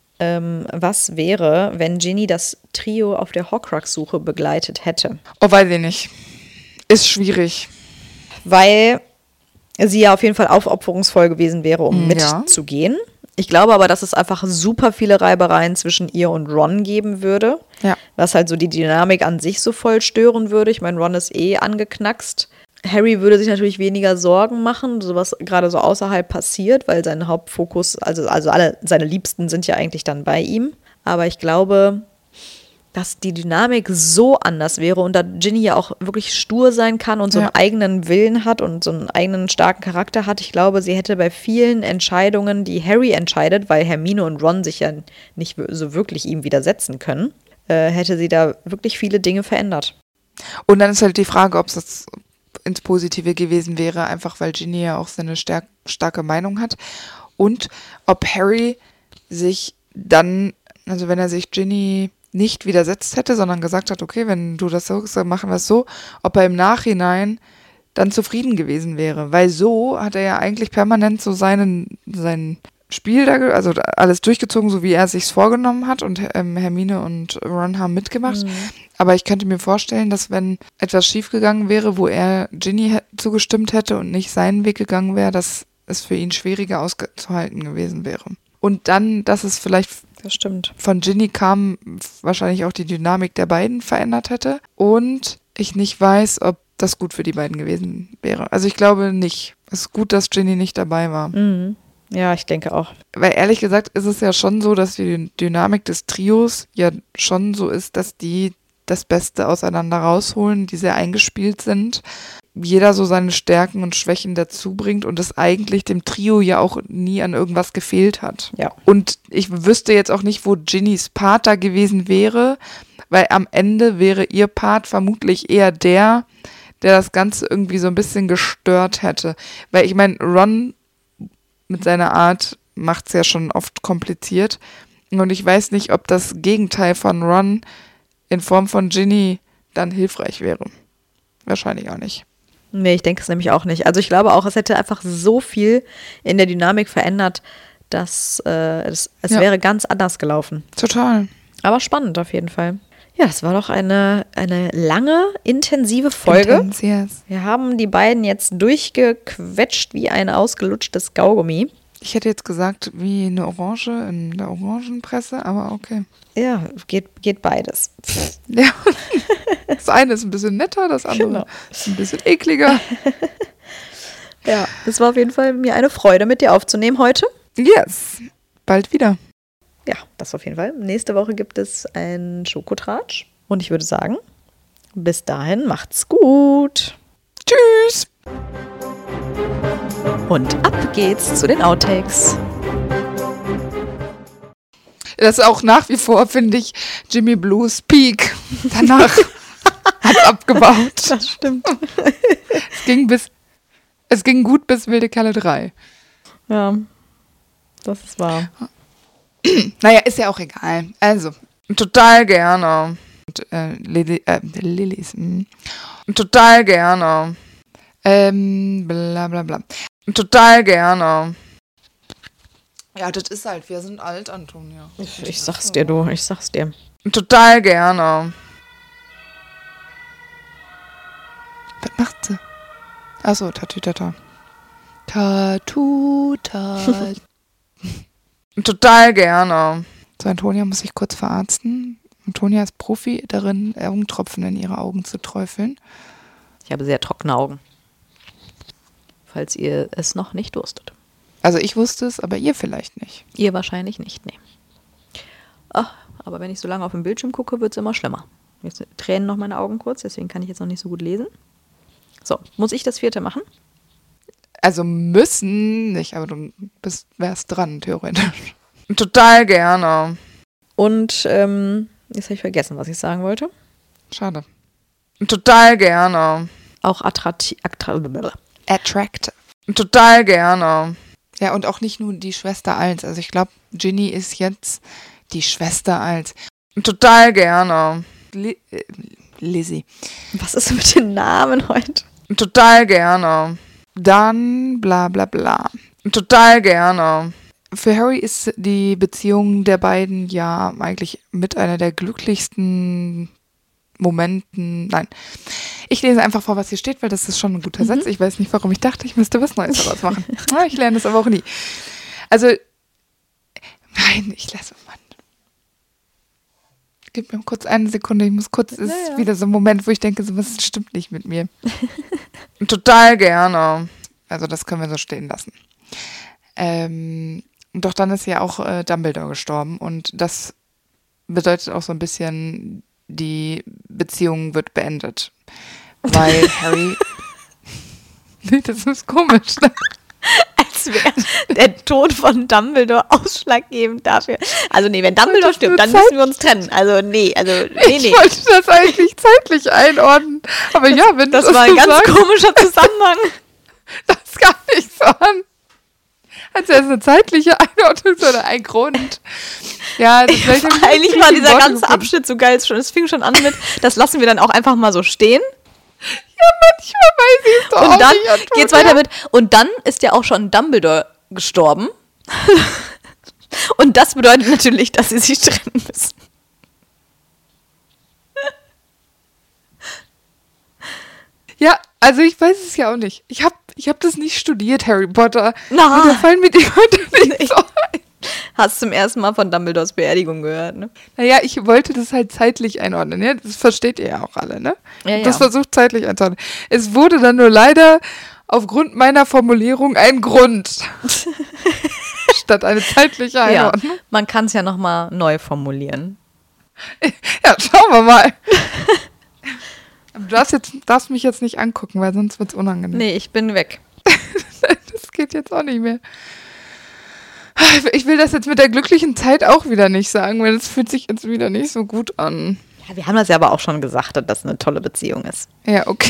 A: was wäre, wenn Ginny das Trio auf der Horcrux-Suche begleitet hätte?
B: Oh, weiß ich nicht. Ist schwierig.
A: Weil sie ja auf jeden Fall aufopferungsvoll gewesen wäre, um mitzugehen. Ich glaube aber, dass es einfach super viele Reibereien zwischen ihr und Ron geben würde. Ja. Was halt so die Dynamik an sich so voll stören würde. Ich meine, Ron ist angeknackst. Harry würde sich natürlich weniger Sorgen machen, so was gerade so außerhalb passiert, weil sein Hauptfokus, also alle seine Liebsten sind ja eigentlich dann bei ihm. Aber ich glaube, dass die Dynamik so anders wäre und da Ginny ja auch wirklich stur sein kann und so einen eigenen Willen hat und so einen eigenen starken Charakter hat. Ich glaube, sie hätte bei vielen Entscheidungen, die Harry entscheidet, weil Hermine und Ron sich ja nicht so wirklich ihm widersetzen können, hätte sie da wirklich viele Dinge verändert.
B: Und dann ist halt die Frage, ob es das ins Positive gewesen wäre, einfach weil Ginny ja auch seine starke Meinung hat. Und ob Harry sich dann, also wenn er sich Ginny nicht widersetzt hätte, sondern gesagt hat, okay, wenn du das so sagst, dann machen wir es so, ob er im Nachhinein dann zufrieden gewesen wäre. Weil so hat er ja eigentlich permanent so sein Spiel, also alles durchgezogen, so wie er es sich vorgenommen hat und Hermine und Ron haben mitgemacht. Aber ich könnte mir vorstellen, dass wenn etwas schiefgegangen wäre, wo er Ginny zugestimmt hätte und nicht seinen Weg gegangen wäre, dass es für ihn schwieriger auszuhalten gewesen wäre. Und dann, dass es vielleicht von Ginny kam, wahrscheinlich auch die Dynamik der beiden verändert hätte. Und ich nicht weiß, ob das gut für die beiden gewesen wäre. Also ich glaube nicht. Es ist gut, dass Ginny nicht dabei war.
A: Mhm. Ja, ich denke auch.
B: Weil ehrlich gesagt ist es ja schon so, dass die Dynamik des Trios ja schon so ist, dass die das Beste auseinander rausholen, die sehr eingespielt sind. jeder so seine Stärken und Schwächen dazu bringt und es eigentlich dem Trio ja auch nie an irgendwas gefehlt hat.
A: Ja.
B: Und ich wüsste jetzt auch nicht, wo Ginnys Part da gewesen wäre, weil am Ende wäre ihr Part vermutlich eher der das Ganze irgendwie so ein bisschen gestört hätte. Weil ich meine, Ron mit seiner Art macht es ja schon oft kompliziert. Und ich weiß nicht, ob das Gegenteil von Ron in Form von Ginny dann hilfreich wäre. Wahrscheinlich auch nicht.
A: Nee, ich denke es nämlich auch nicht. Also ich glaube auch, es hätte einfach so viel in der Dynamik verändert, dass es wäre ganz anders gelaufen.
B: Total.
A: Aber spannend auf jeden Fall. Ja, es war doch eine lange, intensive Folge.
B: Yes.
A: Wir haben die beiden jetzt durchgequetscht wie ein ausgelutschtes Kaugummi.
B: Ich hätte jetzt gesagt, wie eine Orange in der Orangenpresse, aber okay.
A: Ja, geht beides.
B: Ja. Das eine ist ein bisschen netter, das andere ist ein bisschen ekliger.
A: Ja, es war auf jeden Fall mir eine Freude, mit dir aufzunehmen heute.
B: Yes, bald wieder.
A: Ja, das auf jeden Fall. Nächste Woche gibt es einen Schokotratsch. Und ich würde sagen, bis dahin macht's gut.
B: Tschüss.
A: Und ab geht's zu den Outtakes.
B: Das ist auch nach wie vor, finde ich, Jimmy Blues Peak. Danach hat abgebaut.
A: Das stimmt.
B: Es ging gut bis Wilde Kerle 3.
A: Ja, das ist wahr.
B: Naja, ist ja auch egal. Also, total gerne. Und, Lillys. Total gerne. Bla bla bla. Total gerne. Ja, das ist halt, wir sind alt, Antonia.
A: Ich sag's dir, du. Ich sag's dir.
B: Total gerne. Was macht sie? Achso, Tatütata. Tatütata. Total gerne. So, Antonia muss sich kurz verarzten. Antonia ist Profi darin, Augentropfen in ihre Augen zu träufeln.
A: Ich habe sehr trockene Augen. Falls ihr es noch nicht wusstet.
B: Also ich wusste es, aber ihr vielleicht nicht.
A: Ihr wahrscheinlich nicht, nee. Ach, aber wenn ich so lange auf den Bildschirm gucke, wird es immer schlimmer. Jetzt tränen noch meine Augen kurz, deswegen kann ich jetzt noch nicht so gut lesen. So, muss ich das 4. machen?
B: Also müssen nicht, aber du wärst dran, theoretisch. Total gerne.
A: Und jetzt habe ich vergessen, was ich sagen wollte.
B: Schade. Total gerne.
A: Auch attractive.
B: Total gerne. Ja, und auch nicht nur die Schwester als. Also ich glaube, Ginny ist jetzt die Schwester als. Total gerne. Lizzie.
A: Was ist mit den Namen heute?
B: Total gerne. Dann bla bla bla. Total gerne. Für Harry ist die Beziehung der beiden ja eigentlich mit einer der glücklichsten Momenten. Nein. Ich lese einfach vor, was hier steht, weil das ist schon ein guter Satz. Ich weiß nicht, warum ich dachte, ich müsste was Neues daraus machen. Ich lerne das aber auch nie. Also, nein, ich lasse mal. Gib mir kurz eine Sekunde, ich muss kurz, ist wieder so ein Moment, wo ich denke, so was stimmt nicht mit mir. Total gerne. Also das können wir so stehen lassen. Doch dann ist ja auch Dumbledore gestorben und das bedeutet auch so ein bisschen, die Beziehung wird beendet. Weil Harry... Nee, das ist komisch, ne?
A: Als wäre der Tod von Dumbledore ausschlaggebend dafür. Also nee, wenn Dumbledore stirbt, dann müssen wir uns trennen. Also nee.
B: Ich wollte das eigentlich zeitlich einordnen. Aber ja, wenn
A: das war ein ganz komischer Zusammenhang.
B: Das kann nicht so an. Als wäre es eine zeitliche Einordnung, sondern ein Grund. Ja, das
A: eigentlich war dieser ganze Abschnitt so geil schon. Es fing schon an mit, das lassen wir dann auch einfach mal so stehen.
B: Ja, manchmal weiß ich es doch
A: und
B: auch
A: dann
B: nicht.
A: Geht's weiter mit, und dann ist ja auch schon Dumbledore gestorben. Und das bedeutet natürlich, dass sie sich trennen müssen.
B: Ja, also ich weiß es ja auch nicht. Ich hab das nicht studiert, Harry Potter.
A: Na.
B: Da fallen mir die heute nicht so ein.
A: Hast zum ersten Mal von Dumbledores Beerdigung gehört, ne?
B: Naja, ich wollte das halt zeitlich einordnen, ja? Das versteht ihr ja auch alle, ne?
A: Ja,
B: das versucht zeitlich einzuordnen. Es wurde dann nur leider aufgrund meiner Formulierung ein Grund. Statt eine zeitliche Einordnung.
A: Ja, man kann es ja nochmal neu formulieren.
B: Ja, schauen wir mal. Darfst mich jetzt nicht angucken, weil sonst wird es unangenehm.
A: Nee, ich bin weg.
B: Das geht jetzt auch nicht mehr. Ich will das jetzt mit der glücklichen Zeit auch wieder nicht sagen, weil es fühlt sich jetzt wieder nicht so gut an.
A: Ja, wir haben das ja aber auch schon gesagt, dass das eine tolle Beziehung ist.
B: Ja, okay.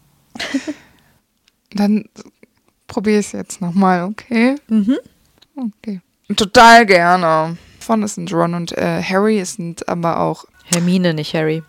B: Dann probiere ich es jetzt nochmal, okay?
A: Mhm.
B: Okay. Total gerne. Von sind Ron und Harry sind aber auch
A: Hermine, nicht Harry.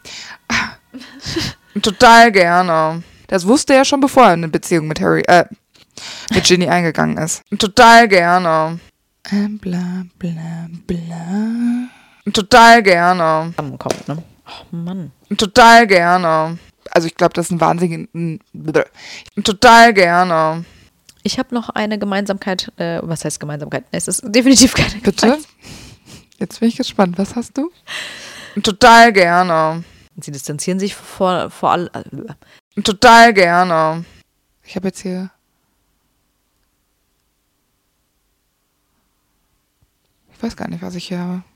B: total gerne. Das wusste er schon, bevor er eine Beziehung mit mit Ginny eingegangen ist. Total gerne. Bla bla bla. Total gerne.
A: Zusammenkommt, ne? Oh Mann.
B: Total gerne. Also ich glaube, das ist ein wahnsinnig... Total gerne.
A: Ich habe noch eine Gemeinsamkeit. Was heißt Gemeinsamkeit? Es ist definitiv keine
B: Bitte?
A: Gemeinsamkeit.
B: Jetzt bin ich gespannt. Was hast du? Total gerne.
A: Sie distanzieren sich vor allem.
B: Total gerne. Ich habe jetzt hier... Ich weiß gar nicht, was ich hier habe.